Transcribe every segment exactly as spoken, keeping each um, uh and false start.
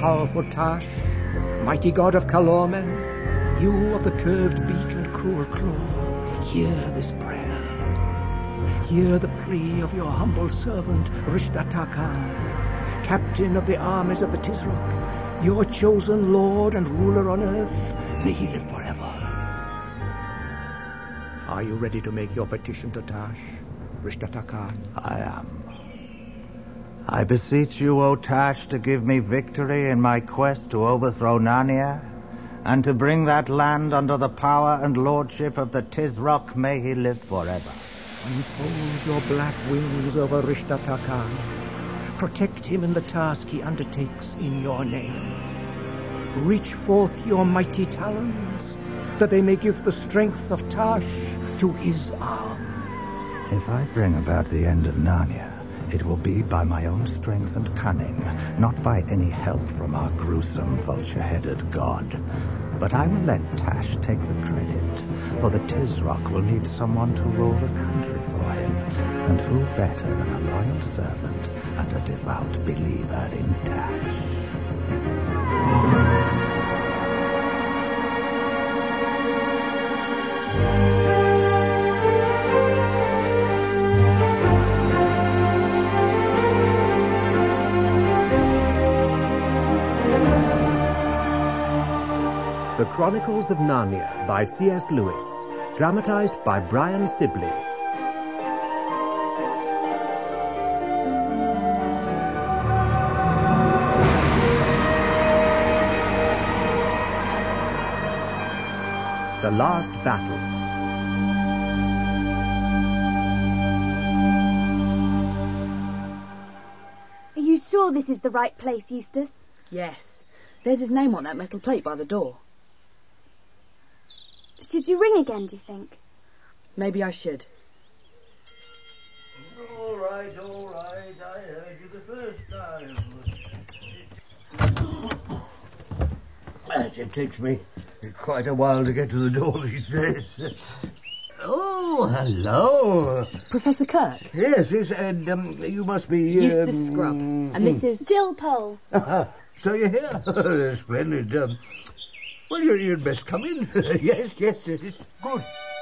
all-powerful Tash, mighty god of Calormen, you of the curved beak and cruel claw, hear this prayer. Hear the plea of your humble servant, Rishtatakar, captain of the armies of the Tizrok, your chosen lord and ruler on earth. May he live forever. Are you ready to make your petition to Tash, Rishtatakar? I am. I beseech you, O Tash, to give me victory in my quest to overthrow Narnia, and to bring that land under the power and lordship of the Tizrok. May he live forever. Unfold your black wings over Rishtatakar. Protect him in the task he undertakes in your name. Reach forth your mighty talons, that they may give the strength of Tash to his arm. If I bring about the end of Narnia, it will be by my own strength and cunning, not by any help from our gruesome vulture-headed god. But I will let Tash take the credit, for the Tizrok will need someone to rule the country for him. And who better than a loyal servant and a devout believer in Tash? The Chronicles of Narnia by C S Lewis, dramatized by Brian Sibley. The Last Battle. Are you sure this is the right place, Eustace? Yes. There's his name on that metal plate by the door. Should you ring again, do you think? Maybe I should. All right, all right. I heard you the first time. As it takes me quite a while to get to the door these days. Oh, hello. Professor Kirk? Yes, yes, and um, you must be... Eustace um, Scrubb. And this is... Jill Pole. So you're here. Splendid. Um, well, you, you'd best come in. Yes, yes, it's good.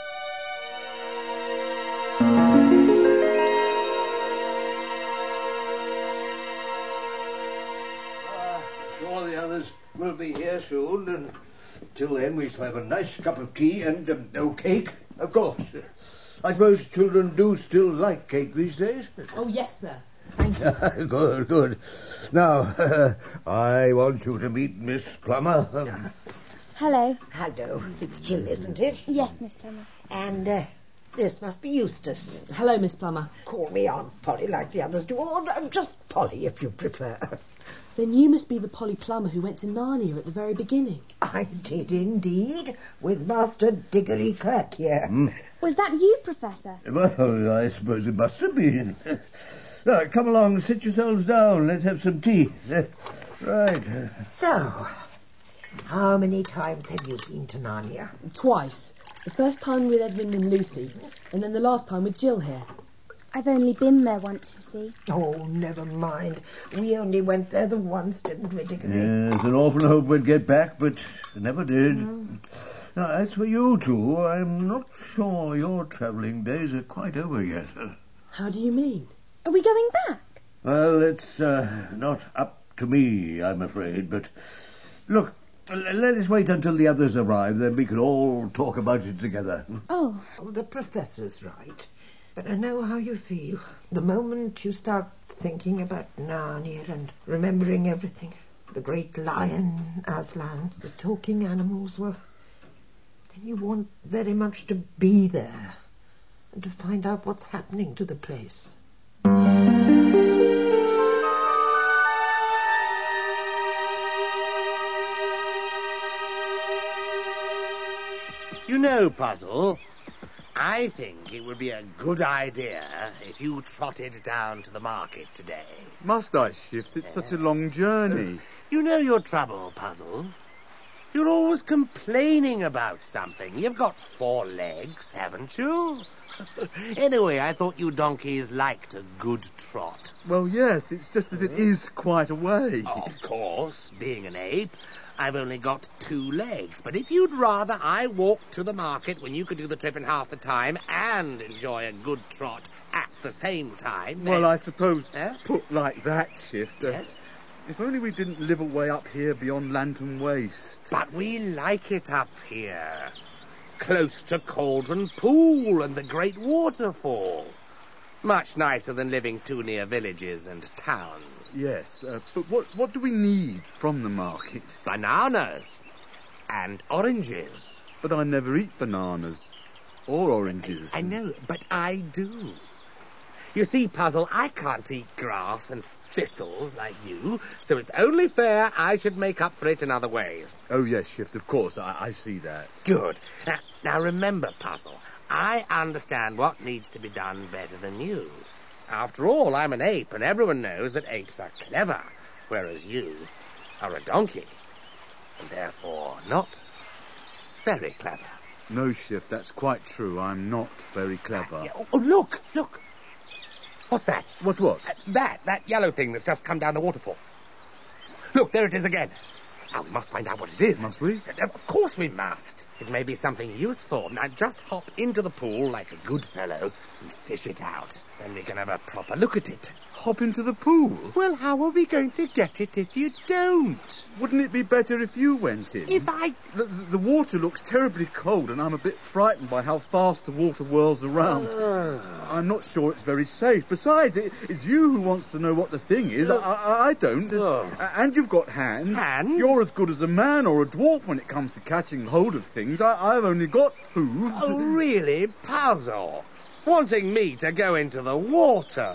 Uh, sure the others will be here soon, and till then we shall have a nice cup of tea and um, no cake, of course. I suppose children do still like cake these days? Oh, yes, sir. Thank you. Good, good. Now, uh, I want you to meet Miss Plummer. Um, Hello. Hello. It's Jill, isn't it? Yes, Miss Plummer. And uh, this must be Eustace. Hello, Miss Plummer. Call me Aunt Polly like the others do, or uh, just Polly if you prefer. Then you must be the Polly Plummer who went to Narnia at the very beginning. I did indeed, with Master Diggory Kirk here. Mm. Was that you, Professor? Well, I suppose it must have been. Now, come along, sit yourselves down. Let's have some tea. Uh, right. So, how many times have you been to Narnia? Twice. The first time with Edmund and Lucy, and then the last time with Jill here. I've only been there once, you see. Oh, never mind. We only went there the once, didn't we, Diggory? Yes, an awful hope we'd get back, but never did. Mm. Now, as for you two, I'm not sure your travelling days are quite over yet. How do you mean? Are we going back? Well, it's uh, not up to me, I'm afraid, but look, let us wait until the others arrive, then we can all talk about it together. Oh. Oh, the Professor's right. But I know how you feel. The moment you start thinking about Narnia and remembering everything, the great lion, Aslan, the talking animals, well, then you want very much to be there and to find out what's happening to the place. You know, Puzzle, I think it would be a good idea if you trotted down to the market today. Must I shift? It's such a long journey. You know your trouble, Puzzle. You're always complaining about something. You've got four legs, haven't you? Anyway, I thought you donkeys liked a good trot. Well, yes, it's just that it is quite a way. Of course, being an ape, I've only got two legs. But if you'd rather I walked to the market when you could do the trip in half the time and enjoy a good trot at the same time... Well, then... I suppose, Eh? put like that, Shifter. Yes? If only we didn't live away up here beyond Lantern Waste. But we like it up here. Close to Cauldron Pool and the great waterfall. Much nicer than living too near villages and towns. Yes, uh, but what, what do we need from the market? Bananas and oranges. But I never eat bananas or oranges. I know, but I do. You see, Puzzle, I can't eat grass and thistles like you, so it's only fair I should make up for it in other ways. Oh, yes, Shift, of course, I, I see that. Good. Now, now remember, Puzzle, I understand what needs to be done better than you. After all, I'm an ape, and everyone knows that apes are clever, whereas you are a donkey, and therefore not very clever. No, Shift, that's quite true. I'm not very clever. Uh, yeah, oh, oh, look, look. What's that? What's what? Uh, that, that yellow thing that's just come down the waterfall. Look, there it is again. Now, we must find out what it is. Must we? Uh, of course we must. It may be something useful. Now, just hop into the pool like a good fellow and fish it out. Then we can have a proper look at it. Hop into the pool? Well, how are we going to get it if you don't? Wouldn't it be better if you went in? If I... The, the, the water looks terribly cold, and I'm a bit frightened by how fast the water whirls around. Uh. I'm not sure it's very safe. Besides, it, it's you who wants to know what the thing is. Uh. I, I, I don't. Oh. And you've got hands. Hands? You're as good as a man or a dwarf when it comes to catching hold of things. I, I've only got hooves. Oh, really? Puzzle. Wanting me to go into the water.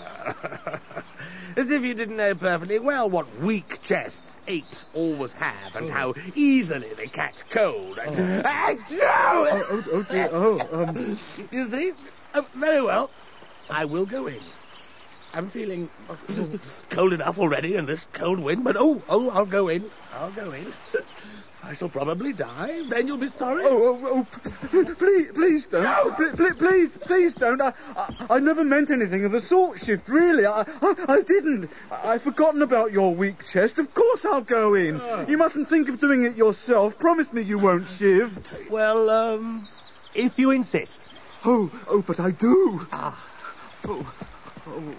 As if you didn't know perfectly well what weak chests apes always have and oh. how easily they catch cold. Oh. And... oh, oh, oh, dear. Oh, um... You see? Uh, very well. I will go in. I'm feeling cold enough already in this cold wind, but oh, oh, I'll go in. I'll go in. I shall probably die. Then you'll be sorry. Oh, oh, oh please, please don't. No. Please, please, please don't. I, I, I never meant anything of the sort, Shift. Really, I, I, I didn't. I, I've forgotten about your weak chest. Of course, I'll go in. Oh. You mustn't think of doing it yourself. Promise me you won't, Shift. Well, um, if you insist. Oh, oh, but I do. Ah. Oh, oh,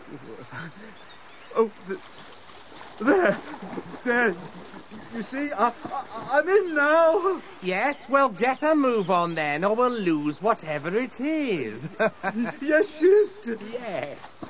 oh. The, there, there. You see, I, I, I'm in now. Yes, well, get a move on then, or we'll lose whatever it is. Yes, Shift. Yes.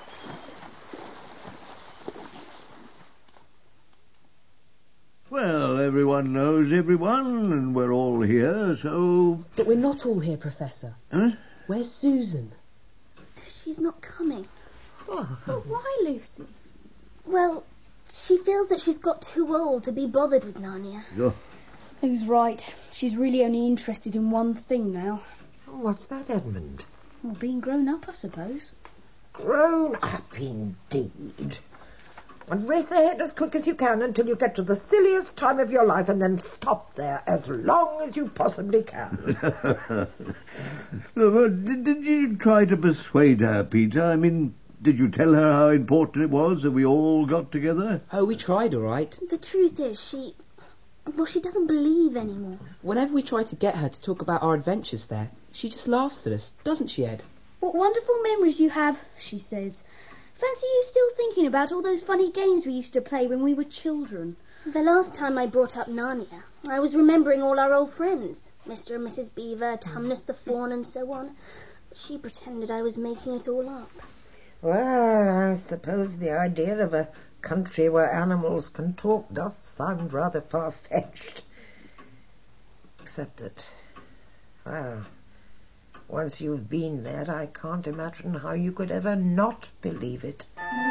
Well, everyone knows everyone, and we're all here, so... But we're not all here, Professor. Huh? Where's Susan? She's not coming. Oh. But why, Lucy? Well... she feels that she's got too old to be bothered with Narnia. Oh. Who's right? She's really only interested in one thing now. What's that, Edmund? Well, being grown up, I suppose. Grown up, indeed. And race ahead as quick as you can until you get to the silliest time of your life and then stop there as long as you possibly can. No, but did, did you try to persuade her, Peter? I mean... did you tell her how important it was that we all got together? Oh, we tried, all right. The truth is, she... well, she doesn't believe anymore. Whenever we try to get her to talk about our adventures there, she just laughs at us, doesn't she, Ed? What wonderful memories you have, she says. Fancy you still thinking about all those funny games we used to play when we were children. The last time I brought up Narnia, I was remembering all our old friends. Mister and Missus Beaver, Tumnus the Fawn, and so on. She pretended I was making it all up. Well, I suppose the idea of a country where animals can talk does sound rather far-fetched. Except that, well, once you've been there, I can't imagine how you could ever not believe it.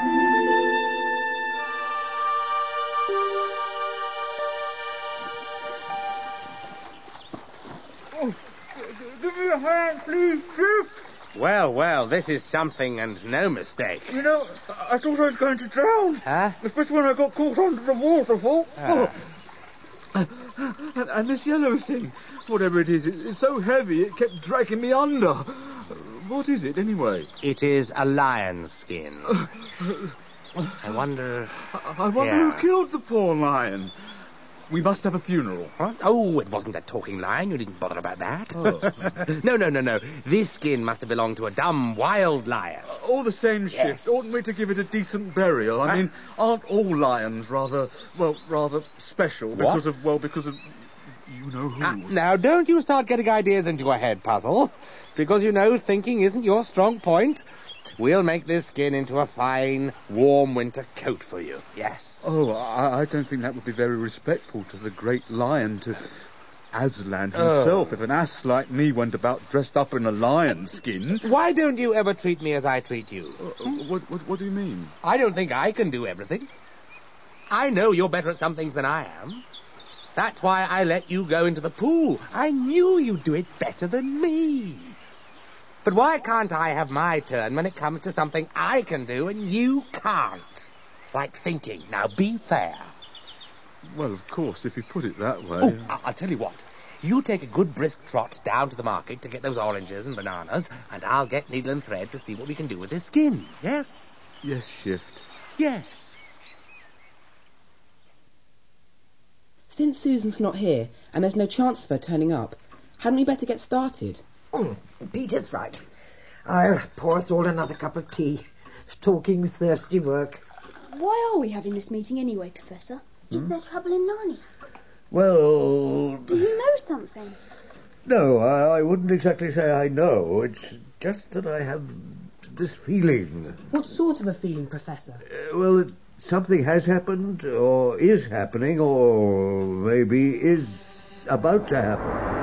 Oh, give me a hand, please, Shift. Well, well, this is something and no mistake. You know, I thought I was going to drown. Huh? Especially when I got caught under the waterfall. Ah. Oh. And, and this yellow thing, whatever it is, it, it's so heavy it kept dragging me under. What is it, anyway? It is a lion's skin. I wonder... I, I wonder Yeah. who killed the poor lion. We must have a funeral. What? Oh, it wasn't a talking lion. You needn't bother about that. Oh. no, no, no, no. This skin must have belonged to a dumb, wild lion. All the same, Shift. Yes. Oughtn't we to give it a decent burial? I Huh? mean, aren't all lions rather, well, rather special because What? of, well, because of, you know who? Ah, now, don't you start getting ideas into your head, Puzzle. Because, you know, thinking isn't your strong point. We'll make this skin into a fine, warm winter coat for you. Yes. Oh, I, I don't think that would be very respectful to the great lion, to Aslan Oh. himself. If an ass like me went about dressed up in a lion skin. Why don't you ever treat me as I treat you? Uh, what, what, what do you mean? I don't think I can do everything. I know you're better at some things than I am. That's why I let you go into the pool. I knew you'd do it better than me. But why can't I have my turn when it comes to something I can do and you can't? Like thinking. Now, be fair. Well, of course, if you put it that way. Oh, I- I'll tell you what. You take a good brisk trot down to the market to get those oranges and bananas, and I'll get needle and thread to see what we can do with this skin. Yes? Yes, Shift. Yes. Since Susan's not here, and there's no chance of her turning up, hadn't we better get started? Oh, Peter's right. I'll pour us all another cup of tea. Talking's thirsty work. Why are we having this meeting anyway, Professor? Is there trouble in Narnia? Well, Do you know something? no, I, I wouldn't exactly say I know. It's just that I have this feeling. What sort of a feeling, Professor? Uh, well, it, something has happened, or is happening, or maybe is about to happen.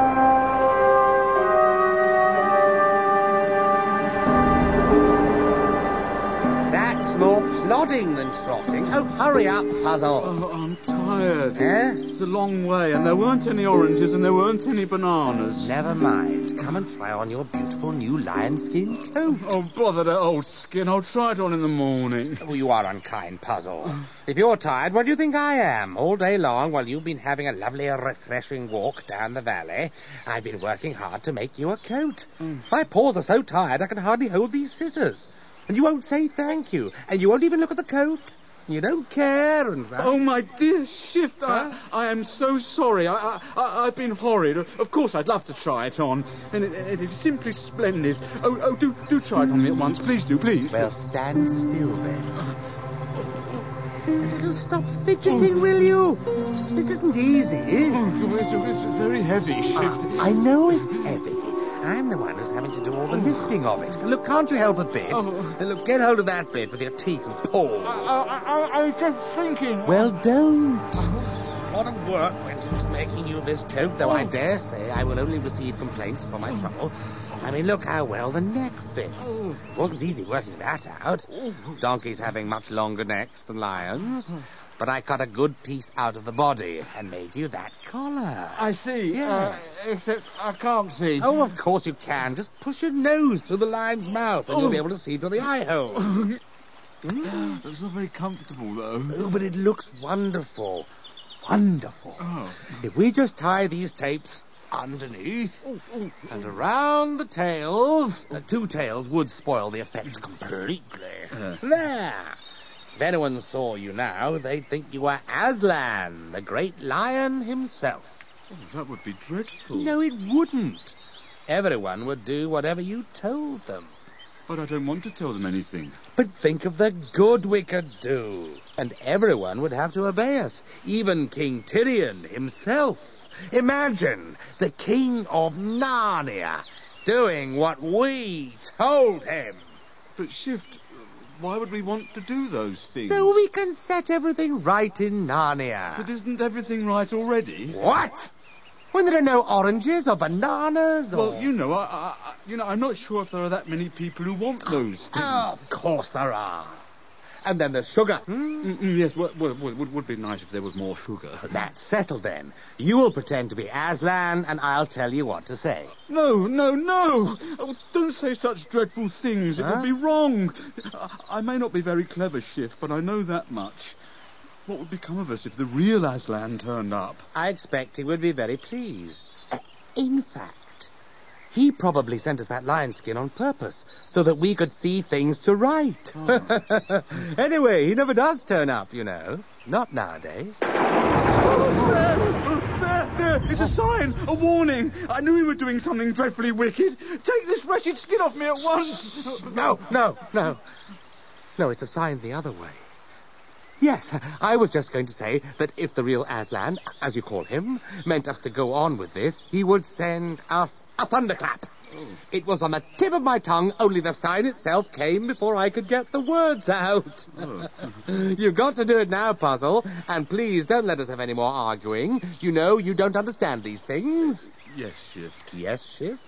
That's more plodding than trotting. Oh, hurry up, Puzzle. Oh, I'm tired. Eh? It's a long way, and there weren't any oranges, and there weren't any bananas. Never mind. Come and try on your beautiful new lion skin coat. Oh, bother that old skin. I'll try it on in the morning. Oh, you are unkind, Puzzle. If you're tired, what do you think I am? All day long, while you've been having a lovely, refreshing walk down the valley, I've been working hard to make you a coat. Mm. My paws are so tired I can hardly hold these scissors. And you won't say thank you. And you won't even look at the coat. You don't care and that. Oh, my dear Shift, I, I am so sorry. I, I, I, I've been horrid. Of course, I'd love to try it on. And it, it is simply splendid. Oh, oh, do do try it on me at once. Please do, please. Well, stand still then. Stop fidgeting, will you? This isn't easy. Oh, it's, it's very heavy, Shift. I know it's heavy. I'm the one who's having to do all the lifting of it. Look, can't you help a bit? Oh. Uh, Look, get hold of that bit with your teeth and paws. I, I, I, I was just thinking. Well, don't. A lot of work went into making you this coat, though I dare say I will only receive complaints for my trouble. I mean, look how well the neck fits. It wasn't easy working that out. Donkeys having much longer necks than lions. But I cut a good piece out of the body and made you that collar. I see. Yes. Uh, except I can't see. Oh, of course you can. Just push your nose through the lion's mouth and you'll be able to see through the eye hole. It's not very comfortable, though. Oh, but it looks wonderful. Wonderful. Oh. If we just tie these tapes underneath and around the tails, uh, two tails would spoil the effect completely. Uh. There. If anyone saw you now, they'd think you were Aslan, the great lion himself. Oh, that would be dreadful. No, it wouldn't. Everyone would do whatever you told them. But I don't want to tell them anything. But think of the good we could do. And everyone would have to obey us. Even King Tyrion himself. Imagine the King of Narnia doing what we told him. But Shift, why would we want to do those things? So we can set everything right in Narnia. But isn't everything right already? What? When there are no oranges or bananas or... Well, you know, I, I, I- you know, I'm not sure if there are that many people who want those things. Oh, of course there are. And then there's sugar. Hmm? Mm, mm, yes, well, well, well, it would, would be nice if there was more sugar. That's settled then. You will pretend to be Aslan and I'll tell you what to say. No, no, no! Oh, don't say such dreadful things. It Huh? would be wrong. I, I may not be very clever, Shift, but I know that much. What would become of us if the real Aslan turned up? I expect he would be very pleased. In fact, He probably sent us that lion skin on purpose, so that we could see things to write. Oh. Anyway, he never does turn up, you know. Not nowadays. Oh, there! There! There! It's a sign! A warning! I knew we were doing something dreadfully wicked. Take this wretched skin off me at once! No, no, no. No, it's a sign the other way. Yes, I was just going to say that if the real Aslan, as you call him, meant us to go on with this, he would send us a thunderclap. Oh. It was on the tip of my tongue, only the sign itself came before I could get the words out. Oh. You've got to do it now, Puzzle, and please don't let us have any more arguing. You know you don't understand these things. Yes, Shift. Yes, Shift.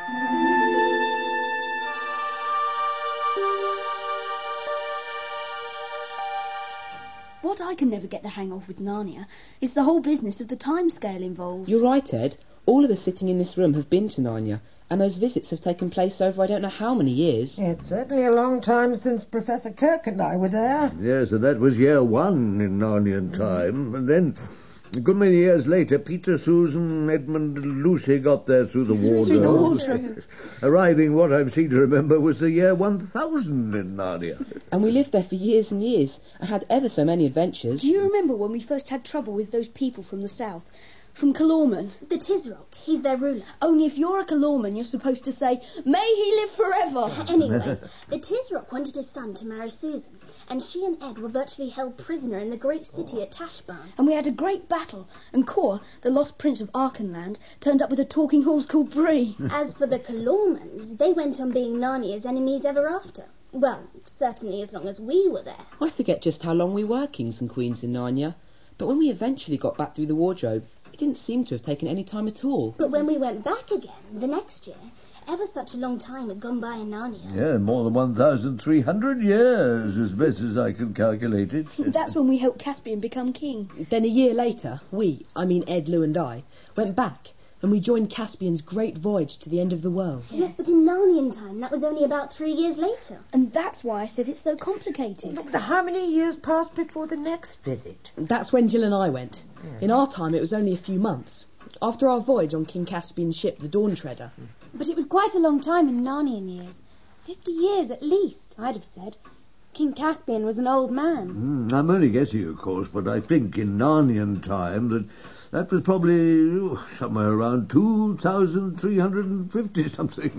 What I can never get the hang of with Narnia is the whole business of the timescale involved. You're right, Ed. All of us sitting in this room have been to Narnia, and those visits have taken place over I don't know how many years. It's certainly a long time since Professor Kirk and I were there. Yes, and that was year one in Narnian time. And then, a good many years later, Peter, Susan, Edmund and Lucy got there through the wardrobe. Through the wardrobe. Arriving, what I seem to remember, was the year one thousand in Narnia. And we lived there for years and years, and had ever so many adventures. Do you remember when we first had trouble with those people from the south? From Calorman? The Tisroc. He's their ruler. Only if you're a Calorman, you're supposed to say, "May he live forever." Anyway, the Tisroc wanted his son to marry Susan, and she and Ed were virtually held prisoner in the great city at Tashbaan. And we had a great battle, and Kor, the lost prince of Arkenland, turned up with a talking horse called Bree. As for the Calormans, they went on being Narnia's enemies ever after. Well, certainly as long as we were there. I forget just how long we were kings and queens in Narnia, but when we eventually got back through the wardrobe, it didn't seem to have taken any time at all. But when we went back again, the next year, ever such a long time had gone by in Narnia. Yeah, more than one thousand three hundred years, as best as I can calculate it. That's when we helped Caspian become king. Then a year later, we, I mean Ed, Lou and I, went back, and we joined Caspian's great voyage to the end of the world. Yes, but in Narnian time, that was only about three years later. And that's why I said it's so complicated. But how many years passed before the next visit? That's when Jill and I went. Yeah. In our time, it was only a few months. After our voyage on King Caspian's ship, the Dawn Treader. But it was quite a long time in Narnian years. Fifty years at least, I'd have said. King Caspian was an old man. Mm, I'm only guessing, of course, but I think in Narnian time that that was probably oh, somewhere around two thousand three hundred fifty something.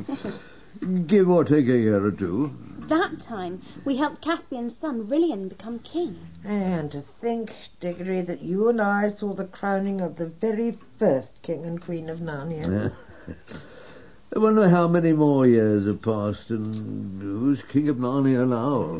Give or take a year or two. That time, we helped Caspian's son, Rilian, become king. And to think, Diggory, that you and I saw the crowning of the very first king and queen of Narnia. Yeah. I wonder how many more years have passed and who's king of Narnia now?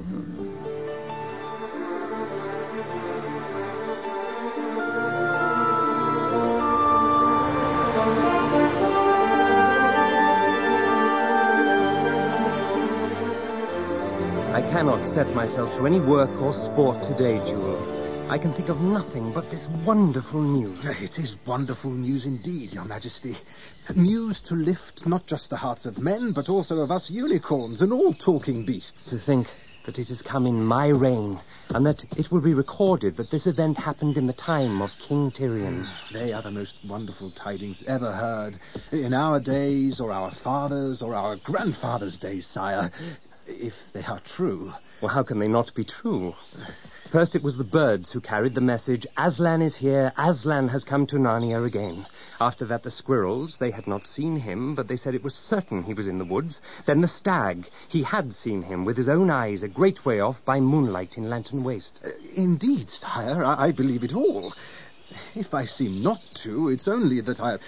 I cannot set myself to any work or sport today, Jewel. I can think of nothing but this wonderful news. It is wonderful news indeed, Your Majesty. News to lift not just the hearts of men, but also of us unicorns and all talking beasts. To think that it has come in my reign, and that it will be recorded that this event happened in the time of King Tyrion. They are the most wonderful tidings ever heard. In our days, or our fathers', or our grandfathers' days, sire. If they are true. Well, how can they not be true? First it was the birds who carried the message, Aslan is here, Aslan has come to Narnia again. After that the squirrels, they had not seen him, but they said it was certain he was in the woods. Then the stag, he had seen him with his own eyes a great way off by moonlight in Lantern Waste. Uh, indeed, sire, I-, I believe it all. If I seem not to, it's only that I...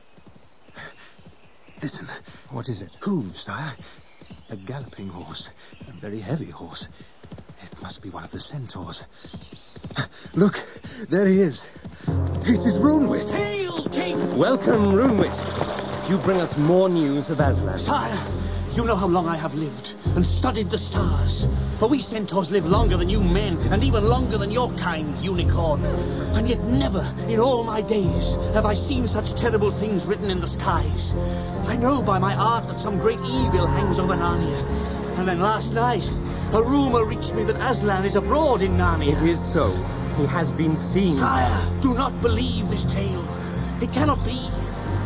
Listen. What is it? Hooves, sire. A galloping horse. A very heavy horse. It must be one of the centaurs. Look, there he is. It is Runewit. Hail, King! Welcome, Runewit. You bring us more news of Aslan. Sire, you know how long I have lived and studied the stars. For we centaurs live longer than you men, and even longer than your kind, unicorn. And yet never in all my days have I seen such terrible things written in the skies. I know by my art that some great evil hangs over Narnia. And then last night, a rumour reached me that Aslan is abroad in Narnia. It is so. He has been seen. Sire, do not believe this tale. It cannot be.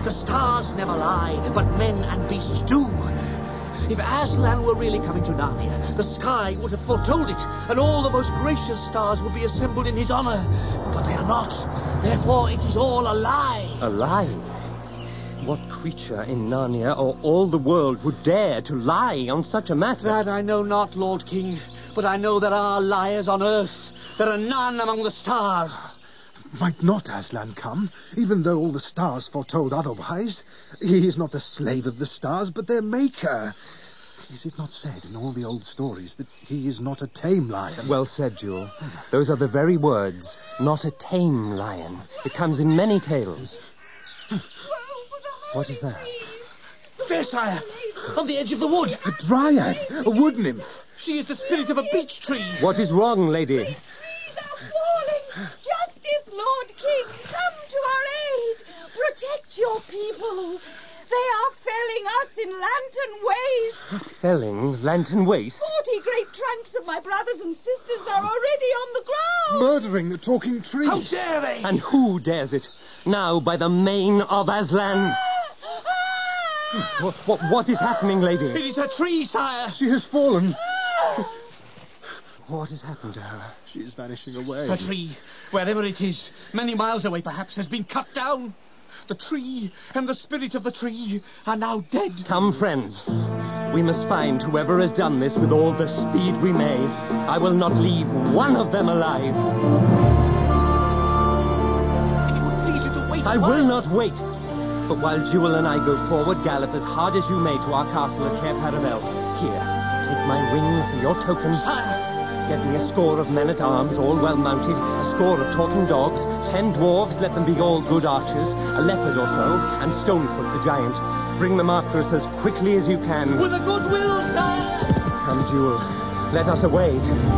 The stars never lie, but men and beasts do. If Aslan were really coming to Narnia, the sky would have foretold it, and all the most gracious stars would be assembled in his honor. But they are not. Therefore, it is all a lie. A lie? What creature in Narnia or all the world would dare to lie on such a matter? That I know not, Lord King, but I know there are liars on earth. There are none among the stars. Might not Aslan come, even though all the stars foretold otherwise? He is not the slave of the stars, but their maker. Is it not said in all the old stories that he is not a tame lion? Well said, Jewel. Those are the very words. Not a tame lion. It comes in many tales. What is that? There, sire, on the edge of the wood. A dryad, a wood nymph. She is the spirit of a beech tree. What is wrong, lady? Falling. Justice, Lord King, come to our aid. Protect your people. They are felling us in Lantern Ways. Felling Lantern Waste? Forty great trunks of my brothers and sisters are already on the ground. Murdering the talking tree. How dare they? And who dares it? Now, by the mane of Aslan. What, what, what is happening, lady? It is her tree, sire. She has fallen. What has happened to her? She is vanishing away. Her tree, wherever it is, many miles away perhaps, has been cut down. The tree and the spirit of the tree are now dead. Come, friends. We must find whoever has done this with all the speed we may. I will not leave one of them alive. It would please you to wait I will not wait. But while Jewel and I go forward, gallop as hard as you may to our castle at Cair Paravel. Here, take my ring for your token. Sire. Get me a score of men-at-arms, all well-mounted, a score of talking dogs, ten dwarves, let them be all good archers, a leopard or so, and Stonefoot the giant. Bring them after us as quickly as you can. With a good will, sire! Come, Jewel, let us away.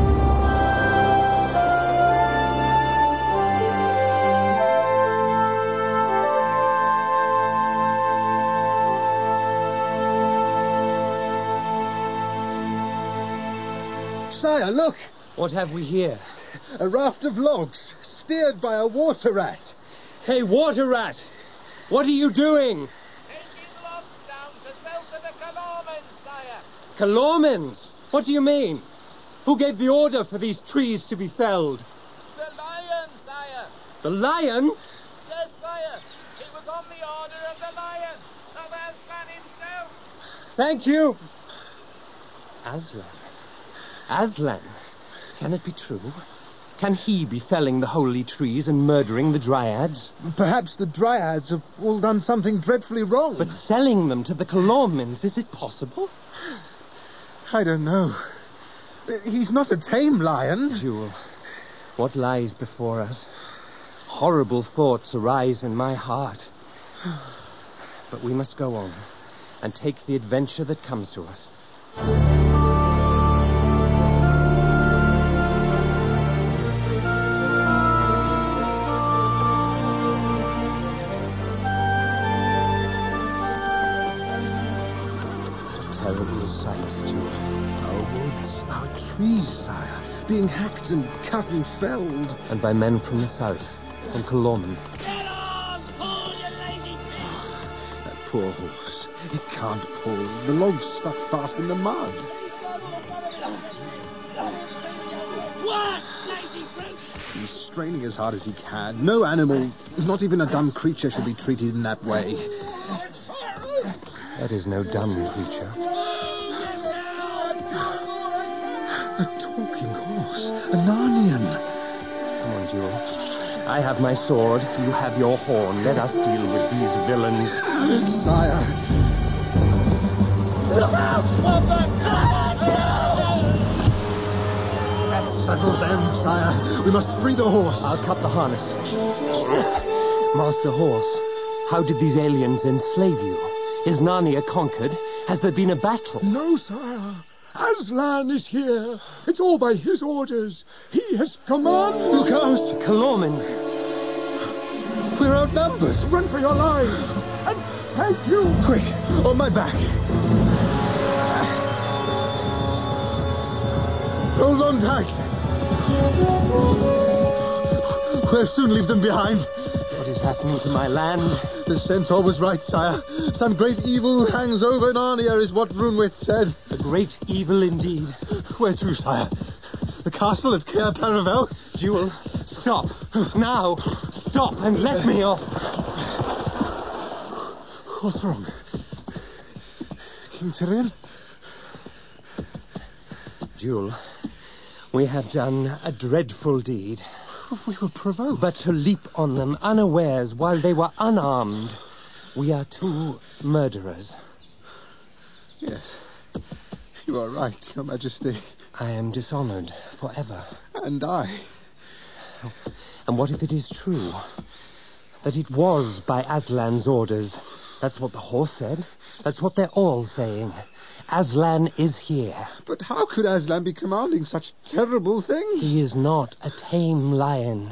Sire, look! What have we here? A raft of logs, steered by a water rat. Hey, water rat! What are you doing? Taking logs down to sell to the Calormens, sire. Calormens? What do you mean? Who gave the order for these trees to be felled? The lion, sire. The lion? Yes, sire. It was on the order of the lion, of Aslan himself. Thank you. Aslan? Aslan? Can it be true? Can he be felling the holy trees and murdering the dryads? Perhaps the dryads have all done something dreadfully wrong. But selling them to the Calormens, is it possible? I don't know. He's not a tame lion. Jewel, what lies before us? Horrible thoughts arise in my heart. But we must go on and take the adventure that comes to us. Trees, sire, being hacked and cut and felled. And by men from the south, from Calormen. Get on, pull, you lazy That poor horse. It can't pull. The log's stuck fast in the mud. What, lazy brute? He's straining as hard as he can. No animal, not even a dumb creature, should be treated in that way. That is no dumb creature. A talking horse. A Narnian. Come on, Jewel. I have my sword. You have your horn. Let us deal with these villains. Sire. Look out! Let's settle them, sire. We must free the horse. I'll cut the harness. Master Horse, how did these aliens enslave you? Is Narnia conquered? Has there been a battle? No, sire. Aslan is here. It's all by his orders. He has commanded... Look out! Calormens. We're outnumbered. Run for your lives. And thank you. Quick, on my back. Hold on tight. We'll soon leave them behind. What is happening to my land? The centaur was right, sire. Some great evil hangs over Narnia, is what Runwith said. A great evil indeed. Where to, sire? The castle at Cair Paravel? Jewel, stop. Now. Stop and let me off. What's wrong? King Tyrion? Jewel, we have done a dreadful deed. We were provoked. But to leap on them unawares while they were unarmed, we are two murderers. Yes, you are right, Your Majesty. I am dishonoured forever. And I. And what if it is true? That it was by Aslan's orders. That's what the horse said. That's what they're all saying. Aslan is here. But how could Aslan be commanding such terrible things? He is not a tame lion.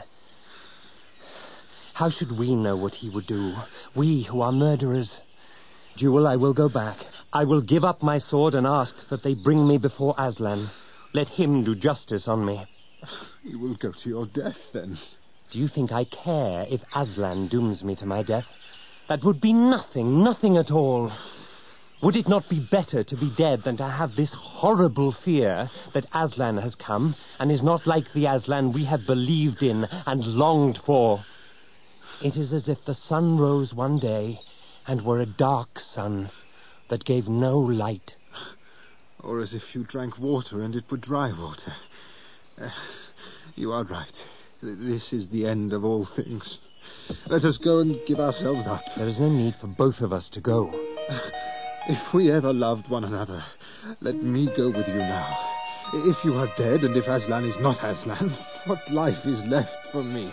How should we know what he would do? We who are murderers. Jewel, I will go back. I will give up my sword and ask that they bring me before Aslan. Let him do justice on me. You will go to your death, then. Do you think I care if Aslan dooms me to my death? That would be nothing, nothing at all. Would it not be better to be dead than to have this horrible fear that Aslan has come and is not like the Aslan we have believed in and longed for? It is as if the sun rose one day and were a dark sun that gave no light. Or as if you drank water and it were dry water. Uh, you are right. This is the end of all things. Let us go and give ourselves up. There is no need for both of us to go. If we ever loved one another, let me go with you now. If you are dead, and if Aslan is not Aslan, what life is left for me?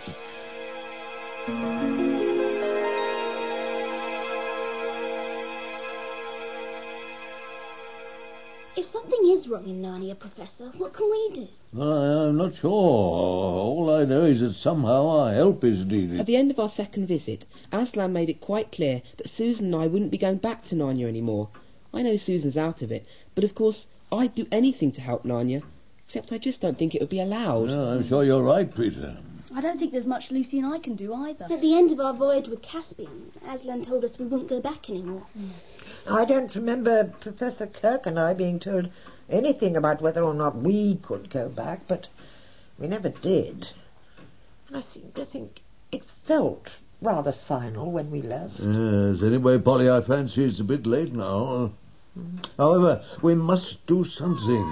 If something is wrong in Narnia, Professor, what can we do? Well, I'm not sure. All I know is that somehow our help is needed. At the end of our second visit, Aslan made it quite clear that Susan and I wouldn't be going back to Narnia anymore. I know Susan's out of it, but of course I'd do anything to help Narnia, except I just don't think it would be allowed. Yeah, I'm sure you're right, Peter. I don't think there's much Lucy and I can do either. At the end of our voyage with Caspian, Aslan told us we wouldn't go back anymore. Yes. I don't remember Professor Kirk and I being told anything about whether or not we could go back, but we never did. And I seem to think it felt rather final when we left. Yes, anyway, Polly, I fancy it's a bit late now. Mm. However, we must do something.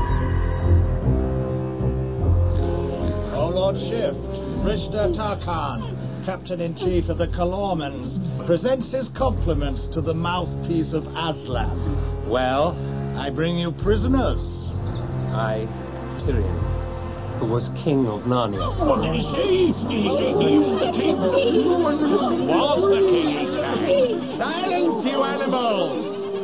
Oh, Lord Shift, Brishta Tarkhan, Captain-in-Chief of the Calormans, presents his compliments to the mouthpiece of Aslan. Well, I bring you prisoners. I, Tyrion, who was king of Narnia. What did he say? Did he say he was the king? Was the king, he said. Silence, you animals!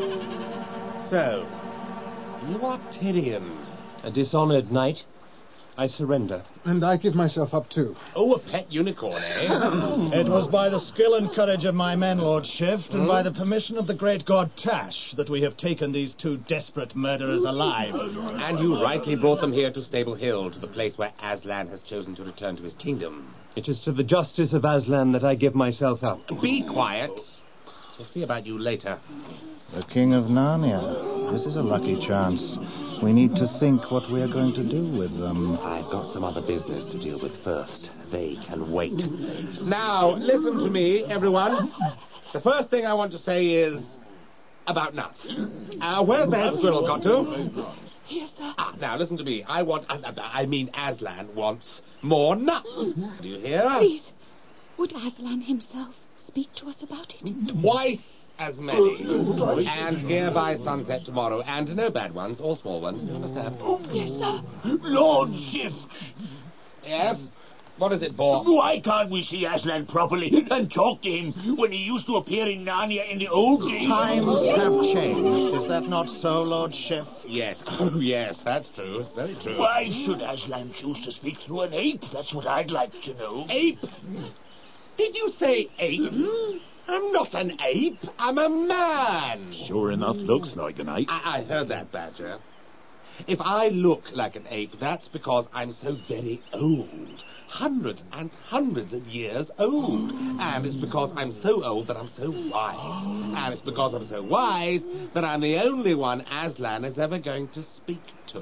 So, you are Tyrion. A dishonoured knight. I surrender. And I give myself up too. Oh, a pet unicorn, eh? It was by the skill and courage of my men, Lord Shift, and by the permission of the great god Tash that we have taken these two desperate murderers alive. And you rightly brought them here to Stable Hill, to the place where Aslan has chosen to return to his kingdom. It is to the justice of Aslan that I give myself up. Be quiet. We'll see about you later. The King of Narnia. This is a lucky chance. We need to think what we are going to do with them. I've got some other business to deal with first. They can wait. Now, listen to me, everyone. The first thing I want to say is about nuts. Uh, where's the head squirrel got to? Yes, sir. Ah, now, listen to me. I want... Uh, I mean, Aslan wants more nuts. Do you hear? Please, would Aslan himself speak to us about it? Twice as many. And here by sunset tomorrow. And no bad ones or small ones. You understand? Yes, sir. Lord Shift. Yes? What is it, Boar? Why can't we see Aslan properly and talk to him when he used to appear in Narnia in the old days? Times have changed. Is that not so, Lord Shift? Yes. Oh, yes, that's true. It's very true. Why should Aslan choose to speak through an ape? That's what I'd like to know. Ape? Did you say ape? I'm not an ape. I'm a man. Sure enough, looks like an ape. I, I heard that, Badger. If I look like an ape, that's because I'm so very old. Hundreds and hundreds of years old. And it's because I'm so old that I'm so wise. And it's because I'm so wise that I'm the only one Aslan is ever going to speak to.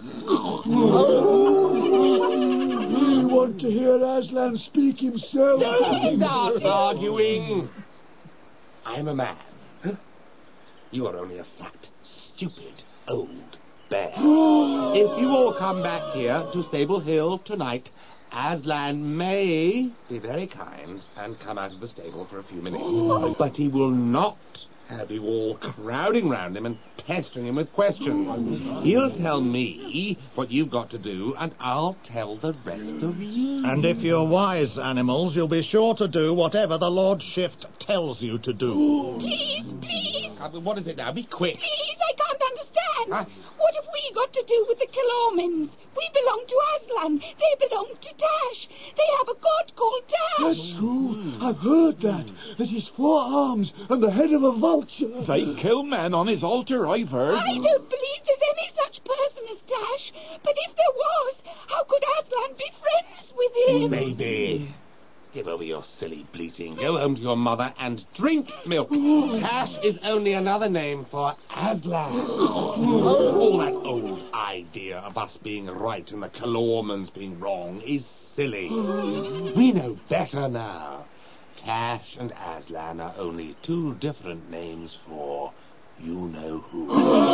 We want to hear Aslan speak himself. Don't start arguing. I'm a man. You are only a fat, stupid, old bear. If you all come back here to Stable Hill tonight, Aslan may be very kind and come out of the stable for a few minutes. But he will not have you all crowding round him and pestering him with questions. He'll tell me what you've got to do, and I'll tell the rest of you. And if you're wise animals, you'll be sure to do whatever the Lord Shift tells you to do. Please, please. Uh, what is it now? Be quick. Please, I can't understand. Huh? What have we got to do with the Kilormans? We belong to Aslan. They belong to Tash. They have a god called Tash. That's true. I've heard that. That he's four arms and the head of a vulture. They kill men on his altar, I've heard. I don't believe there's any such person as Tash. But if there was, how could Aslan be friends with him? Maybe. Give over your silly bleating. Go home to your mother and drink milk. Tash is only another name for Aslan. All that old idea of us being right and the Kilormans being wrong is silly. We know better now. Tash and Aslan are only two different names for you-know-who.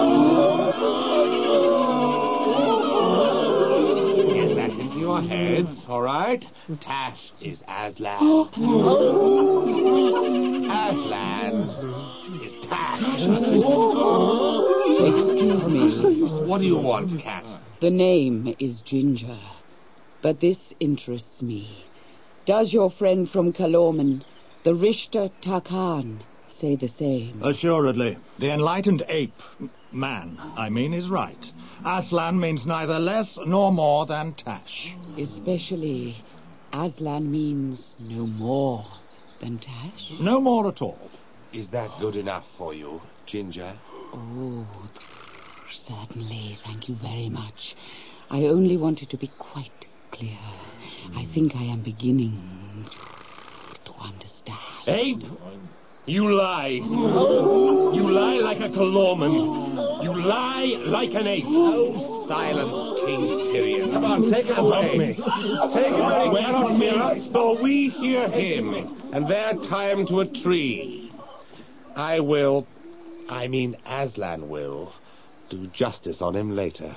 Get that into your heads, all right? Tash is Aslan. Aslan is Tash. Excuse me. What do you want, Cat? The name is Ginger, but this interests me. Does your friend from Kilorman, the Rishta Tarkan, say the same? Assuredly. The enlightened ape, man, I mean, is right. Aslan means neither less nor more than Tash. Especially, Aslan means no more than Tash? No more at all. Is that good enough for you, Ginger? Oh, certainly. Thank you very much. I only wanted to be quite clear. I think I am beginning to understand. Ape, you lie. You lie like a Kilorman. You lie like an ape. Oh, silence, King Tyrion. Come on, take it away. Me. Take it away. We cannot hear us, for we hear him, and there tie him to a tree. I will, I mean Aslan will, do justice on him later.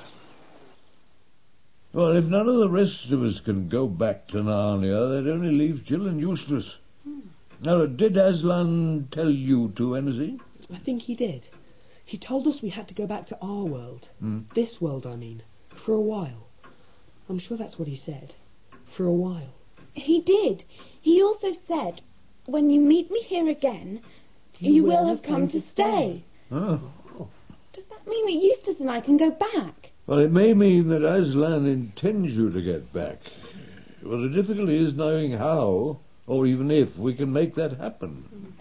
Well, if none of the rest of us can go back to Narnia, that only leaves Jill and Eustace. Hmm. Now, did Aslan tell you two anything? I think he did. He told us we had to go back to our world. Hmm. This world, I mean. For a while. I'm sure that's what he said. For a while. He did. He also said, when you meet me here again, you, you will, will have come, come to stay. stay. Oh. Does that mean that Eustace and I can go back? Well, it may mean that Aslan intends you to get back. Well, the difficulty is knowing how, or even if, we can make that happen.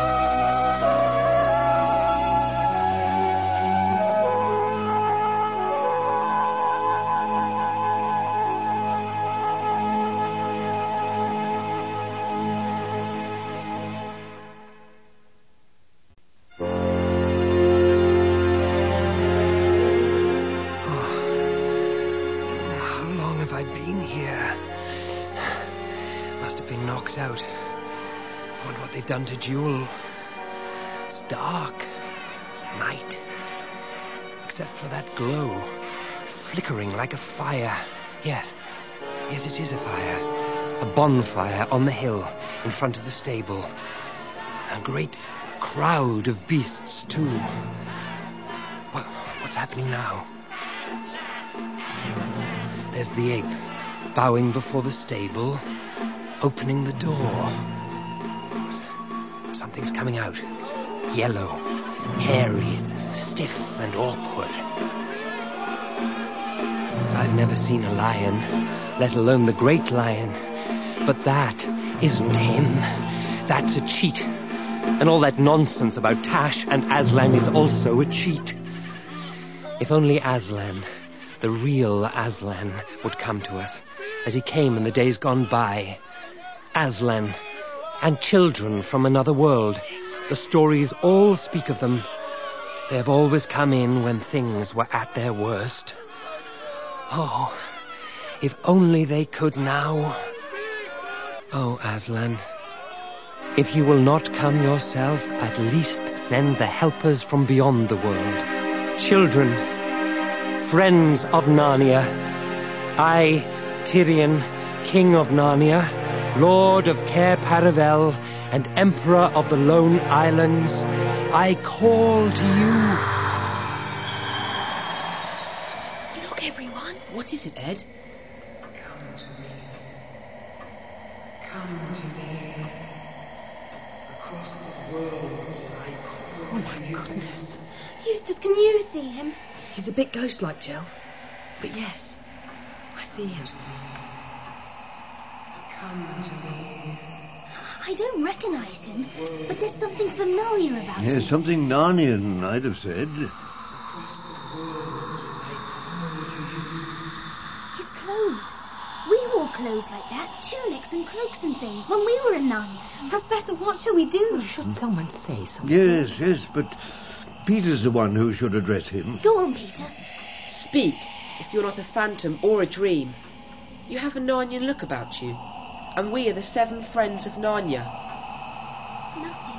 Done to Jewel. It's dark. Night. Except for that glow. Flickering like a fire. Yes. Yes, it is a fire. A bonfire on the hill in front of the stable. A great crowd of beasts, too. What, what's happening now? There's the ape, bowing before the stable, opening the door. Something's coming out. Yellow, hairy, stiff and awkward. I've never seen a lion, let alone the great lion. But that isn't him. That's a cheat. And all that nonsense about Tash and Aslan is also a cheat. If only Aslan the real Aslan, would come to us, as he came in the days gone by. Aslan, and children from another world. The stories all speak of them. They have always come in when things were at their worst. Oh, if only they could now. Oh, Aslan, if you will not come yourself, at least send the helpers from beyond the world. Children, friends of Narnia, I, Tyrion, King of Narnia, Lord of Cair Paravel, and Emperor of the Lone Islands, I call to you. Look, everyone. What is it, Ed? Come to me. Come to me. Across the world I call. Oh, my goodness. Eustace, can you see him? He's a bit ghost-like, Jill. But yes, I see him. Come to me. I don't recognise him, but there's something familiar about him. Yes, something Narnian, I'd have said. Across the world I call to you. His clothes. We wore clothes like that, tunics and cloaks and things, when we were in Narnia. Professor, what shall we do? Should someone say something? Yes, yes, but Peter's the one who should address him. Go on, Peter. Speak, if you're not a phantom or a dream. You have a Narnian look about you, and we are the seven friends of Narnia. Nothing.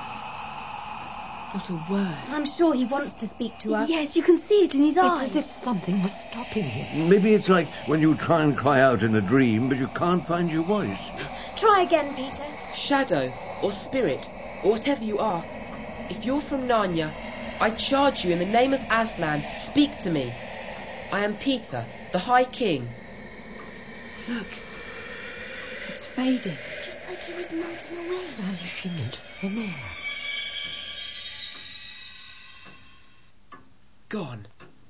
Not a word. I'm sure he wants to speak to us. Yes, you can see it in his eyes. It's as if something was stopping him. Maybe it's like when you try and cry out in a dream, but you can't find your voice. Try again, Peter. Shadow, or spirit, or whatever you are, if you're from Narnia, I charge you in the name of Aslan, speak to me. I am Peter, the High King. Look, it's fading. Just like he was melting away. Vanishing into thin air. Gone.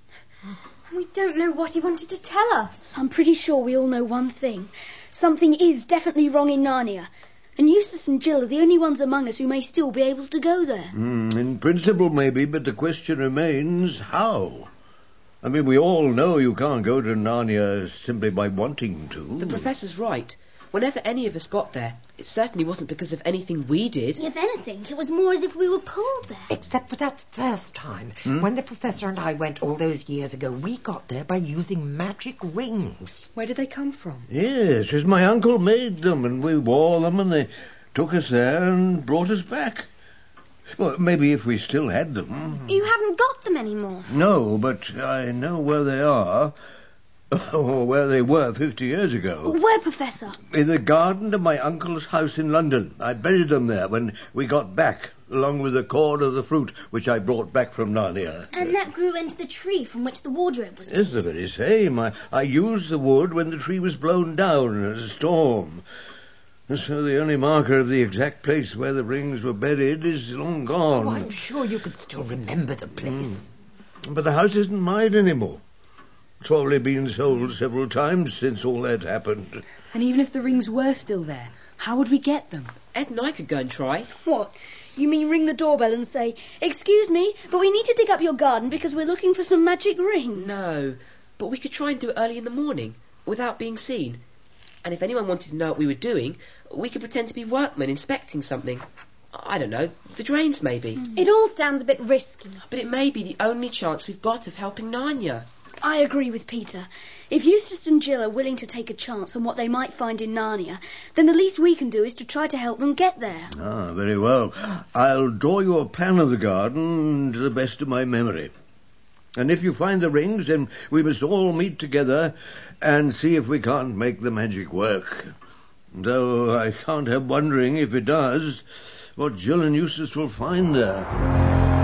We don't know what he wanted to tell us. I'm pretty sure we all know one thing. Something is definitely wrong in Narnia. And Eustace and Jill are the only ones among us who may still be able to go there. Mm, in principle, maybe, but the question remains, how? I mean, we all know you can't go to Narnia simply by wanting to. The Professor's right. Whenever any of us got there, it certainly wasn't because of anything we did. If anything, it was more as if we were pulled there. Except for that first time, Hmm? when the Professor and I went all those years ago, we got there by using magic rings. Where did they come from? Yes, as my uncle made them, and we wore them, and they took us there and brought us back. Well, maybe if we still had them. You haven't got them anymore. No, but I know where they are. Or where they were fifty years ago. Where, Professor? In the garden of my uncle's house in London. I buried them there when we got back, along with the cord of the fruit which I brought back from Narnia. And that grew into the tree from which the wardrobe was made. It's the very same. I, I used the wood when the tree was blown down in a storm. And so the only marker of the exact place where the rings were buried is long gone. Oh, I'm sure you could still remember the place. Mm. But the house isn't mine anymore. It's probably been sold several times since all that happened. And even if the rings were still there, how would we get them? Ed and I could go and try. What? You mean ring the doorbell and say, "Excuse me, but we need to dig up your garden because we're looking for some magic rings"? No, but we could try and do it early in the morning, without being seen. And if anyone wanted to know what we were doing, we could pretend to be workmen inspecting something. I don't know, the drains maybe. Mm. It all sounds a bit risky. But it may be the only chance we've got of helping Narnia. I agree with Peter. If Eustace and Jill are willing to take a chance on what they might find in Narnia, then the least we can do is to try to help them get there. Ah, very well. I'll draw you a plan of the garden to the best of my memory. And if you find the rings, then we must all meet together and see if we can't make the magic work. Though I can't help wondering, if it does, what Jill and Eustace will find there.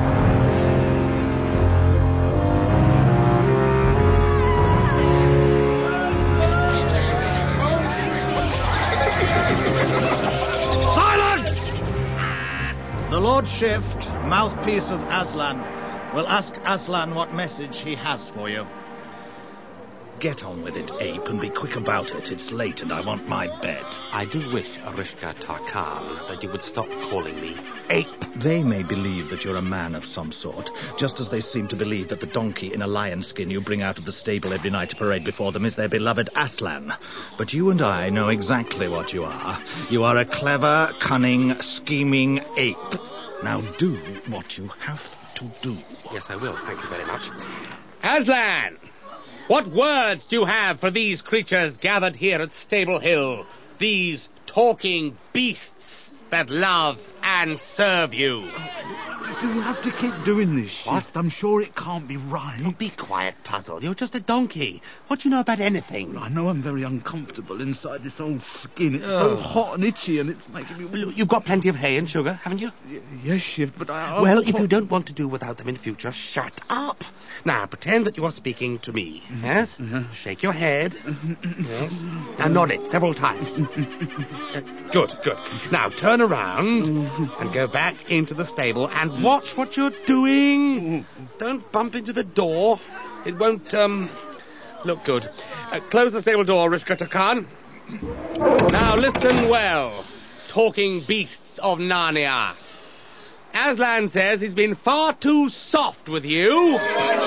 The Lord Shift, mouthpiece of Aslan, will ask Aslan what message he has for you. get on with it, Ape, and be quick about it. It's late and I want my bed. I do wish, Arishka Tarkan, that you would stop calling me Ape. They may believe that you're a man of some sort, just as they seem to believe that the donkey in a lion skin you bring out of the stable every night to parade before them is their beloved Aslan. But you and I know exactly what you are. You are a clever, cunning, scheming ape. Now do what you have to do. Yes, I will. Thank you very much. Aslan! What words do you have for these creatures gathered here at Stable Hill? These talking beasts that love and serve you. Do we have to keep doing this shift? What? I'm sure it can't be right. Oh, be quiet, Puzzle. You're just a donkey. What do you know about anything? I know I'm very uncomfortable inside this old skin. It's Oh. so hot and itchy and it's making me... Well, you've got plenty of hay and sugar, haven't you? Y- yes, Shift, but I... I Well, want- if you don't want to do without them in future, shut up. Now, pretend that you are speaking to me, yes? Shake your head. Yes. Now, nod it several times. Uh, good, good. Now, turn around and go back into the stable and watch what you're doing. Don't bump into the door. It won't, um, look good. Uh, close the stable door, Rishka Tarkan. Now, listen well, talking beasts of Narnia. Aslan says he's been far too soft with you.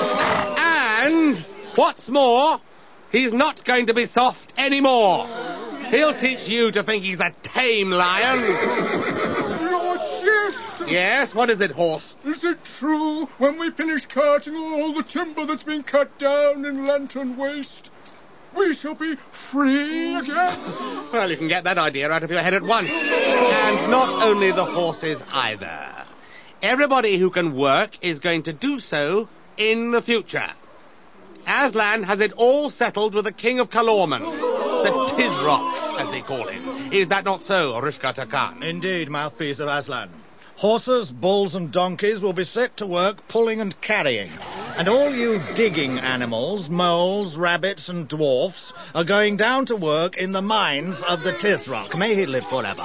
And, what's more, he's not going to be soft anymore. He'll teach you to think he's a tame lion. Lord Shift! Yes, what is it, horse? Is it true when we finish cutting all the timber that's been cut down in Lantern Waste, we shall be free again? Well, you can get that idea out of your head at once. And not only the horses either. Everybody who can work is going to do so in the future. Aslan has it all settled with the King of Kalorman, the Tisrock, as they call him. Is that not so, Rishka Tarkan? Indeed, mouthpiece of Aslan. Horses, bulls and donkeys will be set to work pulling and carrying. And all you digging animals, moles, rabbits and dwarfs, are going down to work in the mines of the Tisrock. May he live forever.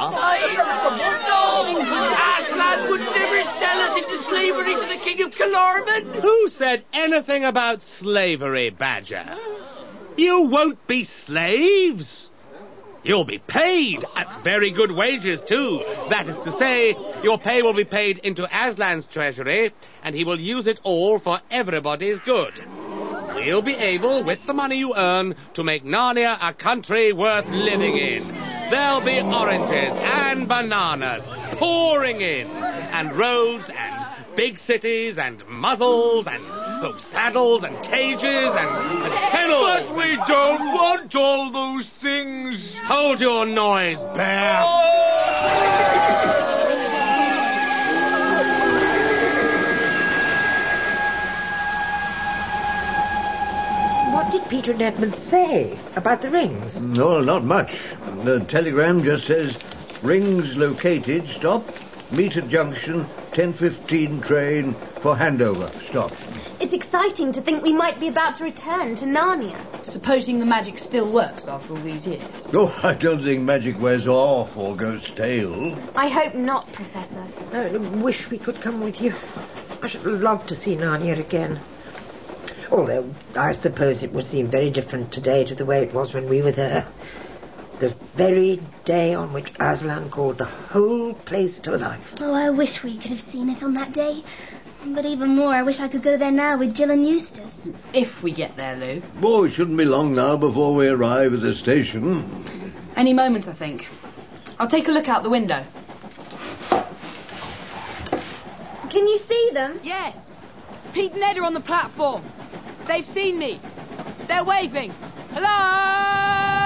No! Aslan would never sell us into slavery to the King of Kalorman. Who said anything about slavery, Badger? You won't be slaves. You'll be paid at very good wages, too. That is to say, your pay will be paid into Aslan's treasury, and he will use it all for everybody's good. We'll be able, with the money you earn, to make Narnia a country worth living in. There'll be oranges and bananas pouring in, and roads and big cities and muzzles and oh, saddles and cages and, and kennels. But we don't want all those things. Hold your noise, bear. What did Peter and Edmund say about the rings? No, not much. The telegram just says, rings located, stop, meet at junction, ten fifteen train for handover, stop. It's exciting to think we might be about to return to Narnia. Supposing the magic still works after all these years. Oh, I don't think magic wears off or goes stale. I hope not, Professor. I wish we could come with you. I should love to see Narnia again. Although I suppose it would seem very different today to the way it was when we were there. The very day on which Aslan called the whole place to life. Oh, I wish we could have seen it on that day. But even more, I wish I could go there now with Jill and Eustace. If we get there, Lou. Oh, it shouldn't be long now before we arrive at the station. Any moment, I think. I'll take a look out the window. Can you see them? Yes. Pete and Ed are on the platform. They've seen me. They're waving. Hello!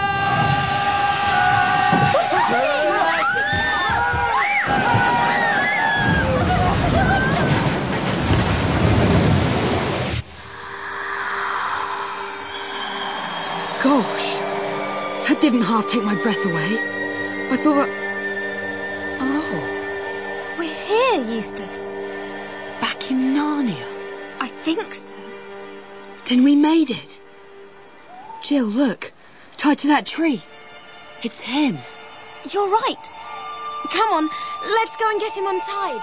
Gosh, that didn't half take my breath away. I thought... Oh. We're here, Eustace. Back in Narnia. I think so. Then we made it. Jill, look. Tied to that tree. It's him. You're right. Come on, let's go and get him untied.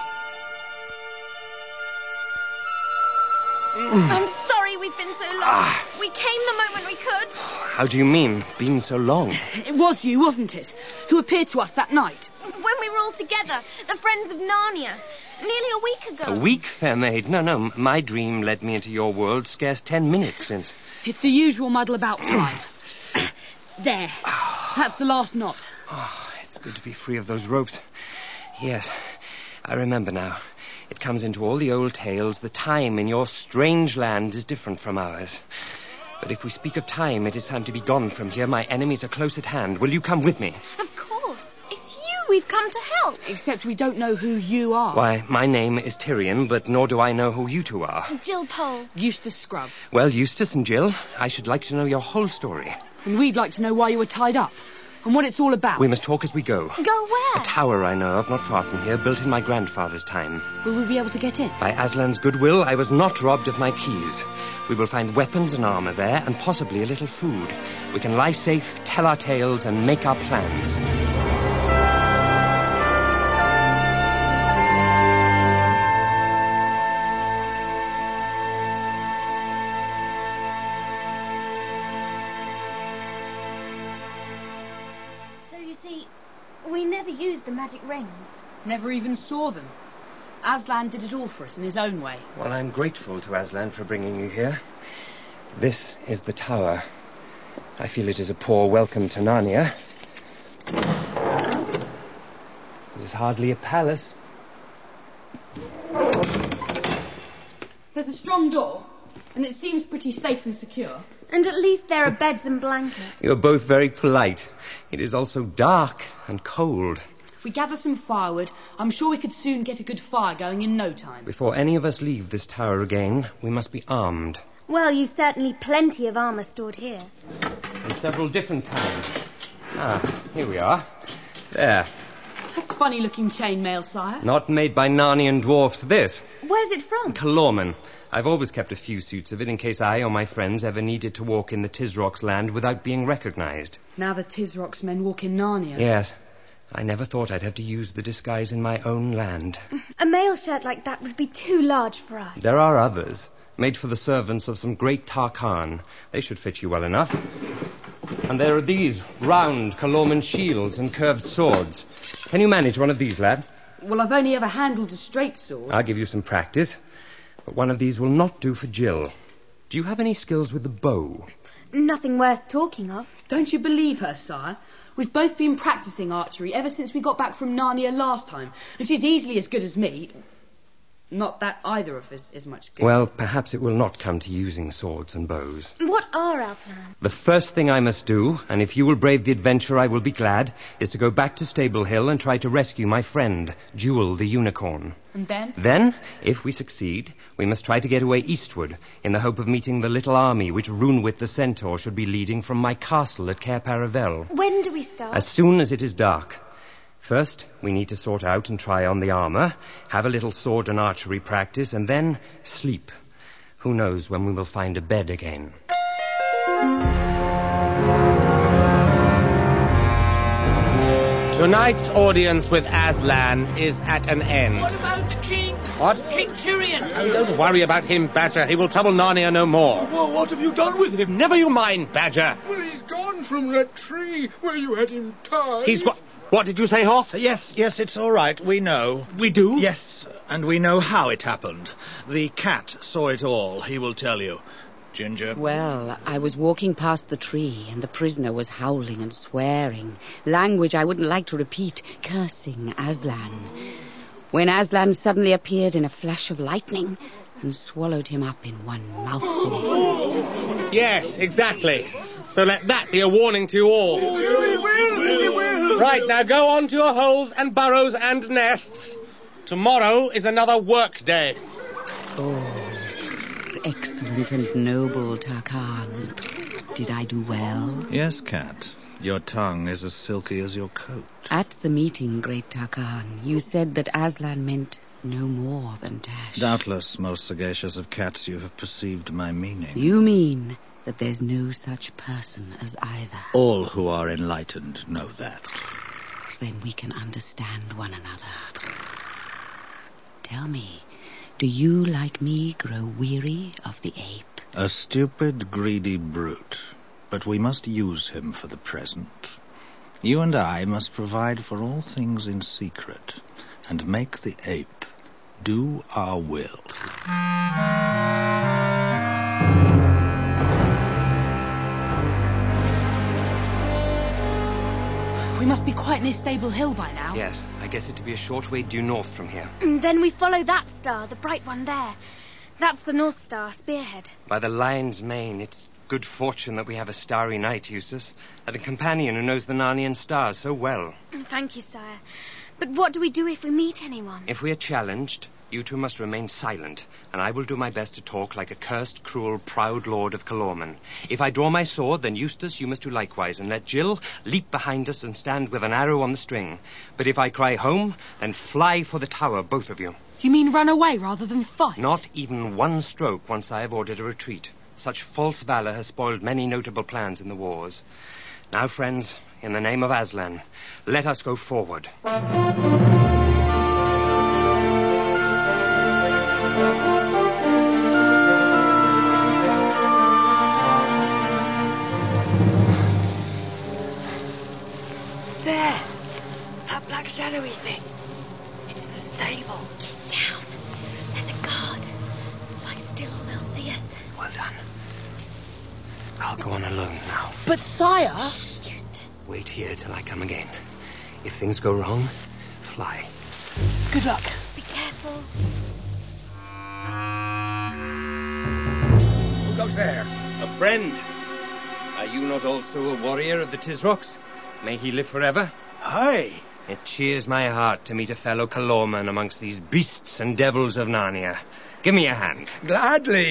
I'm sorry we've been so long. Ah. We came the moment we could. How do you mean, been so long? It was you, wasn't it, who appeared to us that night? When we were all together, the friends of Narnia, nearly a week ago. A week, fair maid? No, no, my dream led me into your world scarce ten minutes since. It's the usual muddle about time. There. That's the last knot. Oh, it's good to be free of those ropes. Yes, I remember now. It comes into all the old tales. The time in your strange land is different from ours. But if we speak of time, it is time to be gone from here. My enemies are close at hand. Will you come with me? Of course. It's you we've come to help. Except we don't know who you are. Why, my name is Tyrion, but nor do I know who you two are. Jill Pole. Eustace Scrub. Well, Eustace and Jill, I should like to know your whole story. And we'd like to know why you were tied up. And what it's all about. We must talk as we go. Go where? A tower I know of, not far from here, built in my grandfather's time. Will we be able to get in? By Aslan's goodwill, I was not robbed of my keys. We will find weapons and armour there, and possibly a little food. We can lie safe, tell our tales, and make our plans. We never used the magic rings. Never even saw them. Aslan did it all for us in his own way. Well, I'm grateful to Aslan for bringing you here. This is the tower. I feel it is a poor welcome to Narnia. It is hardly a palace. There's a strong door, and it seems pretty safe and secure. And at least there are beds and blankets. You're both very polite. It is also dark and cold. If we gather some firewood, I'm sure we could soon get a good fire going in no time. Before any of us leave this tower again, we must be armed. Well, you've certainly plenty of armour stored here. And several different kinds. Ah, here we are. There. That's funny-looking chainmail, sire. Not made by Narnian dwarfs, this. Where's it from? Calormen. I've always kept a few suits of it in case I or my friends ever needed to walk in the Tisrock's land without being recognised. Now the Tisrock's men walk in Narnia. Yes. I never thought I'd have to use the disguise in my own land. A mail shirt like that would be too large for us. There are others, made for the servants of some great Tarkhan. They should fit you well enough. And there are these round Calormen shields and curved swords. Can you manage one of these, lad? Well, I've only ever handled a straight sword. I'll give you some practice. But one of these will not do for Jill. Do you have any skills with the bow? Nothing worth talking of. Don't you believe her, sire? We've both been practising archery ever since we got back from Narnia last time. And she's easily as good as me. Not that either of us is much good. Well, perhaps it will not come to using swords and bows. What are our plans? The first thing I must do, and if you will brave the adventure I will be glad, is to go back to Stable Hill and try to rescue my friend, Jewel the unicorn. And then? Then, if we succeed, we must try to get away eastward, in the hope of meeting the little army which Runewit the centaur should be leading from my castle at Cair Paravel. When do we start? As soon as it is dark. First, we need to sort out and try on the armour, have a little sword and archery practice, and then sleep. Who knows when we will find a bed again. Tonight's audience with Aslan is at an end. What about the king? What? King Tyrion. Oh, don't worry about him, Badger. He will trouble Narnia no more. Well, what have you done with him? Never you mind, Badger. Well, he's gone from that tree where you had him tied. He's what? What did you say, Horse? Yes, yes, it's all right. We know. We do? Yes, and we know how it happened. The cat saw it all. He will tell you. Ginger? Well, I was walking past the tree, and the prisoner was howling and swearing, language I wouldn't like to repeat, cursing Aslan, when Aslan suddenly appeared in a flash of lightning and swallowed him up in one mouthful. Yes, exactly. So let that be a warning to you all. We will, we will. Right, now go on to your holes and burrows and nests. Tomorrow is another work day. Oh, excellent and noble Tarkhan. Did I do well? Yes, Cat. Your tongue is as silky as your coat. At the meeting, great Tarkhan, you said that Aslan meant no more than dash. Doubtless, most sagacious of cats, you have perceived my meaning. You mean that there's no such person as either. All who are enlightened know that. Then we can understand one another. Tell me, do you, like me, grow weary of the ape? A stupid, greedy brute. But we must use him for the present. You and I must provide for all things in secret and make the ape do our will. We must be quite near Stable Hill by now. Yes, I guess it to be a short way due north from here. And then we follow that star, the bright one there. That's the North Star, spearhead. By the lion's mane, it's good fortune that we have a starry night, Eustace, and a companion who knows the Narnian stars so well. Thank you, sire. But what do we do if we meet anyone? If we are challenged, you two must remain silent, and I will do my best to talk like a cursed, cruel, proud lord of Calormen. If I draw my sword, then Eustace, you must do likewise, and let Jill leap behind us and stand with an arrow on the string. But if I cry home, then fly for the tower, both of you. You mean run away rather than fight? Not even one stroke once I have ordered a retreat. Such false valor has spoiled many notable plans in the wars. Now, friends, in the name of Aslan, let us go forward. There! That black shadowy thing. It's the stable. Get down. There's a guard. Lie still, they'll see us. Well done. I'll go on alone now. But, sire... Shh, Eustace. Wait here till I come again. If things go wrong, fly. Good luck. Be careful. Who goes there? A friend. Are you not also a warrior of the Tisrocks? May he live forever? Aye. It cheers my heart to meet a fellow Calormen amongst these beasts and devils of Narnia. Give me a hand. Gladly.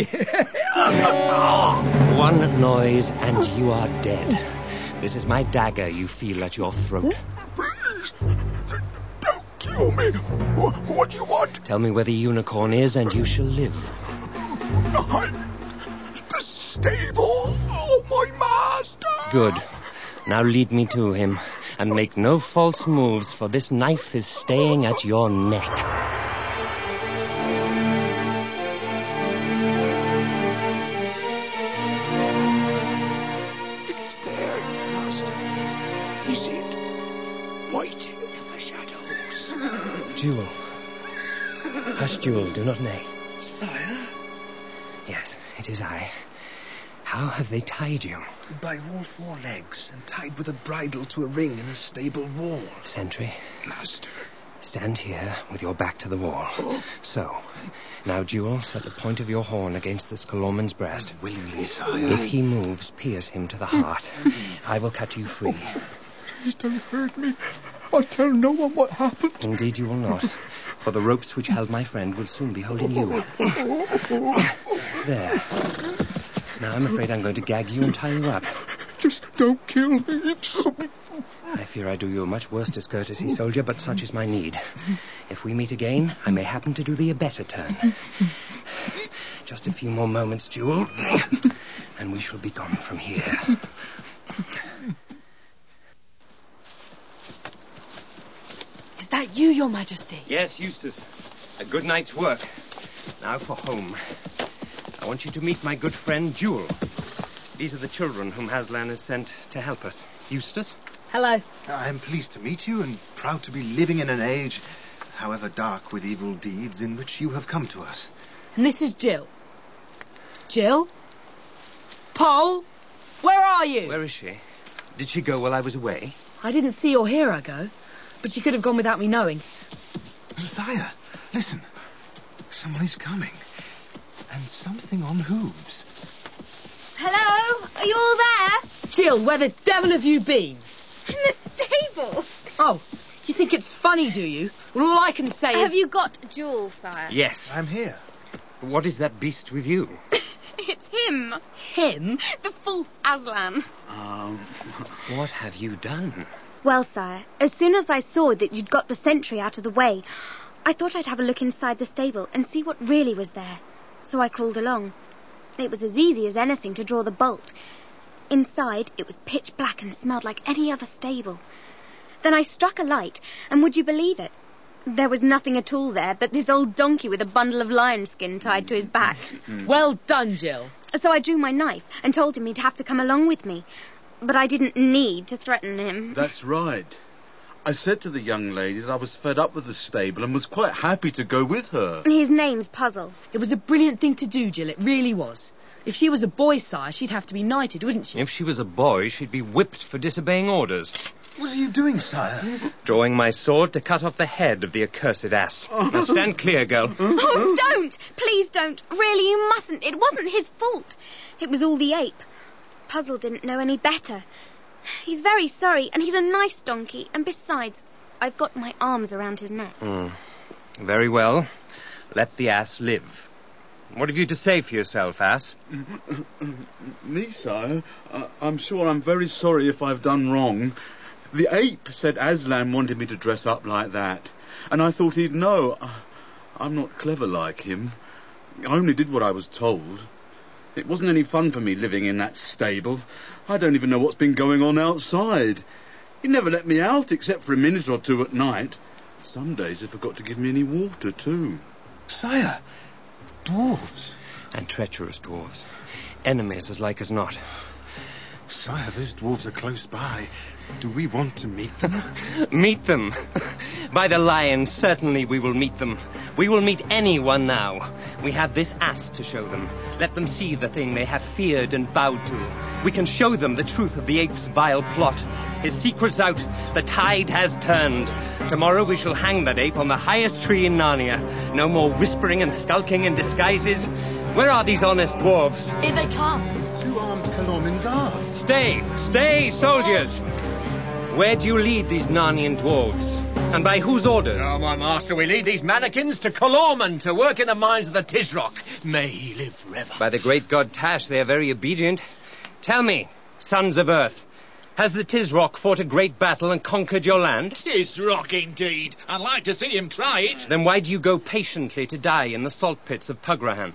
One noise and you are dead. This is my dagger you feel at your throat. Please, don't kill me. What do you want? Tell me where the unicorn is and you shall live. I... The stable. Oh, my master. Good. Now lead me to him, and make no false moves, for this knife is staying at your neck. It's there, master. Is it? Waiting in the shadows. Jewel. Hush, Jewel, do not neigh. Sire? Yes, it is I. How have they tied you? By all four legs, and tied with a bridle to a ring in the stable wall. Sentry. Master. Stand here with your back to the wall. Oh. So. Now, Jewel, set the point of your horn against this Calormen's breast. Willingly, sire. If he moves, pierce him to the heart. I will cut you free. Please don't hurt me. I'll tell no one what happened. Indeed you will not, for the ropes which held my friend will soon be holding you. There. Now I'm afraid I'm going to gag you and tie you up. Just don't kill me. I fear I do you a much worse discourtesy, soldier, but such is my need. If we meet again, I may happen to do thee a better turn. Just a few more moments, Jewel, and we shall be gone from here. Is that you, Your Majesty? Yes, Eustace. A good night's work. Now for home. I want you to meet my good friend, Jewel. These are the children whom Aslan has sent to help us. Eustace? Hello. I am pleased to meet you and proud to be living in an age, however dark with evil deeds, in which you have come to us. And this is Jill. Jill? Paul? Where are you? Where is she? Did she go while I was away? I didn't see or hear her go, but she could have gone without me knowing. Sire, listen. Someone is coming. And something on hooves. Hello? Are you all there? Jill, where the devil have you been? In the stable. Oh, you think it's funny, do you? Well, all I can say Have is... you got Jewel, sire? Yes. I'm here. What is that beast with you? It's him. Him? The false Aslan. Um... What have you done? Well, sire, as soon as I saw that you'd got the sentry out of the way, I thought I'd have a look inside the stable and see what really was there. So I crawled along. It was as easy as anything to draw the bolt. Inside, it was pitch black and smelled like any other stable. Then I struck a light, and would you believe it? There was nothing at all there but this old donkey with a bundle of lion skin tied to his back. Well done, Jill. So I drew my knife and told him he'd have to come along with me. But I didn't need to threaten him. That's right. I said to the young lady that I was fed up with the stable and was quite happy to go with her. His name's Puzzle. It was a brilliant thing to do, Jill. It really was. If she was a boy, sire, she'd have to be knighted, wouldn't she? If she was a boy, she'd be whipped for disobeying orders. What are you doing, sire? Drawing my sword to cut off the head of the accursed ass. Now stand clear, girl. Oh, don't! Please don't. Really, you mustn't. It wasn't his fault. It was all the ape. Puzzle didn't know any better. He's very sorry, and he's a nice donkey. And besides, I've got my arms around his neck. Mm. Very well. Let the ass live. What have you to say for yourself, ass? Me, sire? Uh, I'm sure I'm very sorry if I've done wrong. The ape said Aslan wanted me to dress up like that, and I thought he'd know. I'm not clever like him. I only did what I was told. It wasn't any fun for me living in that stable. I don't even know what's been going on outside. He never let me out except for a minute or two at night. Some days he forgot to give me any water, too. Sire, dwarves. And treacherous dwarves. Enemies as like as not. Sire, those dwarves are close by. Do we want to meet them? Meet them? By the lion, certainly we will meet them. We will meet anyone now. We have this ass to show them. Let them see the thing they have feared and bowed to. We can show them the truth of the ape's vile plot. His secret's out. The tide has turned. Tomorrow we shall hang that ape on the highest tree in Narnia. No more whispering and skulking in disguises. Where are these honest dwarves? Here they come. Two armed Calormen guards. Stay, stay, soldiers. Where do you lead these Narnian dwarves? And by whose orders? Oh, my master, we lead these mannequins to Calormen to work in the mines of the Tisroc. May he live forever. By the great god Tash, they are very obedient. Tell me, sons of Earth, has the Tisroc fought a great battle and conquered your land? Tisroc, indeed. I'd like to see him try it. Then why do you go patiently to die in the salt pits of Pugrahan?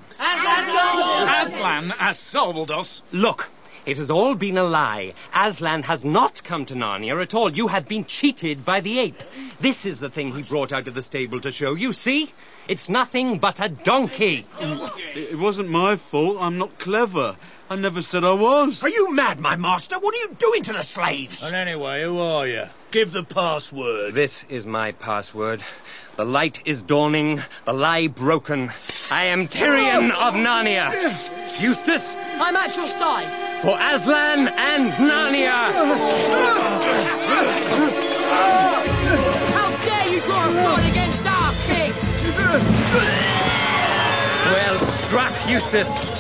Aslan has sold us. Look, it has all been a lie. Aslan has not come to Narnia at all. You have been cheated by the ape. This is the thing he brought out of the stable to show you. See? It's nothing but a donkey. It wasn't my fault. I'm not clever. I never said I was. Are you mad, my master? What are you doing to the slaves? And anyway, who are you? Give the password. This is my password. The light is dawning, the lie broken. I am Tyrion of Narnia. Eustace? I'm at your side. For Aslan and Narnia. How dare you draw a sword against our king? Well struck, Eustace.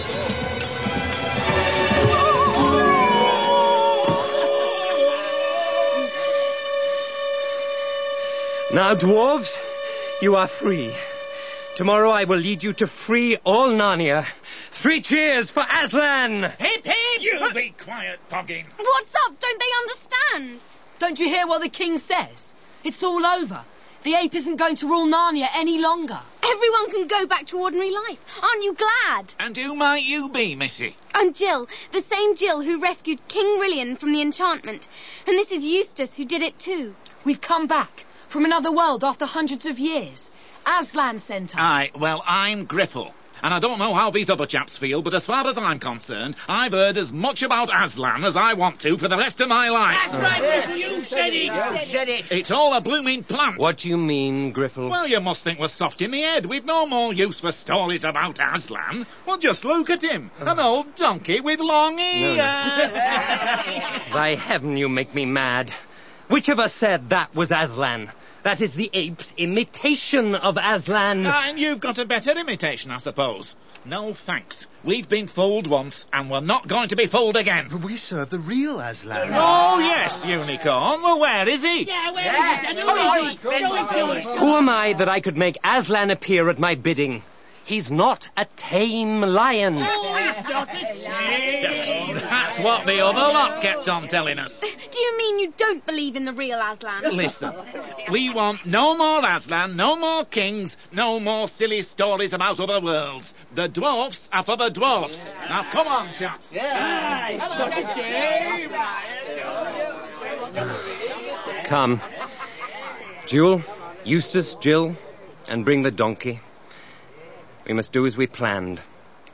Now, dwarves, you are free. Tomorrow I will lead you to free all Narnia. Three cheers for Aslan! Hip, hip! You be quiet, Poggin. What's up? Don't they understand? Don't you hear what the king says? It's all over. The ape isn't going to rule Narnia any longer. Everyone can go back to ordinary life. Aren't you glad? And who might you be, missy? I'm Jill, the same Jill who rescued King Rilian from the enchantment. And this is Eustace who did it too. We've come back from another world after hundreds of years. Aslan sent us. Aye, well, I'm Gripple. And I don't know how these other chaps feel, but as far as I'm concerned, I've heard as much about Aslan as I want to for the rest of my life. That's right, Gripple, you said it. You said it. It's all a blooming plant. What do you mean, Griffle? Well, you must think we're soft in the head. We've no more use for stories about Aslan. Well, just look at him. An old donkey with long ears. No, no. By heaven, you make me mad. Which of us said that was Aslan? That is the ape's imitation of Aslan. Uh, and you've got a better imitation, I suppose. No thanks. We've been fooled once, and we're not going to be fooled again. But we serve the real Aslan. Oh, yes, Unicorn. Well, where is he? Yeah, where yeah. is he? Who is he? Show it to us. Who am I that I could make Aslan appear at my bidding? He's not a tame lion. Oh, he's not a tame. That's what the other lot kept on telling us. Do you mean you don't believe in the real Aslan? Listen, we want no more Aslan, no more kings, no more silly stories about other worlds. The dwarfs are for the dwarfs. Now, come on, chaps. Yeah. It's not a shame. Come. Jewel, Eustace, Jill, and bring the donkey. We must do as we planned.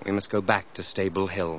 We must go back to Stable Hill.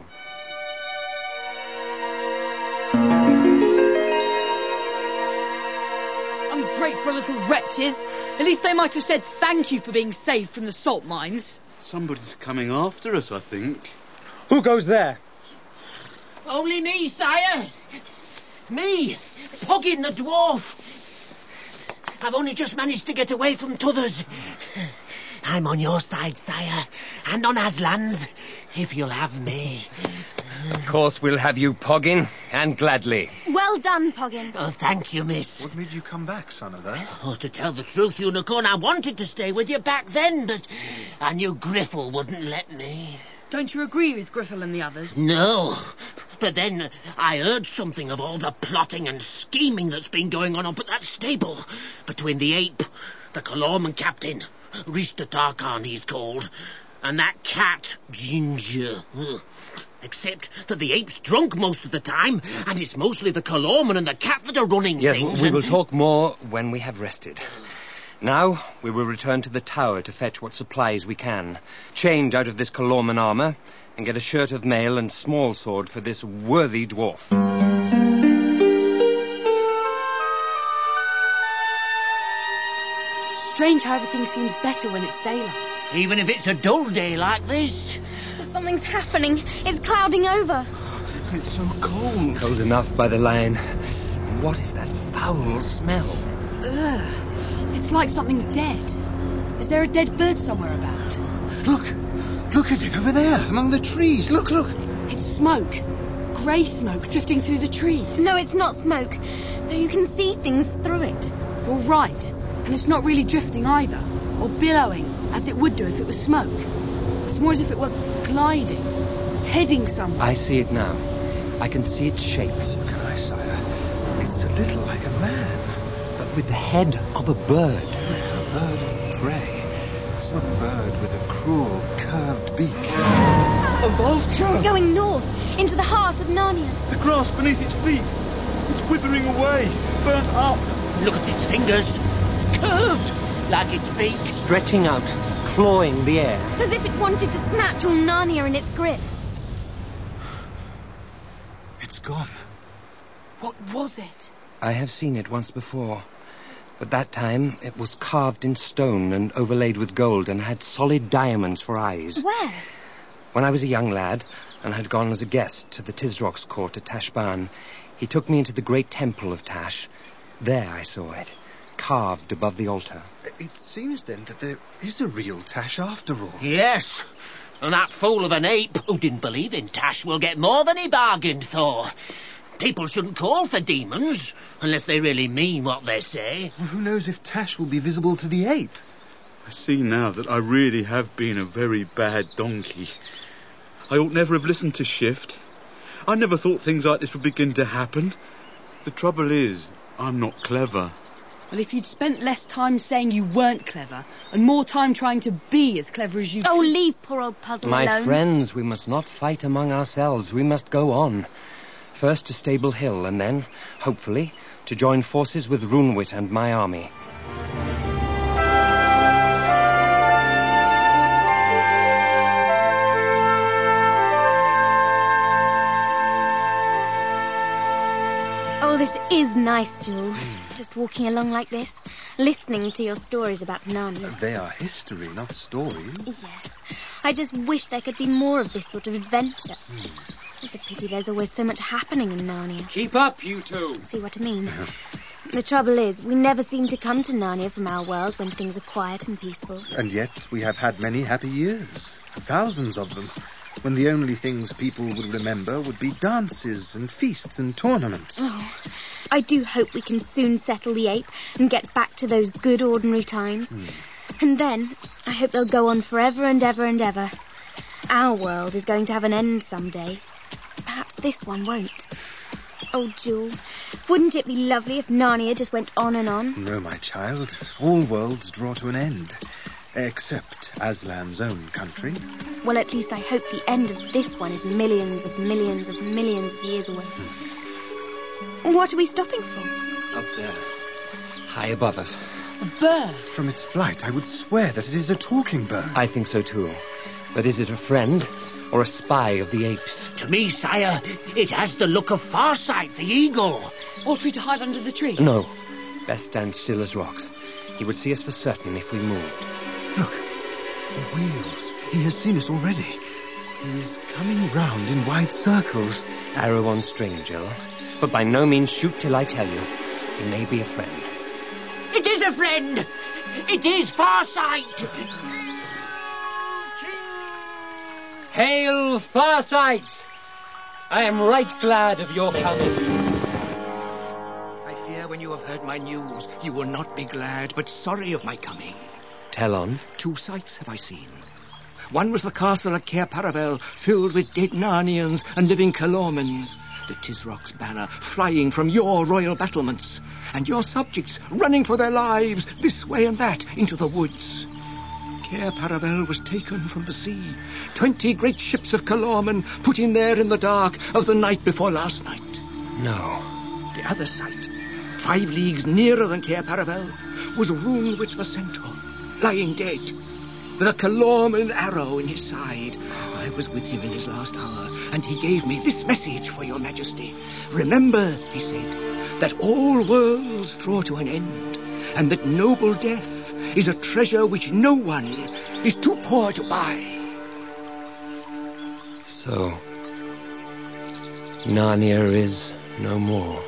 Ungrateful little wretches. At least they might have said thank you for being saved from the salt mines. Somebody's coming after us, I think. Who goes there? Only me, sire. Me, Poggin the dwarf. I've only just managed to get away from t'others. I'm on your side, sire, and on Aslan's, if you'll have me. Of course we'll have you, Poggin, and gladly. Well done, Poggin. Oh, thank you, miss. What made you come back, son of Earth? Oh, to tell the truth, Unicorn, I wanted to stay with you back then, but I knew Griffle wouldn't let me. Don't you agree with Griffle and the others? No. But then I heard something of all the plotting and scheming that's been going on up at that stable. Between the ape, the Kalorman captain, Rista Tarkhan he's called, and that cat, Ginger. Ugh. Except that the ape's drunk most of the time, and it's mostly the Kalorman and the cat that are running Yes, things. we and... will talk more when we have rested. Now we will return to the tower to fetch what supplies we can, change out of this Kalorman armour, and get a shirt of mail and small sword for this worthy dwarf. Strange how everything seems better when it's daylight. Even if it's a dull day like this. Something's happening. It's clouding over. It's so cold. Cold enough by the line. What is that foul smell? Ugh. It's like something dead. Is there a dead bird somewhere about? Look! Look at it over there, among the trees. Look, look! It's smoke. Grey smoke drifting through the trees. No, it's not smoke. Though you can see things through it. You're right. And it's not really drifting either. Or billowing, as it would do if it was smoke. It's more as if it were gliding. Heading somewhere. I see it now. I can see its shape. So can I, sire. It's a little like a man. But with the head of a bird. A bird of prey. Some bird with a cruel, curved beak. A vulture! Going north, into the heart of Narnia. The grass beneath its feet. It's withering away, burnt up. Look at its fingers. Curved, like its beak. Stretching out, clawing the air. As if it wanted to snatch all Narnia in its grip. It's gone. What was it? I have seen it once before. But that time it was carved in stone and overlaid with gold and had solid diamonds for eyes. Where? When I was a young lad and had gone as a guest to the Tisrock's court at Tashbaan, he took me into the great temple of Tash. There I saw it, carved above the altar. It seems then that there is a real Tash after all. Yes. And that fool of an ape who didn't believe in Tash will get more than he bargained for. People shouldn't call for demons unless they really mean what they say. Well, who knows if Tash will be visible to the ape? I see now that I really have been a very bad donkey. I ought never have listened to Shift. I never thought things like this would begin to happen. The trouble is, I'm not clever. Well, if you'd spent less time saying you weren't clever and more time trying to be as clever as you Oh, could... leave poor old Puzzle My alone. friends, we must not fight among ourselves. We must go on. First to Stable Hill, and then, hopefully, to join forces with Runewit and my army. Oh, this is nice, Jewel. Just walking along like this, listening to your stories about Narnia. They are history, not stories. Yes. I just wish there could be more of this sort of adventure. Hmm. It's a pity there's always so much happening in Narnia. Keep up, you two. See what I mean? The trouble is, we never seem to come to Narnia from our world when things are quiet and peaceful. And yet we have had many happy years, thousands of them, when the only things people would remember would be dances and feasts and tournaments. Oh, I do hope we can soon settle the ape and get back to those good ordinary times. Hmm. And then, I hope they'll go on forever and ever and ever. Our world is going to have an end someday. Perhaps this one won't. Oh, Jewel, wouldn't it be lovely if Narnia just went on and on? No, my child. All worlds draw to an end. Except Aslan's own country. Well, at least I hope the end of this one is millions of millions of millions of years away. What are we stopping for? Up there. high above us. A bird? From its flight, I would swear that it is a talking bird. I think so too. But is it a friend or a spy of the apes? To me, sire, it has the look of Farsight, the eagle. Ought we to hide under the trees? No. Best stand still as rocks. He would see us for certain if we moved. Look, he wheels. He has seen us already. He is coming round in wide circles. Arrow on string, Jill. But by no means shoot till I tell you. He may be a friend. It is a friend. It is Farsight. Hail, Farsight! I am right glad of your coming. I fear when you have heard my news, you will not be glad, but sorry of my coming. Tell on. Two sights have I seen. One was the castle at Cair Paravel, filled with dead Narnians and living Calormens. The Tisrock's banner flying from your royal battlements, and your subjects running for their lives this way and that into the woods. Cair Paravel was taken from the sea. Twenty great ships of Calormen put in there in the dark of the night before last night. No. The other sight, five leagues nearer than Cair Paravel, was Runewit the centaur, lying dead, with a Calormen arrow in his side. I was with him in his last hour, and he gave me this message for your majesty. Remember, he said, that all worlds draw to an end, and that noble death is a treasure which no one is too poor to buy. So, Narnia is no more.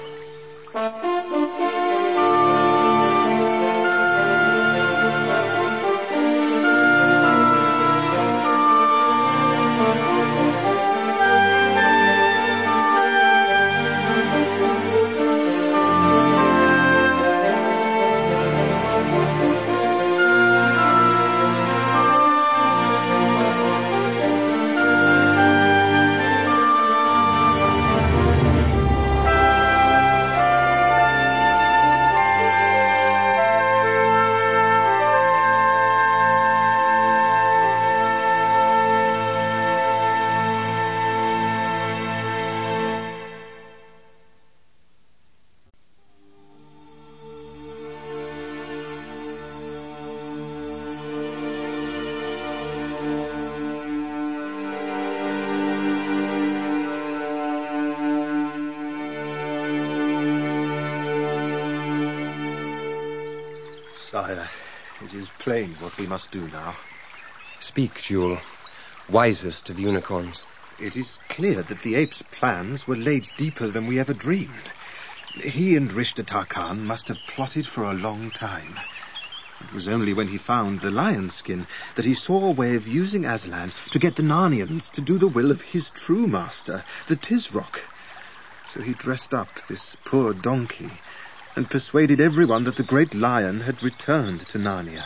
Sire, it is plain what we must do now. Speak, Jewel, wisest of unicorns. It is clear that the ape's plans were laid deeper than we ever dreamed. He and Rishta Tarkan must have plotted for a long time. It was only when he found the lion skin that he saw a way of using Aslan to get the Narnians to do the will of his true master, the Tisrock. So he dressed up this poor donkey and persuaded everyone that the great lion had returned to Narnia.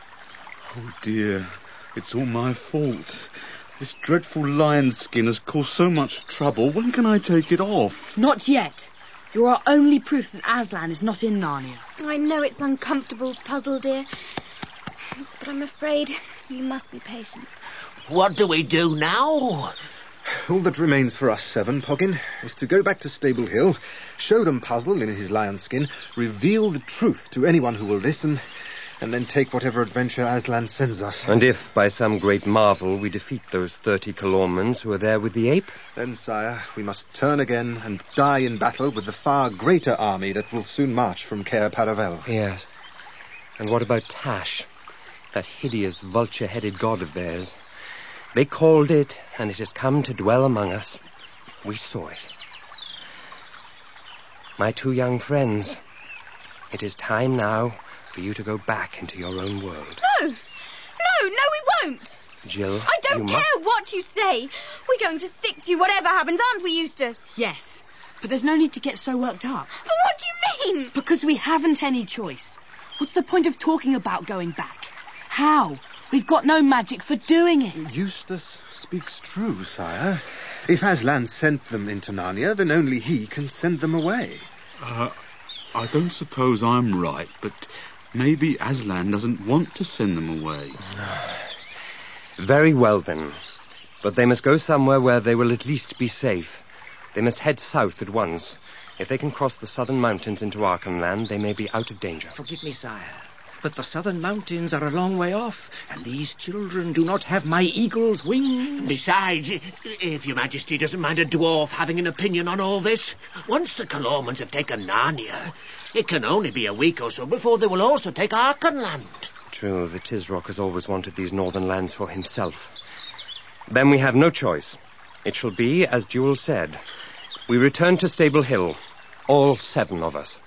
Oh, dear. It's all my fault. This dreadful lion skin has caused so much trouble. When can I take it off? Not yet. You're our only proof that Aslan is not in Narnia. I know it's uncomfortable, Puzzle, dear. But I'm afraid you must be patient. What do we do now? All that remains for us seven, Poggin, is to go back to Stable Hill, show them Puzzle in his lion skin, reveal the truth to anyone who will listen, and then take whatever adventure Aslan sends us. And if, by some great marvel, we defeat those thirty Calormens who are there with the ape? Then, sire, we must turn again and die in battle with the far greater army that will soon march from Cair Paravel. Yes. And what about Tash, that hideous vulture-headed god of theirs? They called it, and it has come to dwell among us. We saw it. My two young friends, it is time now for you to go back into your own world. No! No, no, we won't! Jill, I don't you care must... what you say. We're going to stick to you whatever happens, aren't we, Eustace? Yes, but there's no need to get so worked up. But what do you mean? Because we haven't any choice. What's the point of talking about going back? How? We've got no magic for doing it. Eustace speaks true, sire. If Aslan sent them into Narnia, then only he can send them away. Uh, I don't suppose I'm right, but maybe Aslan doesn't want to send them away. Very well, then. But they must go somewhere where they will at least be safe. They must head south at once. If they can cross the southern mountains into Archenland, they may be out of danger. Forgive me, sire, but the southern mountains are a long way off, and these children do not have my eagle's wings. Besides, if your Majesty doesn't mind a dwarf having an opinion on all this, once the Calormans have taken Narnia, it can only be a week or so before they will also take Archenland. True, the Tisroc has always wanted these northern lands for himself. Then we have no choice. It shall be as Jewel said. We return to Stable Hill, all seven of us.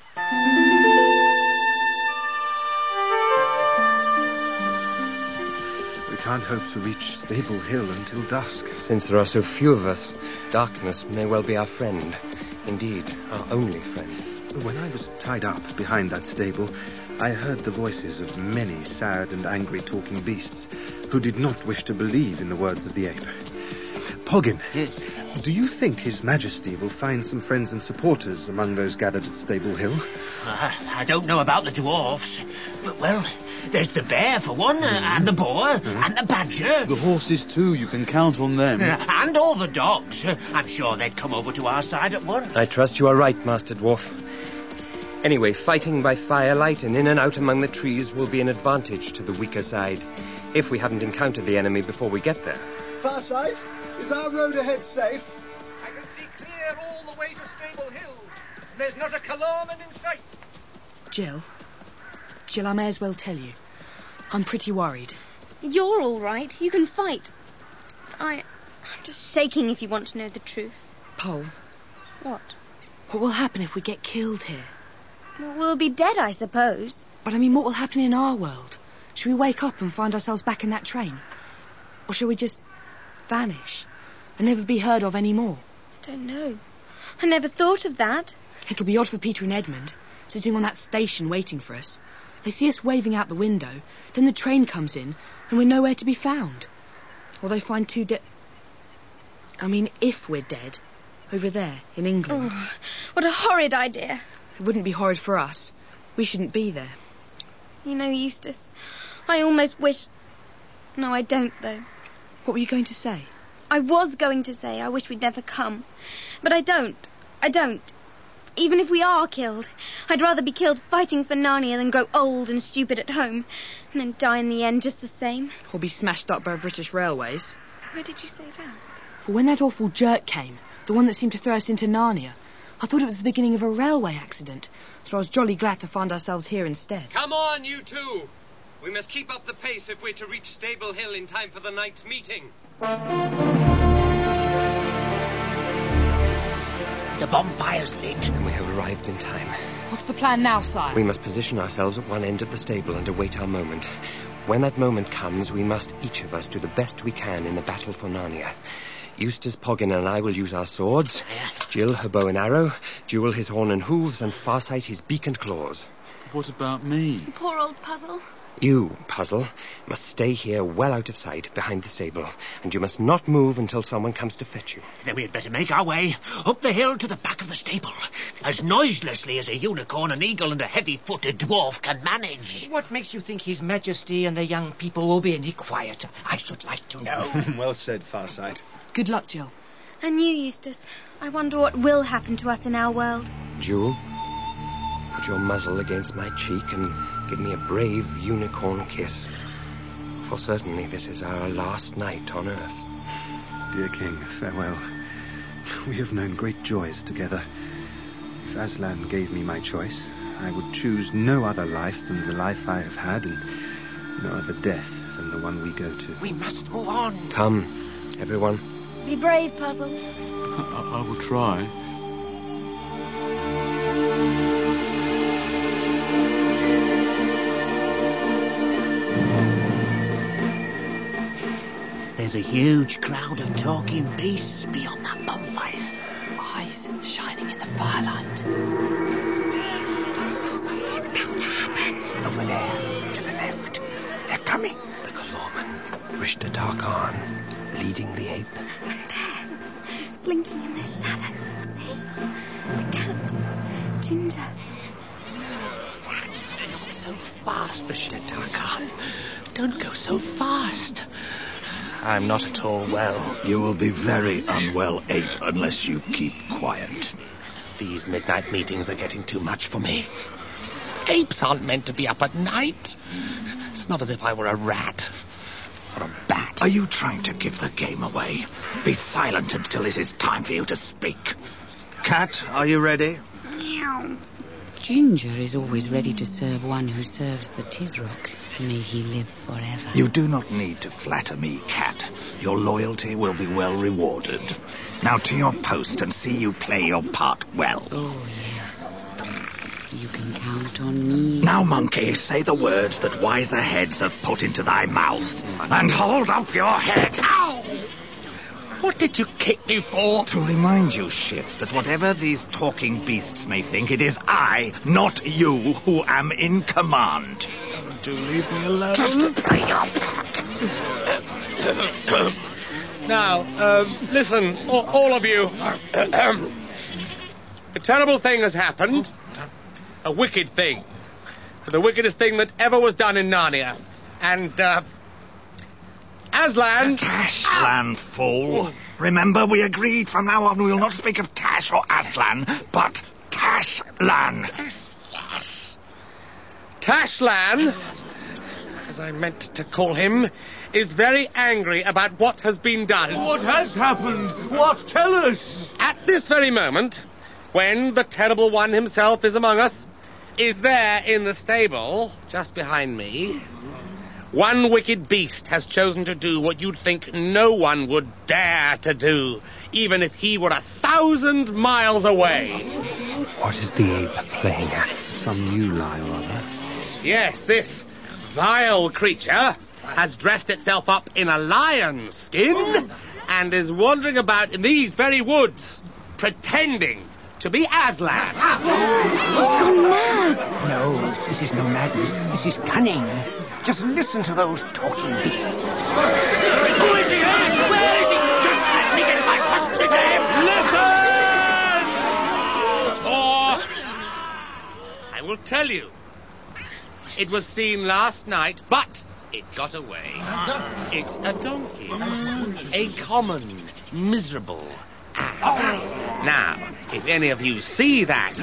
We can't hope to reach Stable Hill until dusk. Since there are so few of us, darkness may well be our friend. Indeed, our only friend. When I was tied up behind that stable, I heard the voices of many sad and angry talking beasts who did not wish to believe in the words of the ape. Poggin, mm. do you think His Majesty will find some friends and supporters among those gathered at Stable Hill? Uh, I don't know about the dwarfs. But, well, there's the bear, for one, mm. uh, and the boar, mm. and the badger. The horses, too. You can count on them. Uh, and all the dogs. Uh, I'm sure they'd come over to our side at once. I trust you are right, Master Dwarf. Anyway, fighting by firelight and in and out among the trees will be an advantage to the weaker side, if we haven't encountered the enemy before we get there. Farsight, is our road ahead safe? I can see clear all the way to Stable Hill. There's not a Calorman in sight. Jill, Jill, I may as well tell you. I'm pretty worried. You're all right. You can fight. I, I'm just shaking if you want to know the truth. Pole. What? What will happen if we get killed here? Well, we'll be dead, I suppose. But I mean, what will happen in our world? Should we wake up and find ourselves back in that train? Or shall we just vanish and never be heard of anymore? I don't know. I never thought of that. It'll be odd for Peter and Edmund, sitting on that station waiting for us. They see us waving out the window, then the train comes in, and we're nowhere to be found. Or they find two dead... I mean, if we're dead, over there, in England. Oh, what a horrid idea. It wouldn't be horrid for us. We shouldn't be there. You know, Eustace, I almost wish... No, I don't, though. What were you going to say? I was going to say I wish we'd never come. But I don't. I don't. Even if we are killed, I'd rather be killed fighting for Narnia than grow old and stupid at home, and then die in the end just the same. Or be smashed up by British Railways. Why did you say that? For when that awful jerk came, the one that seemed to throw us into Narnia, I thought it was the beginning of a railway accident, so I was jolly glad to find ourselves here instead. Come on, you two! We must keep up the pace if we're to reach Stable Hill in time for the night's meeting. The bonfire's lit. And we have arrived in time. What's the plan now, sire? We must position ourselves at one end of the stable and await our moment. When that moment comes, we must, each of us, do the best we can in the battle for Narnia. Eustace, Poggin and I will use our swords. Jill, her bow and arrow. Jewel, his horn and hooves. And Farsight, his beak and claws. What about me? Poor old Puzzle. You, Puzzle, must stay here well out of sight behind the stable, and you must not move until someone comes to fetch you. Then we had better make our way up the hill to the back of the stable, as noiselessly as a unicorn, an eagle, and a heavy-footed dwarf can manage. What makes you think His Majesty and the young people will be any quieter? I should like to know. Well said, Farsight. Good luck, Jill. And you, Eustace. I wonder what will happen to us in our world. Jewel, put your muzzle against my cheek and give me a brave unicorn kiss. For certainly this is our last night on Earth. Dear King, farewell. We have known great joys together. If Aslan gave me my choice, I would choose no other life than the life I have had, and no other death than the one we go to. We must move on. Come, everyone. Be brave, Puzzle. I, I will try. There's a huge crowd of talking beasts beyond that bonfire. Eyes shining in the firelight. Something's about to happen. Over there, to the left. They're coming. The Calorman, Rishta Tarkhan, leading the ape. And there, slinking in the shadow, see? The cat, Ginger. Not so fast, Rishta Tarkhan. Don't go so fast. I'm not at all well. You will be very unwell, Ape, unless you keep quiet. These midnight meetings are getting too much for me. Apes aren't meant to be up at night. It's not as if I were a rat or a bat. Are you trying to give the game away? Be silent until it is time for you to speak. Cat, are you ready? Meow. Ginger is always ready to serve one who serves the Tisroc. May he live forever. You do not need to flatter me, Cat. Your loyalty will be well rewarded. Now to your post and see you play your part well. Oh, yes. You can count on me. Now, Monkey, say the words that wiser heads have put into thy mouth. And hold up your head. Ow! What did you kick me for? To remind you, Shift, that whatever these talking beasts may think, it is I, not you, who am in command. Do leave me alone. Just play your part. Now, um, listen, all, all of you. A terrible thing has happened. A wicked thing. The wickedest thing that ever was done in Narnia. And, uh... Aslan... Aslan, fool. Remember, we agreed from now on we will not speak of Tash or Aslan, but Tashlan. Yes, yes. Tashlan, as I meant to call him, is very angry about what has been done. What has happened? What? Tell us. At this very moment, when the Terrible One himself is among us, is there in the stable, just behind me, one wicked beast has chosen to do what you'd think no one would dare to do, even if he were a thousand miles away. What is the ape playing at? Some new lie or other. Yes, this vile creature has dressed itself up in a lion's skin and is wandering about in these very woods, pretending to be Aslan. You're mad! No, this is no madness. This is cunning. Just listen to those talking beasts. Who is he? Where is he? Just let me get my first to him. Listen! Or I will tell you. It was seen last night, but it got away. It's a donkey. A common, miserable ass. Now, if any of you see that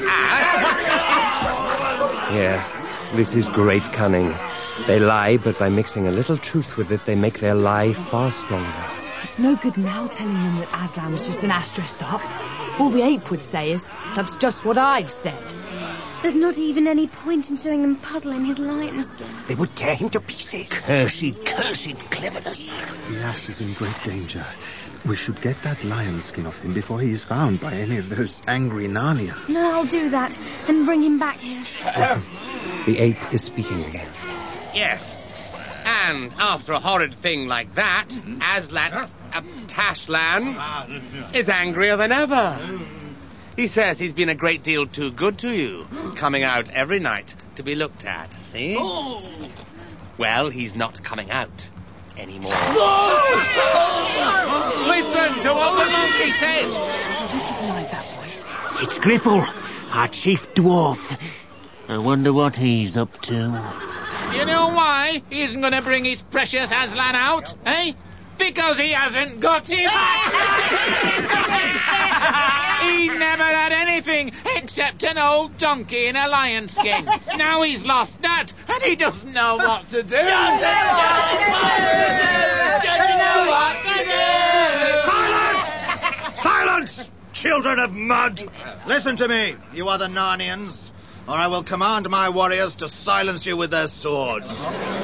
ass... Yes, this is great cunning. They lie, but by mixing a little truth with it, they make their lie far stronger. It's no good now telling them that Aslan was just an ass dressed up. All the ape would say is, that's just what I've said. There's not even any point in showing them Puzzle in his lion skin. They would tear him to pieces. Cursed, cursed cleverness. The ass is in great danger. We should get that lion skin off him before he is found by any of those angry Narnians. No, I'll do that and bring him back here. Listen, the ape is speaking again. Yes. And after a horrid thing like that, Aslan, uh, Tashlan, is angrier than ever. He says he's been a great deal too good to you, coming out every night to be looked at, see? Oh. Well, he's not coming out anymore. Listen to what the monkey says. Did you recognize that voice? It's Griffle, our chief dwarf. I wonder what he's up to. You know why he isn't going to bring his precious Aslan out, eh? Because he hasn't got him. He never had anything except an old donkey in a lion skin. Now he's lost that, and he doesn't know what to do. Doesn't know what to do. Silence! Silence! Children of mud! Listen to me, you other Narnians, or I will command my warriors to silence you with their swords.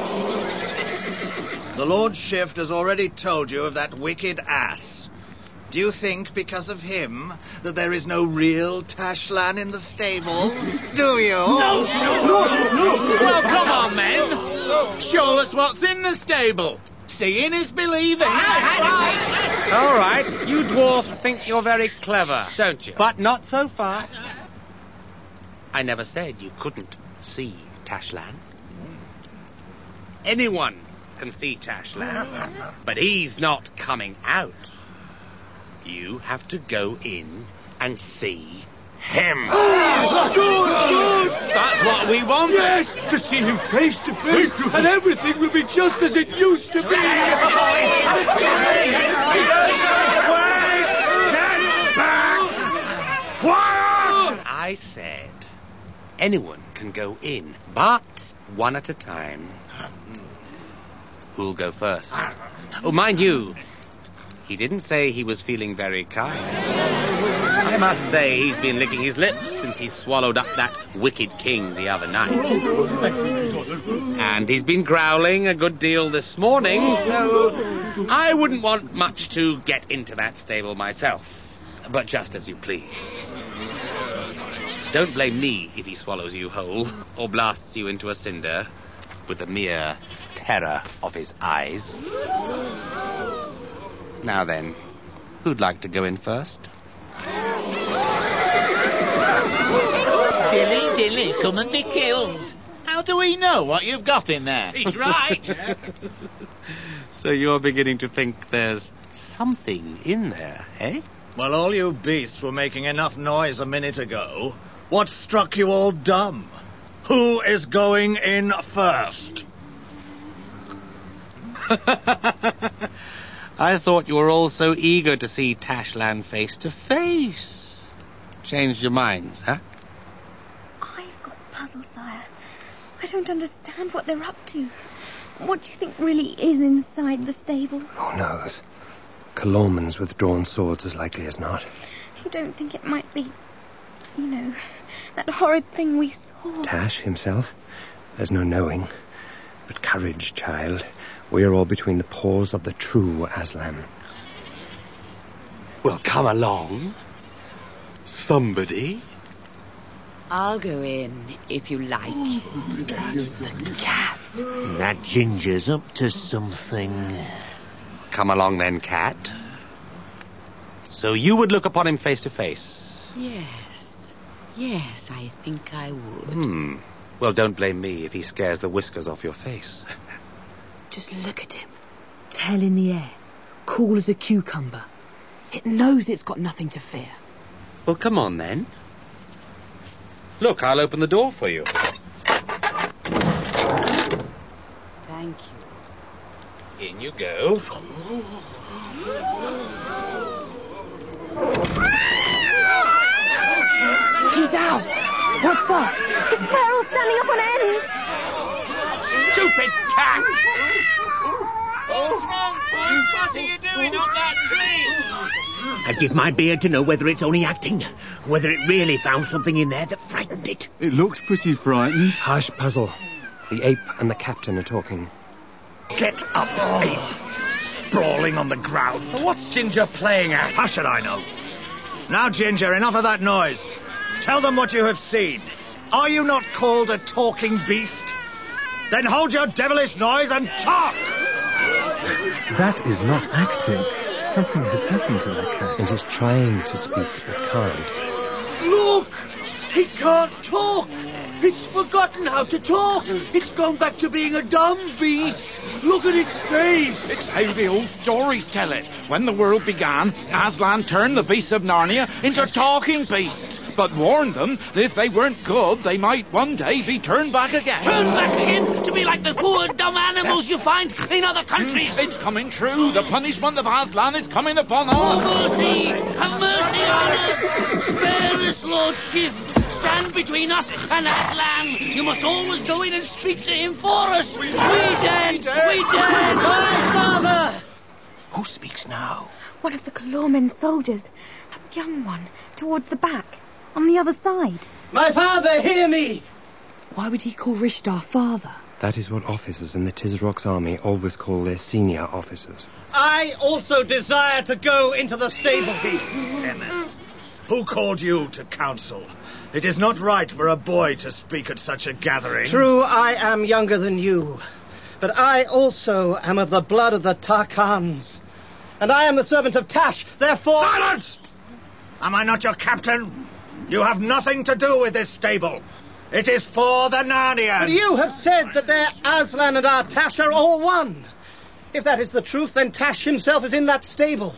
The Lord Shift has already told you of that wicked ass. Do you think, because of him, that there is no real Tashlan in the stable? Do you? No, no, no, no. Well, come on, men. Show us what's in the stable. Seeing is believing. All right, you dwarfs think you're very clever, don't you? But not so fast. I never said you couldn't see Tashlan. Anyone can see Tashlan, but he's not coming out. You have to go in and see him. Good, good. That's what we want. Yes, to see him face to face, and everything will be just as it used to be. Quiet! I said anyone can go in, but one at a time. Who'll go first? Oh, mind you, he didn't say he was feeling very kind. I must say he's been licking his lips since he swallowed up that wicked king the other night. And he's been growling a good deal this morning, so I wouldn't want much to get into that stable myself. But just as you please. Don't blame me if he swallows you whole or blasts you into a cinder with the mere terror of his eyes. Now then, who'd like to go in first? Dilly, dilly, come and be killed. How do we know what you've got in there? He's right. So you're beginning to think there's something in there, eh? Well, all you beasts were making enough noise a minute ago. What struck you all dumb? Who is going in first? I thought you were all so eager to see Tashlan face to face. Changed your minds, huh? I've got puzzled, sire. I don't understand what they're up to. What do you think really is inside the stable? Who knows? Kalormans with drawn swords as likely as not. You don't think it might be, you know, that horrid thing we saw? Tash himself? There's no knowing. But courage, child. We're all between the paws of the true Aslan. Well, come along. Somebody. I'll go in, if you like. The cat. That ginger's up to something. Come along then, cat. So you would look upon him face to face? Yes. Yes, I think I would. Hmm. Well, don't blame me if he scares the whiskers off your face. Just look at him. Tail in the air. Cool as a cucumber. It knows it's got nothing to fear. Well, come on then. Look, I'll open the door for you. Thank you. In you go. He's out. What's up? His hair all standing up on end. Stupid cat! What's wrong, boys? What are you doing up that tree? I'd give my beard to know whether it's only acting, whether it really found something in there that frightened it. It looked pretty frightened. Hush, Puzzle. The ape and the captain are talking. Get up, ape. Sprawling on the ground. What's Ginger playing at? How should I know? Now, Ginger, enough of that noise. Tell them what you have seen. Are you not called a talking beast? Then hold your devilish noise and talk! That is not acting. Something has happened to that cat. And he's trying to speak, but can't. Look! It can't talk! It's forgotten how to talk! It's gone back to being a dumb beast! Look at its face! It's how the old stories tell it. When the world began, Aslan turned the beasts of Narnia into talking beasts, but warned them that if they weren't good, they might one day be turned back again. Turned back again to be like the poor dumb animals you find in other countries. It's coming true. The punishment of Aslan is coming upon us. Oh, mercy! Have mercy on us! Spare us, Lord Shift! Stand between us and Aslan. You must always go in and speak to him for us. We daren't. We daren't. My father. Who speaks now? One of the Kalormen soldiers. A young one. Towards the back. On the other side. My father, hear me. Why would he call Rishtar father? That is what officers in the Tisroc's army always call their senior officers. I also desire to go into the stable. Peace, Emmett. Who called you to council? It is not right for a boy to speak at such a gathering. True, I am younger than you, but I also am of the blood of the Tarkans, and I am the servant of Tash, therefore... Silence! Am I not your captain? You have nothing to do with this stable. It is for the Narnians. But you have said that their Aslan and our Tash are all one. If that is the truth, then Tash himself is in that stable.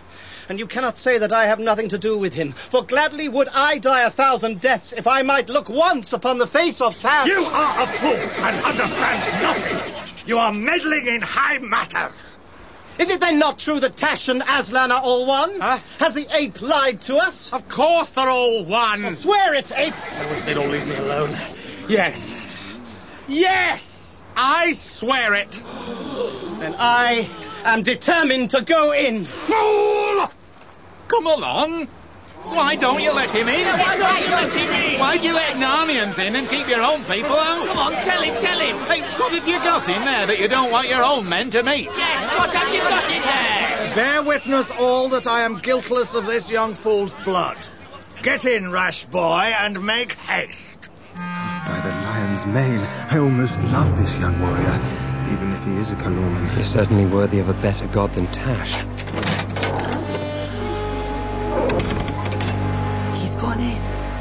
and you cannot say that I have nothing to do with him. For gladly would I die a thousand deaths if I might look once upon the face of Tash. You are a fool and understand nothing. You are meddling in high matters. Is it then not true that Tash and Aslan are all one? Huh? Has the ape lied to us? Of course they're all one. Well, swear it, ape. I wish they'd all leave me alone. Yes. Yes! I swear it. Then I am determined to go in. Fool! Come along. Why don't you let him in? Why don't you let him in? Why'd you let Narnians in and keep your own people out? Come on, tell him, tell him. Hey, what have you got in there that you don't want your own men to meet? Yes, what have you got in there? Bear witness all that I am guiltless of this young fool's blood. Get in, rash boy, and make haste. By the lion's mane, I almost love this young warrior, even if he is a Kalorman. He's certainly worthy of a better god than Tash. He's gone in.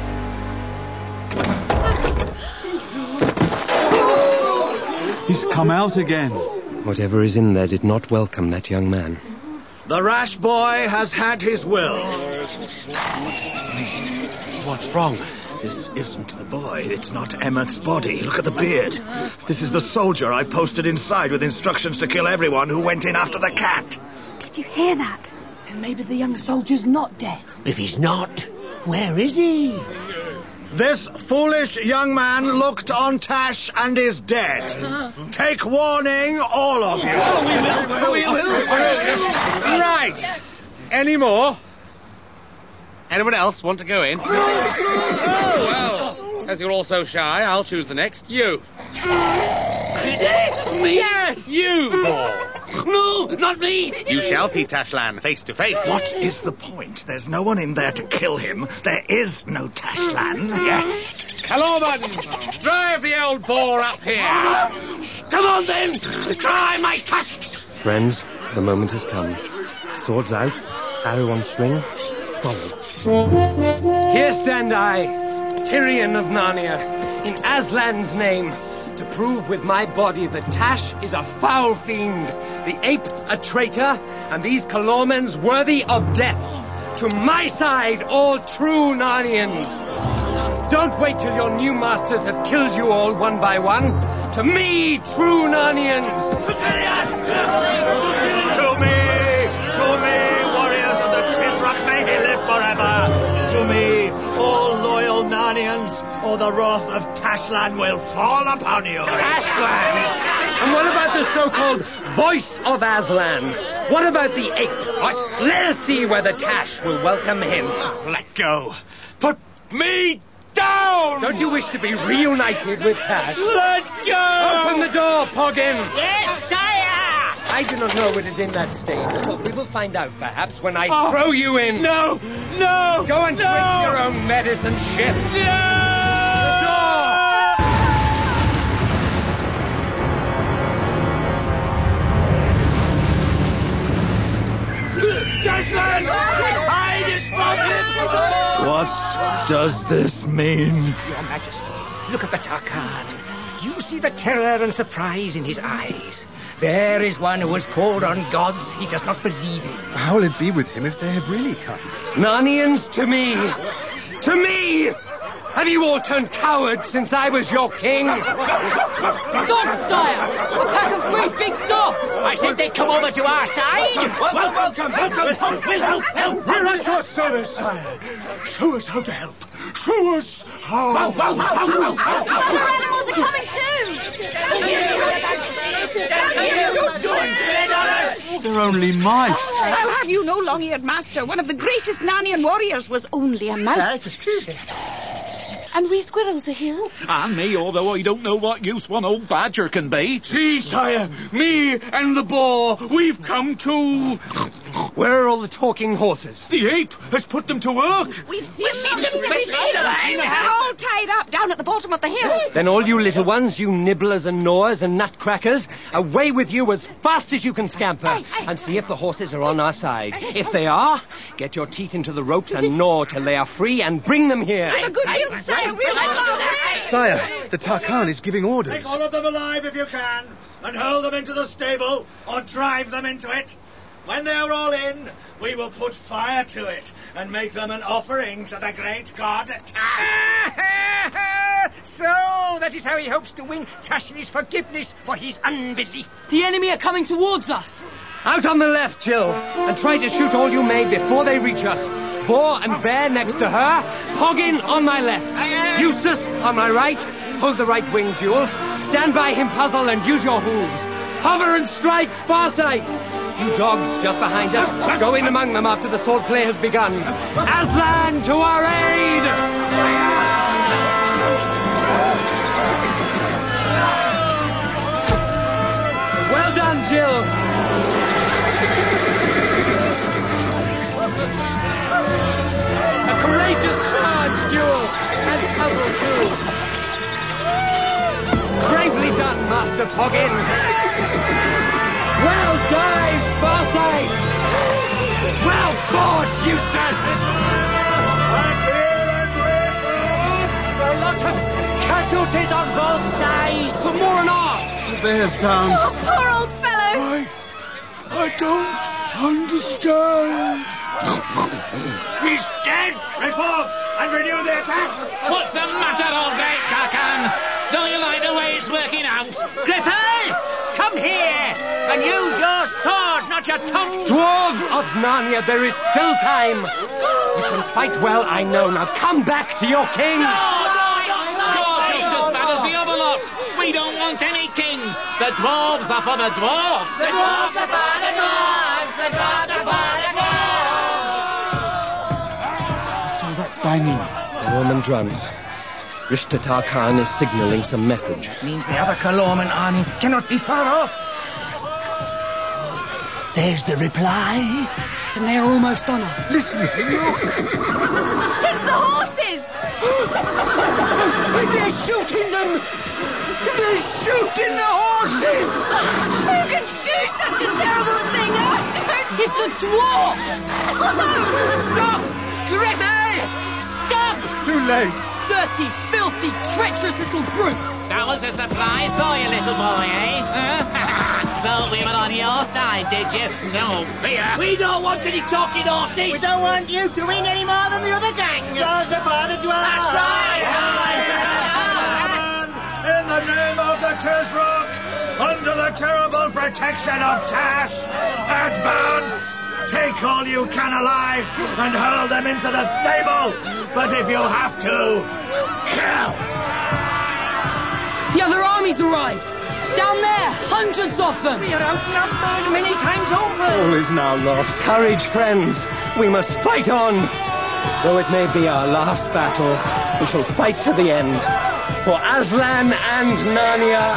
He's come out again. Whatever is in there did not welcome that young man. The rash boy has had his will. What does this mean? What's wrong? This isn't the boy. It's not Emeth's body. Look at the beard. This is the soldier I posted inside with instructions to kill everyone who went in after the cat. Did you hear that? Then maybe the young soldier's not dead. If he's not, where is he? This foolish young man looked on Tash and is dead. Take warning, all of you. Oh, we will. We will. Right. Any more? Anyone else want to go in? Oh, well, as you're all so shy, I'll choose the next. You. Me? Yes, you. No, not me. You shall see Tashlan face to face. What is the point? There's no one in there to kill him. There is no Tashlan. Yes. Kalorman, drive the old boar up here. Come on, then. Try my tusks. Friends, the moment has come. Swords out, arrow on string, follow. Here stand I, Tyrion of Narnia, in Aslan's name, to prove with my body that Tash is a foul fiend, the ape a traitor, and these Kalormens worthy of death. To my side, all true Narnians. Don't wait till your new masters have killed you all one by one. To me, true Narnians. To me, to me, warriors of the Tisrock, may he live forever. To me, all loyal Narnians, or the wrath of Tashlan will fall upon you. Tashlan! And what about the so-called voice of Aslan? What about the ape? What? Let us see whether Tash will welcome him. Let go. Put me down! Don't you wish to be reunited with Tash? Let go! Open the door, Poggin! Yes, sire! I do not know what is in that stable, but we will find out perhaps when I Oh, throw you in. No! No! Go and no. drink your own medicine, ship. No! Tashlan! Hide his pocket! What does this mean? Your Majesty, look at the Tarkhan. Do you see the terror and surprise in his eyes? There is one who has called on gods he does not believe in. How will it be with him if they have really come? Narnians, to me! To me! Have you all turned cowards since I was your king? Dogs, sire! A pack of great big dogs! I said they'd come over to our side! Well, welcome, welcome! We'll help, help! We're at your service, sire. Show us how to help. Show us how. Wow, wow, wow, wow, wow. Other animals are coming too! They're only mice. I'll have you no long-eared master. One of the greatest Narnian warriors was only a mouse. And we squirrels are here. And me, although I don't know what use one old badger can be. See, sire, me and the boar, we've come to... Where are all the talking horses? The ape has put them to work. We've seen them. We've seen them. They're all tied up down at the bottom of the hill. Then all you little ones, you nibblers and gnawers and nutcrackers, away with you as fast as you can scamper. Aye, aye. And see if the horses are on our side. If they are, get your teeth into the ropes and gnaw till they are free and bring them here. With a good will, sire. We'll hold our way. Sire, the Tarkhan is giving orders. Take all of them alive if you can, and hurl them into the stable, or drive them into it. When they are all in, we will put fire to it and make them an offering to the great god Tash. So, that is how he hopes to win Tash's forgiveness for his unbelief. The enemy are coming towards us. Out on the left, Jill, and try to shoot all you may before they reach us. Boar and Bear next to her. Poggin on my left. Eustace on my right. Hold the right wing, Jewel. Stand by him, Puzzle, and use your hooves. Hover and strike, Farsight. You dogs just behind us. Go in among them after the sword play has begun. Aslan, to our aid! Well done, Jill. A courageous charge, Jewel. And Puzzle, too. Bravely done, Master Poggin. Well dived, Farsight. Well fought, Eustace. And here and a lot of casualties on both sides. Some more on ours. The bear's down. Oh, poor old fellow. I... I don't understand. He's dead! Reform and renew the attack! What's the matter, old great Tarkan? Don't you like the way it's working out? Griffey, come here and use your sword, not your tongue. Dwarf of Narnia, there is still time. You can fight well, I know. Now come back to your king. No, no, no, no. You're just as bad as the other lot. We don't want any kings. The dwarves are for the dwarves. The dwarves are for the dwarves. The dwarves are for the dwarves. So that banging. The Roman drums. Rishta Tarkan is signalling some message. Means the other Kalorman army cannot be far off. There's the reply. And they are almost on us. Listen, look. It's the horses! They're shooting them! They're shooting the horses! Who can do such a terrible thing? I don't... It's the dwarfs! Stop! Griffey! Stop! Too late. Dirty, filthy, treacherous little brutes! That was a surprise for you, little boy, eh? Thought we were on your side, did you? No fear. We don't want any talking horses. We don't want you to win any more than the other gang. Those are for the dwarves. That's right. In the name of the Tisroc, under the terrible protection of Tash, advance! Take all you can alive and hurl them into the stable. But if you have to, kill. The other army's arrived. Down there, hundreds of them. We are outnumbered many times over. All is now lost. Courage, friends. We must fight on. Though it may be our last battle, we shall fight to the end. For Aslan and Narnia.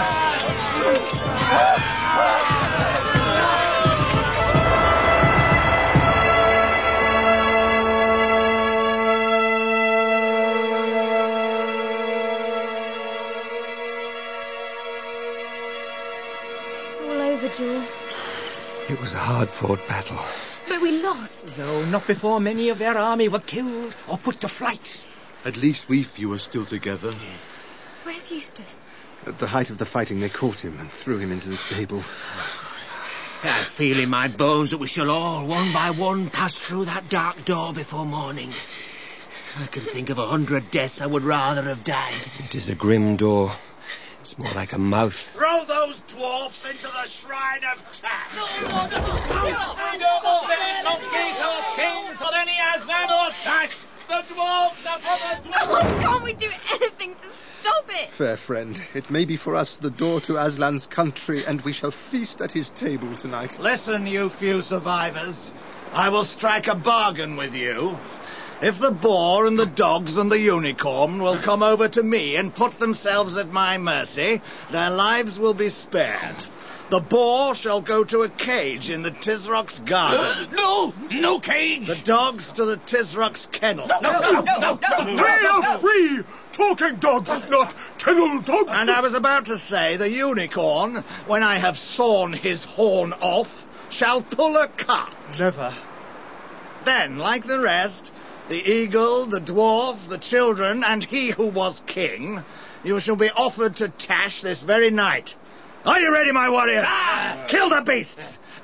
Jewel. It was a hard-fought battle. But we lost. Though not before many of their army were killed or put to flight. At least we few are still together. Where's Eustace? At the height of the fighting, they caught him and threw him into the stable. I feel in my bones that we shall all, one by one, pass through that dark door before morning. I can think of a hundred deaths I would rather have died. It is a grim door. It's more like a mouth. Throw those dwarfs into the shrine of Tash. We don't want any monkeys or kings or any Aslan or Tash. The dwarves are for the dwarves. Oh, can't we do anything to stop it? Fair friend, it may be for us the door to Aslan's country, and we shall feast at his table tonight. Listen, you few survivors. I will strike a bargain with you. If the boar and the dogs and the unicorn will come over to me and put themselves at my mercy, their lives will be spared. The boar shall go to a cage in the Tisroc's garden. No, no cage. The dogs to the Tisroc's kennel. No, no, no, no, no, no. We are free. Talking dogs, not kennel dogs. And I was about to say, the unicorn, when I have sawn his horn off, shall pull a cart. Never. Then, like the rest, the eagle, the dwarf, the children, and he who was king, you shall be offered to Tash this very night. Are you ready, my warriors? Ah! Kill the beasts.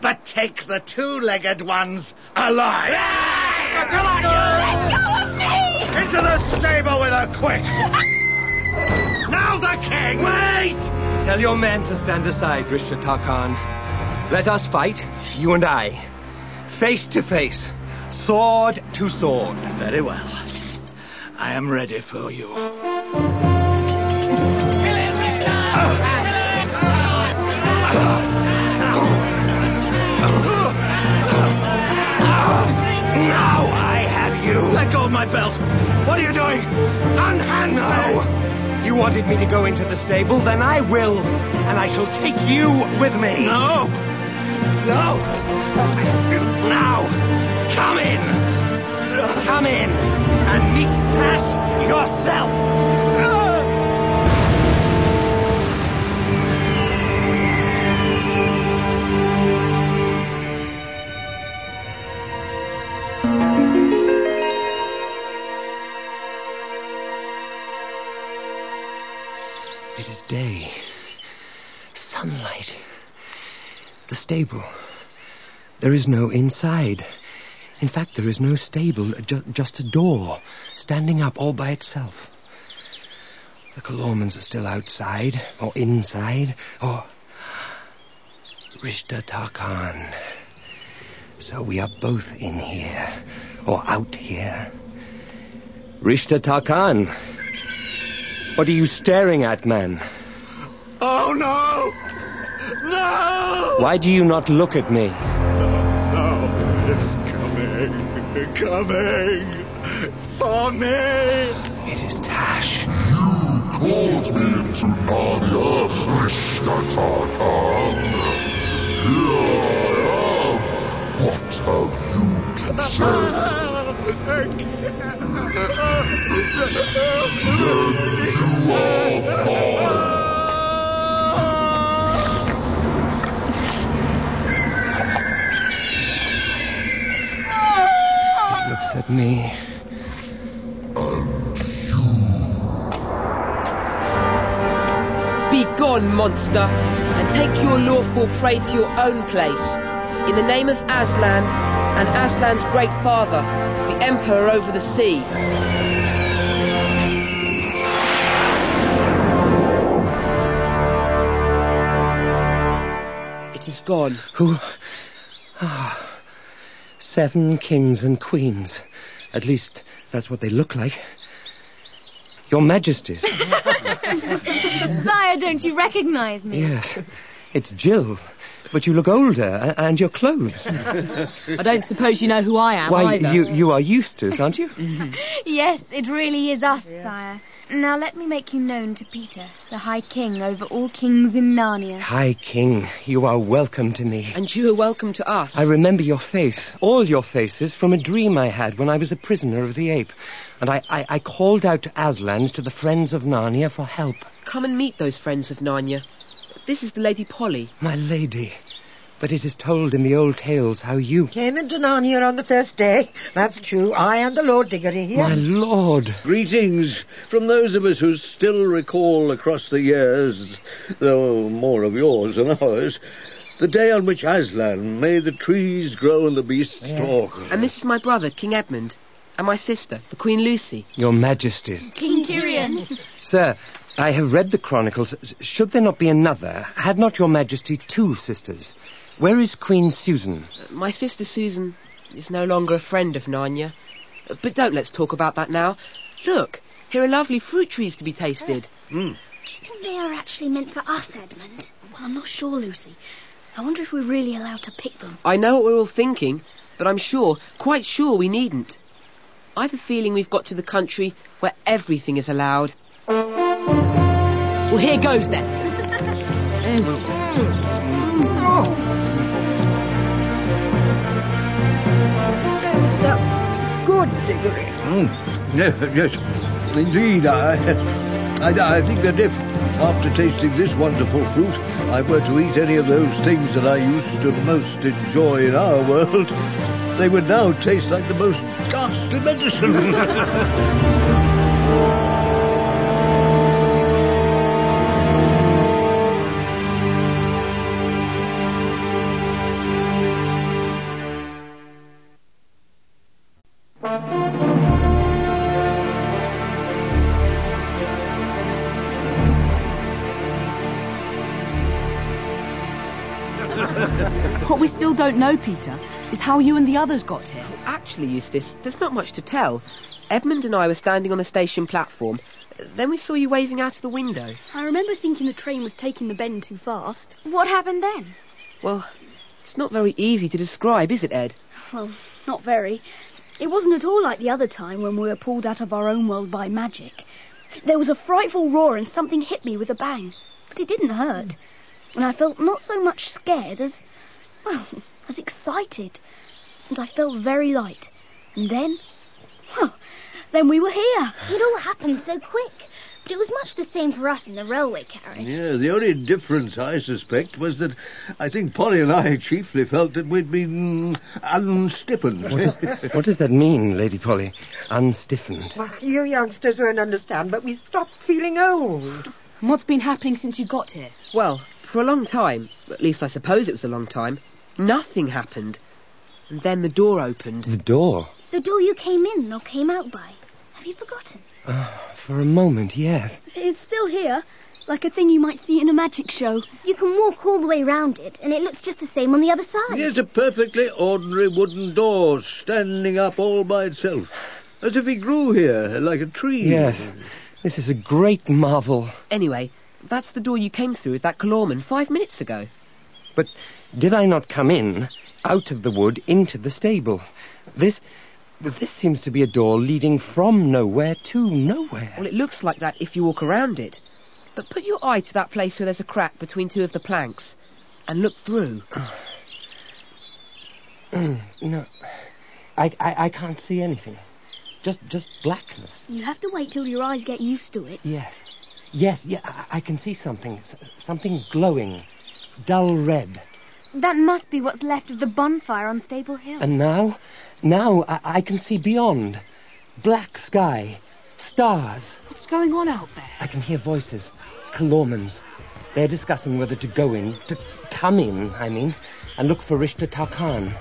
but take the two-legged ones alive. Let go of me! Into the stable with her, quick! Now the king! Wait! Tell your men to stand aside, Rishta Tarkan. Let us fight, you and I. Face to face. Sword to sword. Very well. I am ready for you. Now I have you. Let go of my belt. What are you doing? Unhand No. You wanted me to go into the stable, then I will. And I shall take you with me. No. No. Now, come in. Come in and meet Tash yourself. It is day. Sunlight. The stable. There is no inside. In fact, there is no stable, ju- just a door, standing up all by itself. The Kalormans are still outside, or inside, or... Rishta Tarkan. So we are both in here, or out here. Rishta Tarkan. What are you staring at, man? Oh, no! No! Why do you not look at me? No, it's coming. Coming. For me. It is Tash. You called me into Narnia, Rishta Tarkan. Here I am. What have you to say? Then you are mine. Looks at me. Be gone, monster, and take your lawful prey to your own place. In the name of Aslan, and Aslan's great father, the Emperor over the sea. It is gone. Who? Ah. Seven kings and queens. At least, that's what they look like. Your Majesties. Sire, don't you recognize me? Yes. It's Jill. But you look older, and your clothes. I don't suppose you know who I am, Why, either. you, you are Eustace, aren't you? Yes, it really is us, sire. Now let me make you known to Peter, the High King over all kings in Narnia. High King, you are welcome to me. And you are welcome to us. I remember your face, all your faces, from a dream I had when I was a prisoner of the ape. And I, I, I called out to Aslan, to the friends of Narnia, for help. Come and meet those friends of Narnia. This is the Lady Polly. My lady. But it is told in the old tales how you... Came into Narnia on the first day. That's true. I and the Lord Diggory here. My lord. Greetings from those of us who still recall across the years, though more of yours than ours, the day on which Aslan made the trees grow and the beasts yeah. talk. And this is my brother, King Edmund, and my sister, the Queen Lucy. Your Majesties. King Tyrion. Sir, I have read the chronicles. Should there not be another? Had not your Majesty two sisters? Where is Queen Susan? Uh, my sister Susan is no longer a friend of Narnia. Uh, but don't let's talk about that now. Look, here are lovely fruit trees to be tasted. Mm. Do you think they are actually meant for us, Edmund? Well, I'm not sure, Lucy. I wonder if we're really allowed to pick them. I know what we're all thinking, but I'm sure, quite sure we needn't. I've a feeling we've got to the country where everything is allowed. Well, here goes then. mm. Oh. Good, Diggory. Mm. Yes, yes, indeed. I, I, I think that if, after tasting this wonderful fruit, I were to eat any of those things that I used to most enjoy in our world, they would now taste like the most ghastly medicine. What we still don't know, Peter, is how you and the others got here. Actually, Eustace, there's not much to tell. Edmund and I were standing on the station platform. Then we saw you waving out of the window. I remember thinking the train was taking the bend too fast. What happened then? Well, it's not very easy to describe, is it, Ed? Well, not very. It wasn't at all like the other time when we were pulled out of our own world by magic. There was a frightful roar and something hit me with a bang. But it didn't hurt. And I felt not so much scared as, well, as excited. And I felt very light. And then, well, then we were here. It all happened so quick. But it was much the same for us in the railway carriage. Yeah, the only difference, I suspect, was that I think Polly and I chiefly felt that we'd been unstiffened. What does, what does that mean, Lady Polly? Unstiffened? Well, you youngsters won't understand, but we stopped feeling old. And what's been happening since you got here? Well, for a long time, at least I suppose it was a long time, nothing happened. And then the door opened. The door? The door you came in or came out by. Have you forgotten? Uh, for a moment, yes. It's still here, like a thing you might see in a magic show. You can walk all the way round it, and it looks just the same on the other side. It's a perfectly ordinary wooden door, standing up all by itself, as if he grew here, like a tree. Yes, this is a great marvel. Anyway, that's the door you came through with that Kalorman five minutes ago. But did I not come in, out of the wood, into the stable? This... This seems to be a door leading from nowhere to nowhere. Well, it looks like that if you walk around it. But put your eye to that place where there's a crack between two of the planks and look through. No, I, I, I can't see anything. Just just blackness. You have to wait till your eyes get used to it. Yes. Yes, yeah, I, I can see something. S- something glowing. Dull red. That must be what's left of the bonfire on Stable Hill. And now... Now I, I can see beyond. Black sky. Stars. What's going on out there? I can hear voices. Kalormans. They're discussing whether to go in, to come in, I mean, and look for Rishta Tarkan.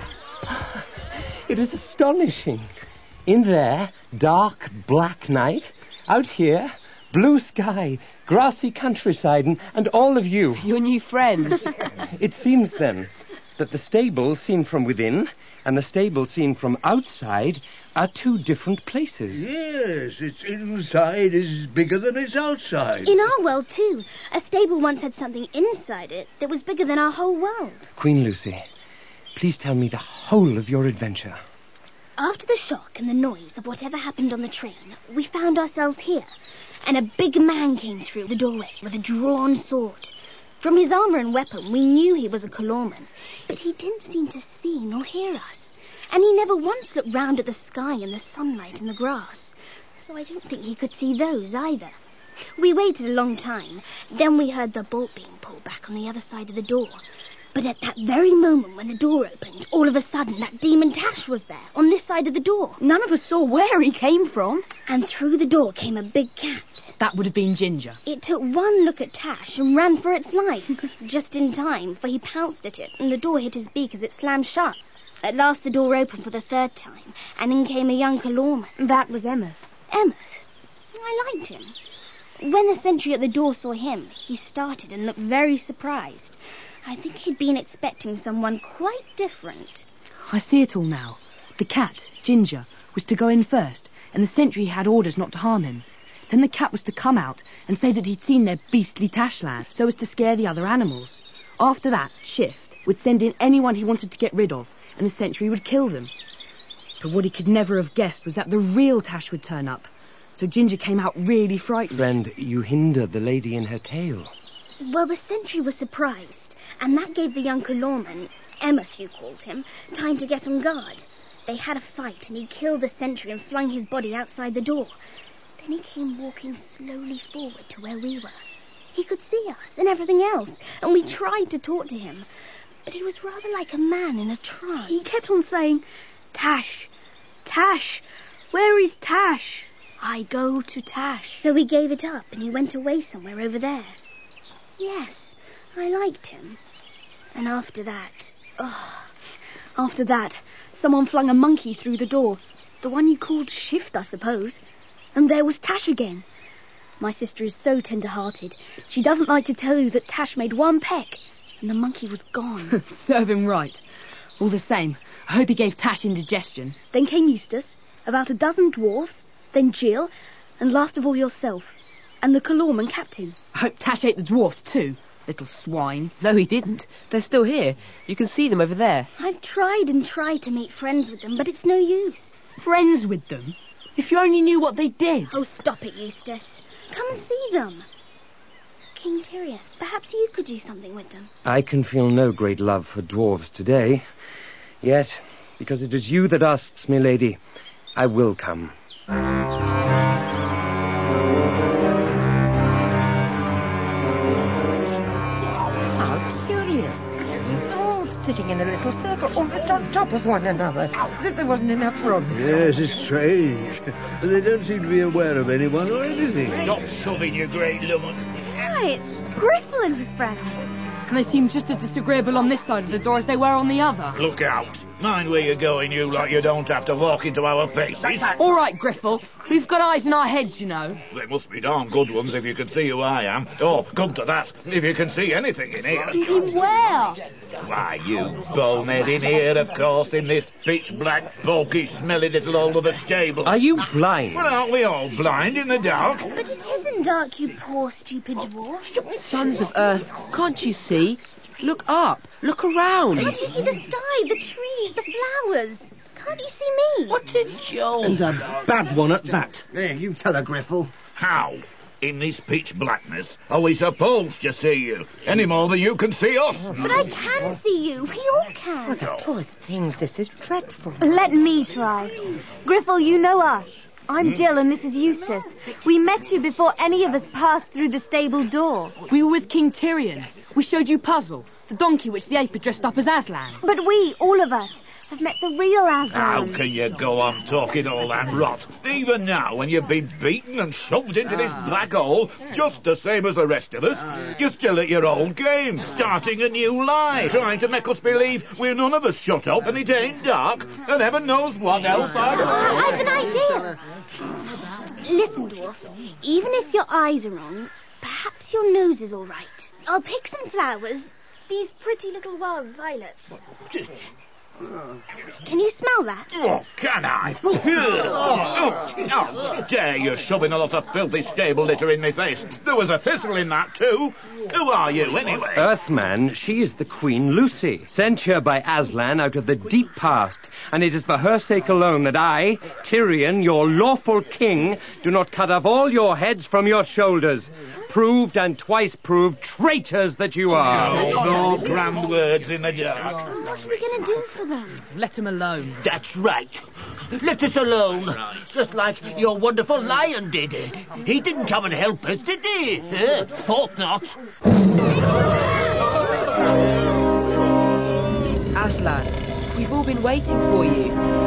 It is astonishing. In there, dark, black night. Out here, blue sky, grassy countryside, and, and all of you. Your new friends. It seems, then, that the stable seen from within and the stable seen from outside are two different places. Yes, its inside is bigger than its outside. In our world, too. A stable once had something inside it that was bigger than our whole world. Queen Lucy, please tell me the whole of your adventure. After the shock and the noise of whatever happened on the train, we found ourselves here, and a big man came through the doorway with a drawn sword. From his armour and weapon, we knew he was a Kalorman, but he didn't seem to see nor hear us, and he never once looked round at the sky and the sunlight and the grass, so I don't think he could see those either. We waited a long time, then we heard the bolt being pulled back on the other side of the door. But at that very moment when the door opened, all of a sudden that demon Tash was there, on this side of the door. None of us saw where he came from. And through the door came a big cat. That would have been Ginger. It took one look at Tash and ran for its life. Just in time, for he pounced at it, and the door hit his beak as it slammed shut. At last the door opened for the third time, and in came a young Kalorman. That was Emeth. Emeth? I liked him. When the sentry at the door saw him, he started and looked very surprised. I think he'd been expecting someone quite different. I see it all now. The cat, Ginger, was to go in first, and the sentry had orders not to harm him. Then the cat was to come out and say that he'd seen their beastly Tash lad, so as to scare the other animals. After that, Shift would send in anyone he wanted to get rid of, and the sentry would kill them. But what he could never have guessed was that the real Tash would turn up. So Ginger came out really frightened. Friend, you hinder the lady in her tale. Well, the sentry was surprised, and that gave the young Kalorman, Emeth you called him, time to get on guard. They had a fight, and he killed the sentry and flung his body outside the door. Then he came walking slowly forward to where we were. He could see us and everything else, and we tried to talk to him, but he was rather like a man in a trance. He kept on saying, Tash, Tash, where is Tash? I go to Tash. So we gave it up, and he went away somewhere over there. Yes, I liked him. And after that... Oh, after that, someone flung a monkey through the door. The one you called Shift, I suppose. And there was Tash again. My sister is so tender-hearted. She doesn't like to tell you that Tash made one peck, and the monkey was gone. Serve him right. All the same, I hope he gave Tash indigestion. Then came Eustace, about a dozen dwarfs, then Jill, and last of all yourself, and the Kalorman captain. I hope Tash ate the dwarfs too, little swine. No, he didn't. They're still here. You can see them over there. I've tried and tried to make friends with them, but it's no use. Friends with them? If you only knew what they did. Oh, stop it, Eustace. Come and see them. King Tyrion, perhaps you could do something with them. I can feel no great love for dwarves today. Yet, because it is you that asks me, lady, I will come. How curious. All sitting in a little circle, almost on top of one another, as if there wasn't enough room. Yes, it's strange. They don't seem to be aware of anyone or anything. Stop shoving, you great lummox. Why, it's Griffel and his friends. And they seem just as disagreeable on this side of the door as they were on the other. Look out. Mind where you're going, you lot. You don't have to walk into our faces. All right, Griffel. We've got eyes in our heads, you know. They must be darn good ones if you can see who I am. Or, come to that, if you can see anything in here. In where? Why, you bonehead in here, of course, in this pitch-black, bulky, smelly little hole of a stable. Are you blind? Well, aren't we all blind in the dark? But it isn't dark, you poor, stupid dwarf. Sons of Earth, can't you see? Look up. Look around. Can't you see the sky, the trees, the flowers? Can't you see me? What a joke. And a bad one at that. There, you tell her, Griffel. How? In this pitch blackness, are we supposed to see you? Any more than you can see us? But I can see you. We all can. What a poor things. This is dreadful. Let me try. Griffel, you know us. I'm Jill and this is Eustace. We met you before any of us passed through the stable door. We were with King Tyrion. We showed you Puzzle, the donkey which the ape had dressed up as Aslan. But we, all of us, have met the real Aslan. How can you go on talking all that rot? Even now, when you've been beaten and shoved into this black hole, just the same as the rest of us, you're still at your old game, starting a new lie, trying to make us believe we're none of us shut up and it ain't dark, and heaven knows what else. I have an idea. Listen, dwarf, even if your eyes are wrong, perhaps your nose is all right. I'll pick some flowers, these pretty little wild violets. Can you smell that? Oh, can I? oh, oh, dare you shoving a lot of filthy stable litter in my face. There was a thistle in that too. Who are you, anyway? Earthman, she is the Queen Lucy, sent here by Aslan out of the deep past, and it is for her sake alone that I, Tyrion, your lawful king, do not cut off all your heads from your shoulders. Proved and twice proved traitors that you are. No, no grand words in the dark. What are we going to do for them? Let them alone. That's right. Let us alone. Just like your wonderful lion did. He didn't come and help us, did he? Uh, thought not. Aslan, we've all been waiting for you.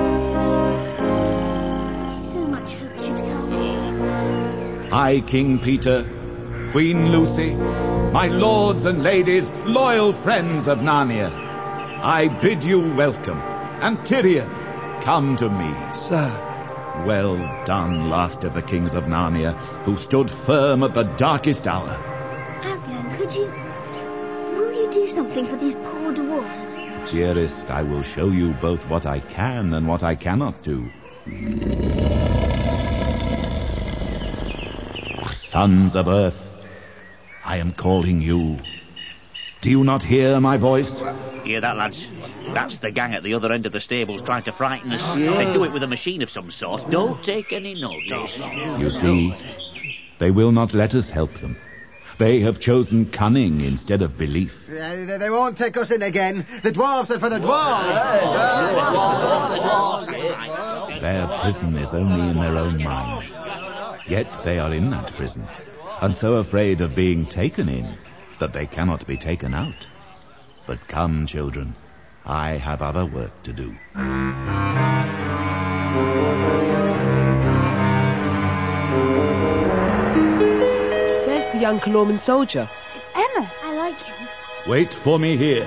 So much hoped you'd come. I, King Peter, Queen Lucy, my lords and ladies, loyal friends of Narnia, I bid you welcome. And Tyrion, come to me. Sir. Well done, last of the kings of Narnia, who stood firm at the darkest hour. Aslan, could you... Will you do something for these poor dwarfs? Dearest, I will show you both what I can and what I cannot do. Sons of Earth, I am calling you. Do you not hear my voice? Hear that, lads? That's the gang at the other end of the stables trying to frighten us. Yeah. They do it with a machine of some sort. Don't take any notice. You see, they will not let us help them. They have chosen cunning instead of belief. Uh, they, they won't take us in again. The dwarves are for the dwarves. Their prison is only in their own minds. Yet they are in that prison, and so afraid of being taken in that they cannot be taken out. But come, children, I have other work to do. There's the young Kalorman soldier. It's Emma. I like him. Wait for me here.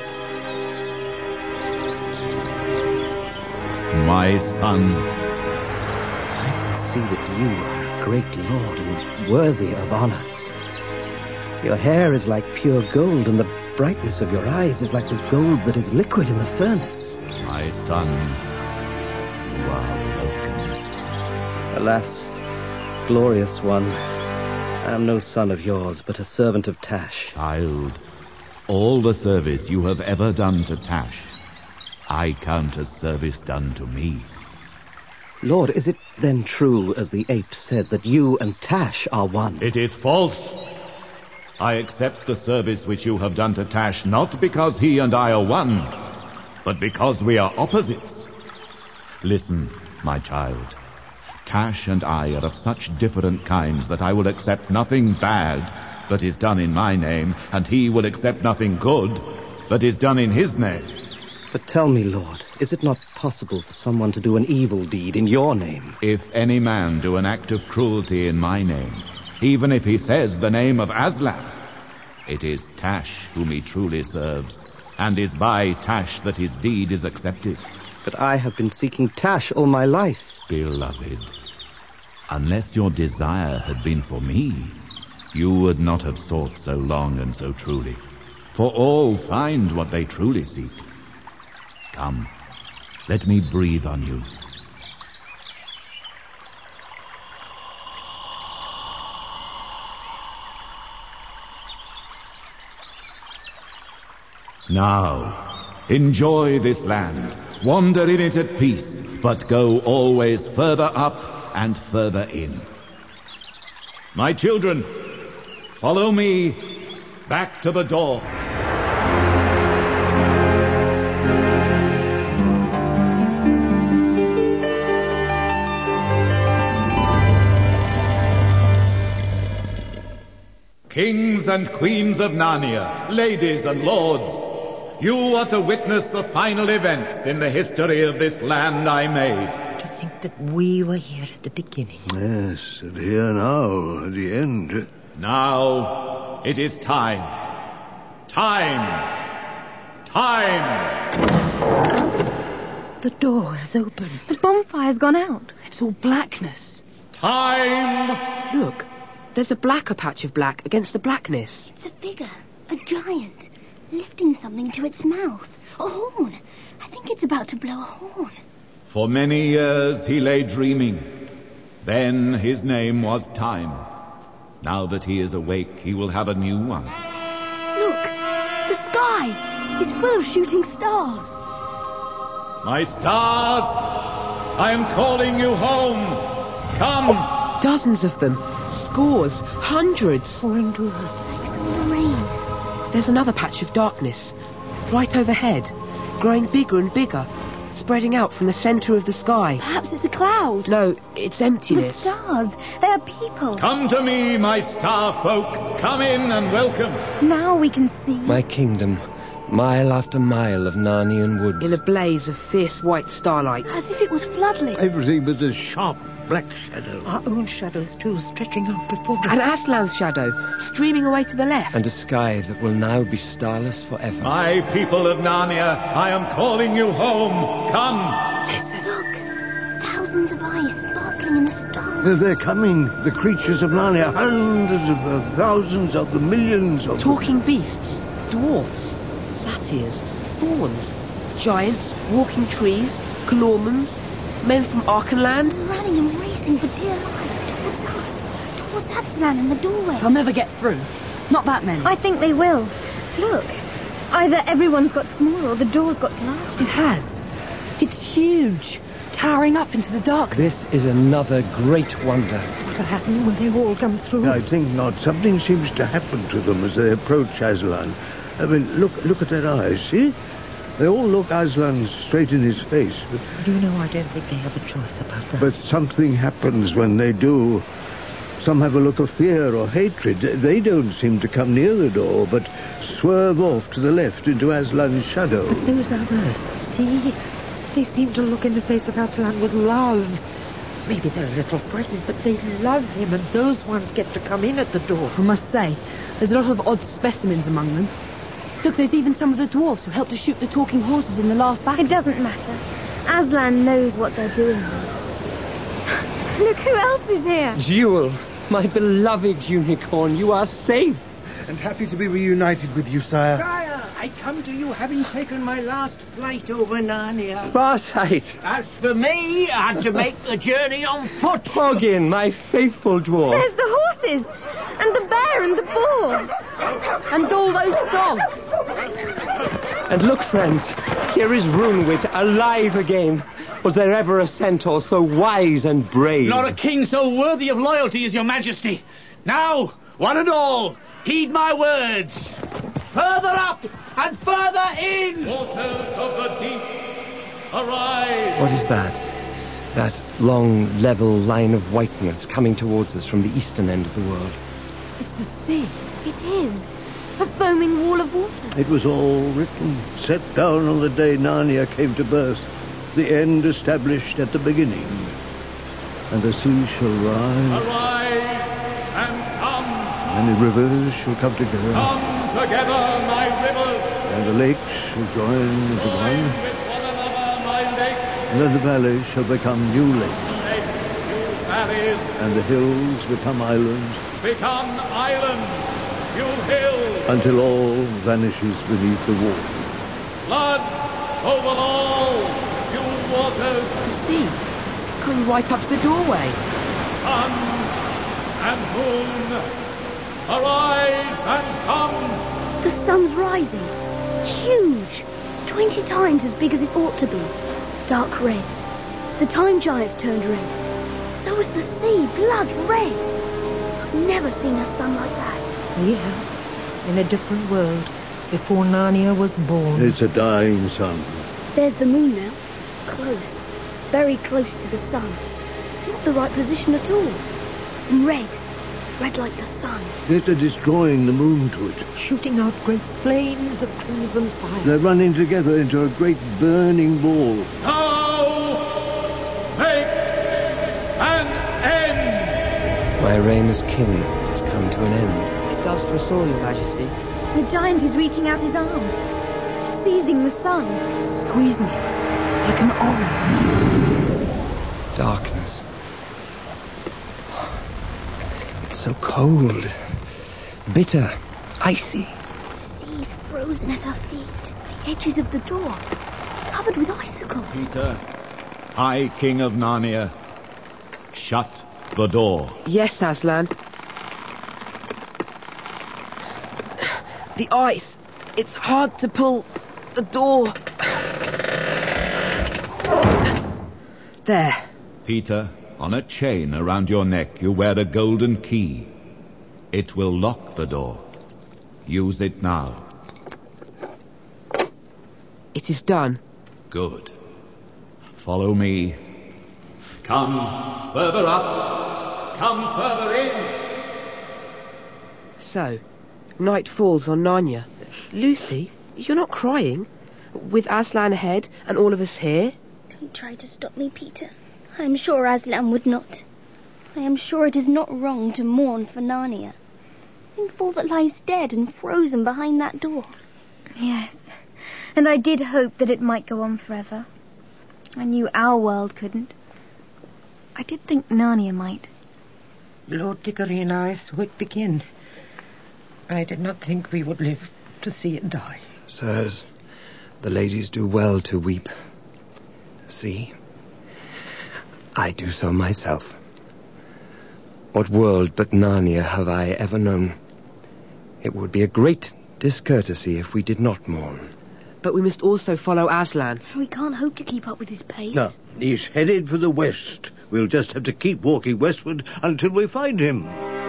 My son. I can see that you are a great lord and worthy of honor. Your hair is like pure gold, and the brightness of your eyes is like the gold that is liquid in the furnace. My son, you are welcome. Alas, glorious one, I am no son of yours, but a servant of Tash. Child, all the service you have ever done to Tash, I count as service done to me. Lord, is it then true, as the ape said, that you and Tash are one? It is false. I accept the service which you have done to Tash, not because he and I are one, but because we are opposites. Listen, my child. Tash and I are of such different kinds that I will accept nothing bad that is done in my name, and he will accept nothing good that is done in his name. But tell me, Lord, is it not possible for someone to do an evil deed in your name? If any man do an act of cruelty in my name, even if he says the name of Aslan, it is Tash whom he truly serves, and is by Tash that his deed is accepted. But I have been seeking Tash all my life. Beloved, unless your desire had been for me, you would not have sought so long and so truly. For all find what they truly seek. Come, let me breathe on you. Now, enjoy this land. Wander in it at peace, but go always further up and further in. My children, follow me back to the door. Kings and queens of Narnia, ladies and lords, you are to witness the final events in the history of this land I made. To think that we were here at the beginning. Yes, and here now, at the end. Now, it is time. Time. Time. The door has opened. The bonfire's gone out. It's all blackness. Time. Look, there's a blacker patch of black against the blackness. It's a figure, a giant, lifting something to its mouth. A horn. I think it's about to blow a horn. For many years he lay dreaming. Then his name was Time. Now that he is awake, he will have a new one. Look, the sky is full of shooting stars. My stars, I am calling you home. Come. Dozens of them. Scores. Hundreds. Pouring to earth. Like some rain. There's another patch of darkness. Right overhead. Growing bigger and bigger. Spreading out from the centre of the sky. Perhaps it's a cloud. No, it's emptiness. The stars. They are people. Come to me, my star folk. Come in and welcome. Now we can see. My kingdom. Mile after mile of Narnian woods. In a blaze of fierce white starlight. As if it was floodlit. Everything but a sharp black shadow. Our own shadows, too, stretching out before us. And Aslan's shadow, streaming away to the left. And a sky that will now be starless forever. My people of Narnia, I am calling you home. Come. Listen. Look. Thousands of eyes sparkling in the stars. They're, they're coming. The creatures of Narnia. Hundreds of uh, thousands of the millions of Talking beasts. Dwarfs. Satyrs. Fauns. Giants. Walking trees. Glormans. Men from Archenland. Running and racing for dear life towards us. Towards Aslan in the doorway. They'll never get through. Not that many. I think they will. Look. Either everyone's got smaller or the door's got larger. It has. It's huge. Towering up into the darkness. This is another great wonder. What'll happen when they all come through? I think not. Something seems to happen to them as they approach Aslan. I mean, look look at their eyes, see? They all look Aslan straight in his face. But, you know, I don't think they have a choice about that. But something happens when they do. Some have a look of fear or hatred. They don't seem to come near the door, but swerve off to the left into Aslan's shadow. But those others, see? They seem to look in the face of Aslan with love. Maybe they're a little frightened, but they love him, and those ones get to come in at the door. I must say, there's a lot of odd specimens among them. Look, there's even some of the dwarfs who helped to shoot the talking horses in the last battle. It doesn't matter. Aslan knows what they're doing. Look who else is here. Jewel, my beloved unicorn, you are safe. and happy to be reunited with you, sire. Sire, I come to you having taken my last flight over Narnia. Farsight. As for me, I had to make the journey on foot. Hoggin, my faithful dwarf. There's the horses, and the bear, and the boar. And all those dogs. And look, friends, here is Runewit alive again. Was there ever a centaur so wise and brave? Nor a king so worthy of loyalty as your majesty. Now, one and all, heed my words. Further up and further in. Waters of the deep, arise. What is that? That long, level line of whiteness coming towards us from the eastern end of the world. It's the sea. It is. A foaming wall of water. It was all written, set down on the day Narnia came to birth, the end established at the beginning. And the sea shall rise, Arise and come. many rivers shall come together, Come together, my rivers. and the lakes shall join into Join one, with one another, my lakes. and then the valleys shall become new lakes, Lakes, new valleys, and the hills become islands, become islands. You hills, until all vanishes beneath the water. flood over all. You waters, The sea. It's coming right up to the doorway. sun and moon, arise and come. The sun's rising. Huge. Twenty times as big as it ought to be. Dark red. The time giants turned red. So is the sea, blood red. I've never seen a sun like that. We have, in a different world, before Narnia was born. It's a dying sun. There's the moon now. Close. Very close to the sun. Not the right position at all. And red. Red like the sun. Yet they're destroying the moon to it. Shooting out great flames of crimson fire. They're running together into a great burning ball. Now, make an end. My reign as king has come to an end. It does for us all, Your Majesty. The giant is reaching out his arm. Seizing the sun. Squeezing it like an arm. Darkness. It's so cold. Bitter. Icy. The sea's frozen at our feet. The edges of the door. Covered with icicles. Peter, High King of Narnia, shut the door. Yes, Aslan. The ice. It's hard to pull the door. There. Peter, on a chain around your neck you wear a golden key. It will lock the door. Use it now. It is done. Good. Follow me. Come further up. Come further in. So, night falls on Narnia. Lucy, you're not crying? With Aslan ahead and all of us here? Don't try to stop me, Peter. I am sure Aslan would not. I am sure it is not wrong to mourn for Narnia. Think of all that lies dead and frozen behind that door. Yes, and I did hope that it might go on forever. I knew our world couldn't. I did think Narnia might. Lord Dickory and I saw it begin. I did not think we would live to see it die. Sirs, the ladies do well to weep. See? I do so myself. What world but Narnia have I ever known? It would be a great discourtesy if we did not mourn. But we must also follow Aslan. We can't hope to keep up with his pace. No, he's headed for the west. We'll just have to keep walking westward until we find him.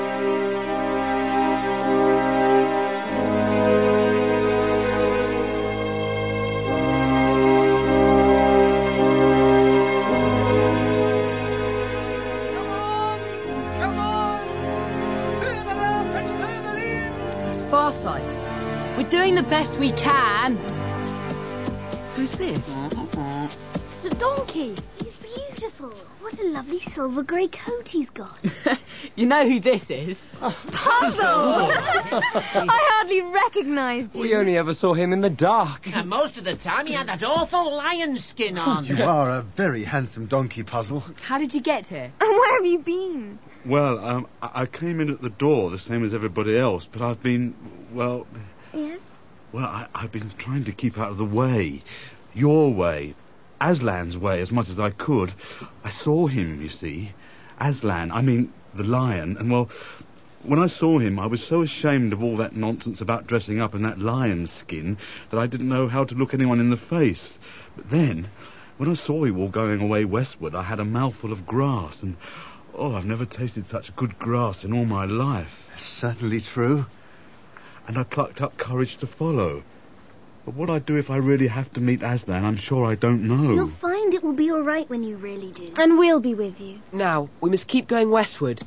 Farsight. We're doing the best we can. Who's this? It's a donkey. He's beautiful. What a lovely silver grey coat he's got. You know who this is? Puzzle! I hardly recognised you. We only ever saw him in the dark. And most of the time he had that awful lion skin on. You are a very handsome donkey, Puzzle. How did you get here? And where have you been? Well, um, I-, I came in at the door the same as everybody else, but I've been, well... Yes? Well, I- I've been trying to keep out of the way. Your way. Aslan's way as much as I could. I saw him, you see. Aslan, I mean, the lion, and well... When I saw him, I was so ashamed of all that nonsense about dressing up in that lion's skin that I didn't know how to look anyone in the face. But then, when I saw you all going away westward, I had a mouthful of grass, and, oh, I've never tasted such good grass in all my life. Certainly true. And I plucked up courage to follow. But what I'd do if I really have to meet Aslan, I'm sure I don't know. You'll find it will be all right when you really do. And we'll be with you. Now, we must keep going westward.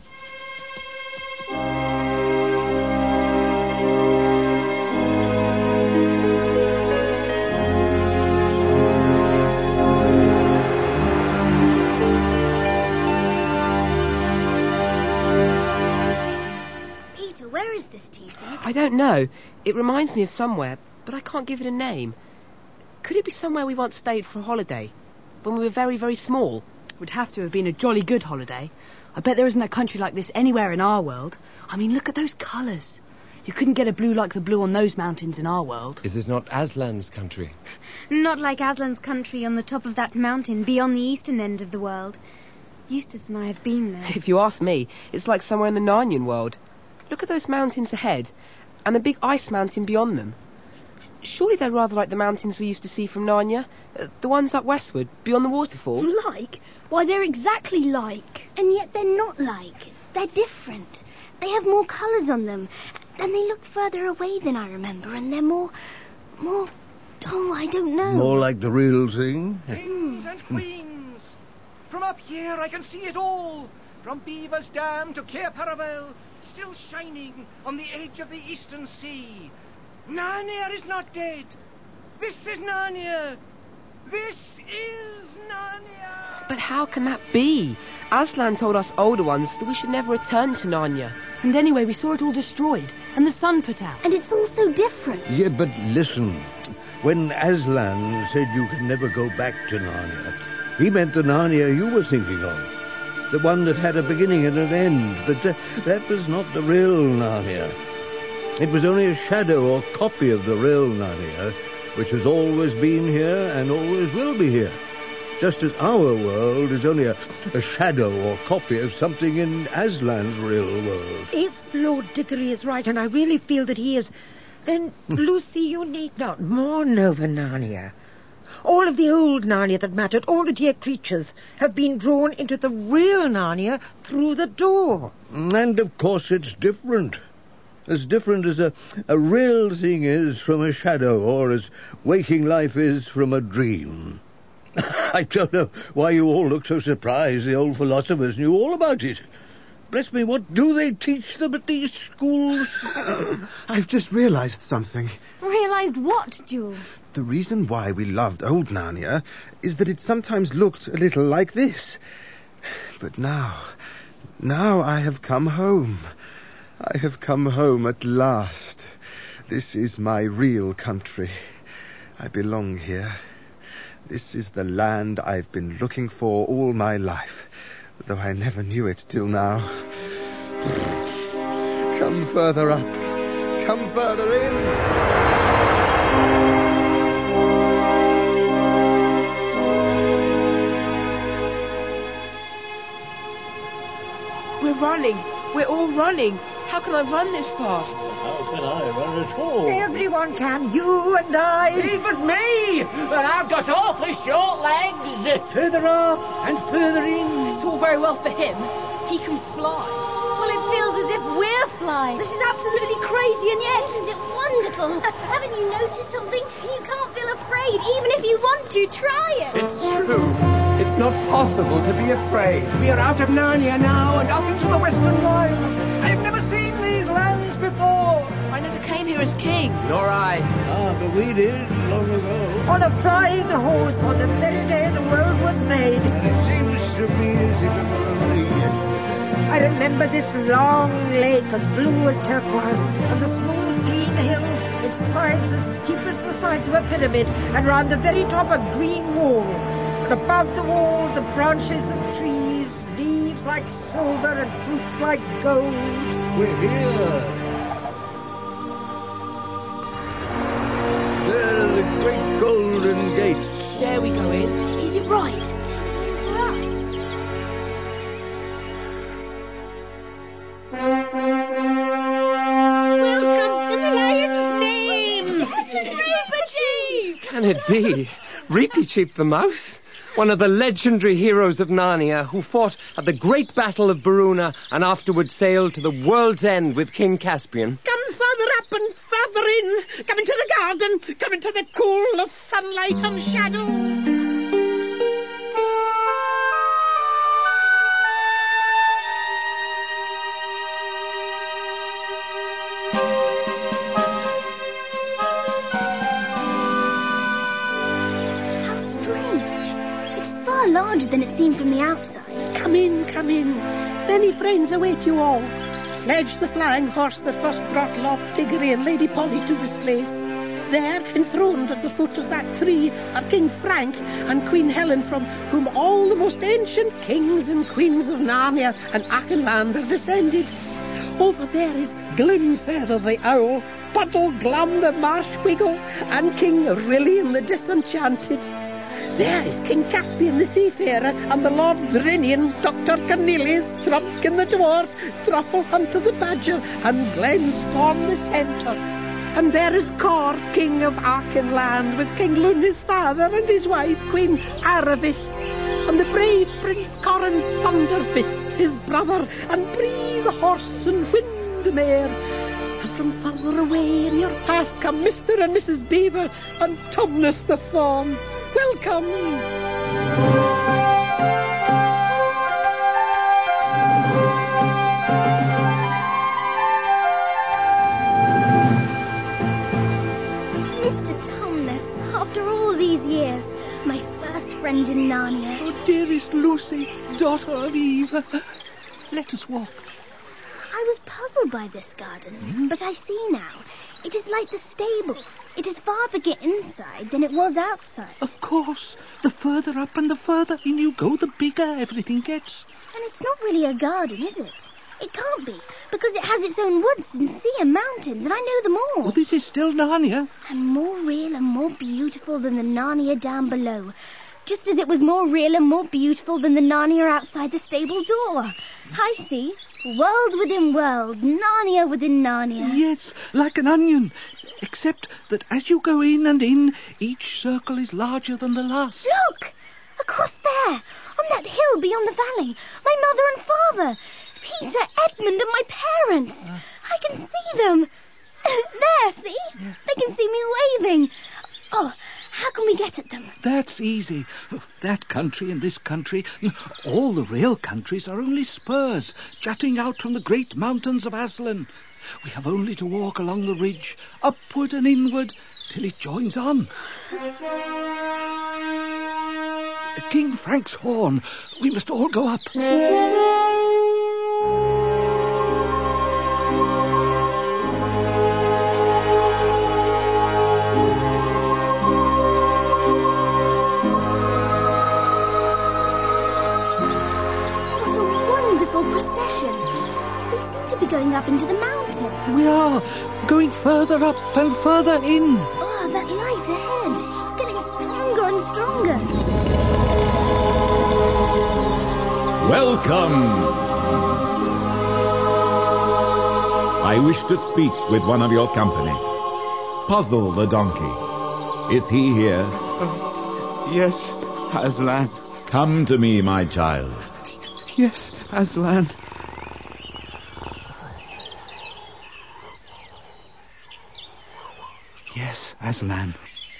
I don't know. It reminds me of somewhere, but I can't give it a name. Could it be somewhere we once stayed for a holiday, when we were very, very small? Would have to have been a jolly good holiday. I bet there isn't a country like this anywhere in our world. I mean, look at those colours. You couldn't get a blue like the blue on those mountains in our world. Is it not Aslan's country? Not like Aslan's country on the top of that mountain beyond the eastern end of the world. Eustace and I have been there. If you ask me, it's like somewhere in the Narnian world. Look at those mountains ahead, and the big ice mountain beyond them. Surely they're rather like the mountains we used to see from Narnia, uh, the ones up westward, beyond the waterfall. Like? Why, they're exactly like. And yet they're not like. They're different. They have more colours on them, and they look further away than I remember, and they're more... more... oh, I don't know. More like the real thing? Kings and queens! From up here I can see it all! From Beaver's Dam to Cair Paravel, still shining on the edge of the eastern sea. Narnia is not dead. This is Narnia. This is Narnia. But how can that be? Aslan told us older ones that we should never return to Narnia. And anyway, we saw it all destroyed, and the sun put out. And it's all so different. Yeah, but listen. When Aslan said you could never go back to Narnia, he meant the Narnia you were thinking of. The one that had a beginning and an end. But th- that was not the real Narnia. It was only a shadow or copy of the real Narnia, which has always been here and always will be here. Just as our world is only a, a shadow or copy of something in Aslan's real world. If Lord Dickory is right, and I really feel that he is, then, Lucy, you need not mourn over Narnia. All of the old Narnia that mattered, all the dear creatures, have been drawn into the real Narnia through the door. And, of course, it's different. As different as a, a real thing is from a shadow, or as waking life is from a dream. I don't know why you all look so surprised the old philosophers knew all about it. Bless me, what do they teach them at these schools? I've just realised something. Realised what, Jules? The reason why we loved old Narnia is that it sometimes looked a little like this. But now, now I have come home. I have come home at last. This is my real country. I belong here. This is the land I've been looking for all my life, though I never knew it till now. Come further up. Come further in. We're running. We're all running. How can I run this fast? How can I run at all? Everyone can. You and I. Even me! And I've got awfully short legs. Further up and further in. It's all very well for him. He can fly. Well, it feels as if we're flying. This is absolutely crazy, and yet... Isn't it wonderful? Haven't you noticed something? You can't feel afraid, even if you want to. Try it. It's true. It's not possible to be afraid. We are out of Narnia now and up into the Western Wilds. I've never seen these lands before. I never came here as king. Nor I. Ah, but we did long ago. On a flying horse on the very day the world was made. And it seems to me as if it were only yesterday. I remember this long lake as blue as turquoise, and the smooth green hill, its sides as steep as the sides of a pyramid, and round the very top a green wall. And above the wall the branches of trees, leaves like like silver and fruit like gold. We're here. There are the great golden gates. There we go in. Is it right? For us? Welcome to the Lion's Name! Reepicheep! Can it be? Reepicheep the mouse? One of the legendary heroes of Narnia who fought at the great battle of Baruna and afterward sailed to the world's end with King Caspian. Come further up and further in. Come into the garden. Come into the cool of sunlight and shadow. Larger than it seemed from the outside. Come in, come in. Many friends await you all. Sledge the flying horse that first brought Lord Diggory and Lady Polly to this place. There, enthroned at the foot of that tree, are King Frank and Queen Helen, from whom all the most ancient kings and queens of Narnia and Auchenland are descended. Over there is Glenfeather the owl, Puddle Glum the marsh wiggle, and King Rillian the disenchanted. There is King Caspian the seafarer, and the Lord Drinian, Doctor Cornelius, Trumpkin the dwarf, Truffle Hunter the badger, and Glenstorm the centaur. And there is Cor, King of Auchenland, with King Lun his father and his wife, Queen Aravis, and the brave Prince Corin Thunderfist, his brother, and Bree the horse and Wind the mare. And from further away in your past come Mister and Missus Beaver and Tumnus the fawn. Welcome. Mister Tumnus, after all these years, my first friend in Narnia. Oh, dearest Lucy, daughter of Eve, let us walk. I was puzzled by this garden, mm. but I see now. It is like the stable. It is far bigger inside than it was outside. Of course. The further up and the further in you go, the bigger everything gets. And it's not really a garden, is it? It can't be, because it has its own woods and sea and mountains, and I know them all. Well, this is still Narnia. And more real and more beautiful than the Narnia down below. Just as it was more real and more beautiful than the Narnia outside the stable door. I see. World within world, Narnia within Narnia. Yes, like an onion. Except that as you go in and in, each circle is larger than the last. Look! Across there, on that hill beyond the valley, my mother and father, Peter, Edmund, and my parents. Uh, I can see them. There, see? Yeah. They can see me waving. Oh, how can we get at them? That's easy. That country and this country, all the real countries are only spurs jutting out from the great mountains of Aslan. We have only to walk along the ridge, upward and inward, till it joins on. King Frank's horn. We must all go up. Going up into the mountains. We are going further up and further in. Oh, that light ahead. It's getting stronger and stronger. Welcome. I wish to speak with one of your company. Puzzle the donkey. Is he here? Uh, yes, Aslan. Come to me, my child. Yes, Aslan. Yes, Aslan.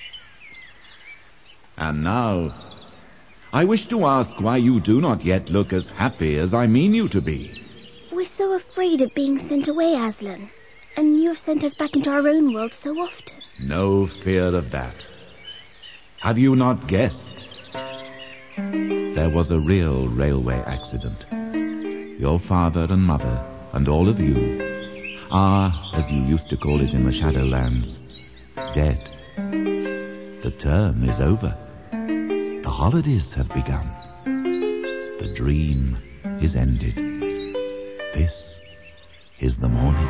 And now, I wish to ask why you do not yet look as happy as I mean you to be. We're so afraid of being sent away, Aslan. And you've sent us back into our own world so often. No fear of that. Have you not guessed? There was a real railway accident. Your father and mother and all of you are, as you used to call it in the Shadowlands, dead. The term is over. The holidays have begun. The dream is ended. This is the morning.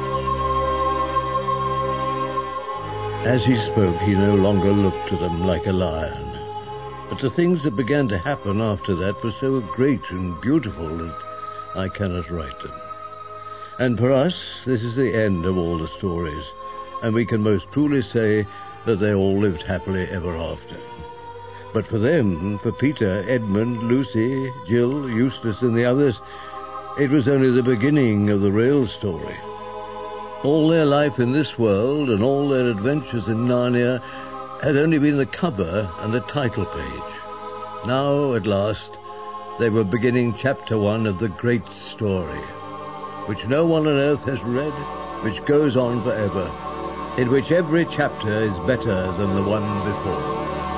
As he spoke, he no longer looked to them like a lion. But the things that began to happen after that were so great and beautiful that I cannot write them. And for us, this is the end of all the stories, and we can most truly say that they all lived happily ever after. But for them, for Peter, Edmund, Lucy, Jill, Eustace, and the others, it was only the beginning of the real story. All their life in this world and all their adventures in Narnia had only been the cover and the title page. Now, at last, they were beginning chapter one of the great story, which no one on earth has read, which goes on forever, in which every chapter is better than the one before.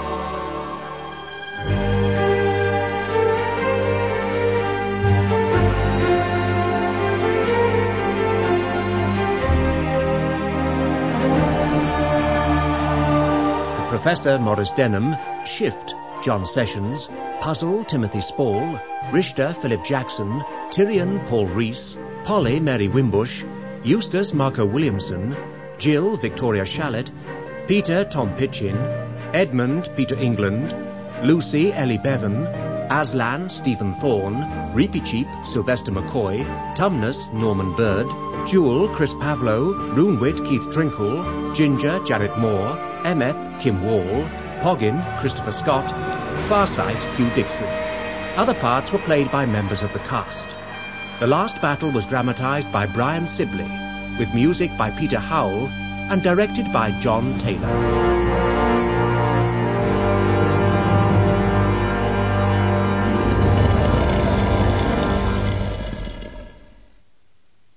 Professor Maurice Denham, Shift John Sessions, Puzzle Timothy Spall, Richter Philip Jackson, Tyrion Paul Rees, Polly Mary Wimbush, Eustace Marco Williamson, Jill Victoria Shallett, Peter Tom Pitchin, Edmund Peter England, Lucy Ellie Bevan, Aslan Stephen Thorne, Reepicheep Sylvester McCoy, Tumnus Norman Bird, Jewel Chris Pavlo, Runewit Keith Drinkle, Ginger Janet Moore, Emeth Kim Wall, Poggin Christopher Scott, Farsight Hugh Dixon. Other parts were played by members of the cast. The last battle was dramatised by Brian Sibley, with music by Peter Howell and directed by John Taylor.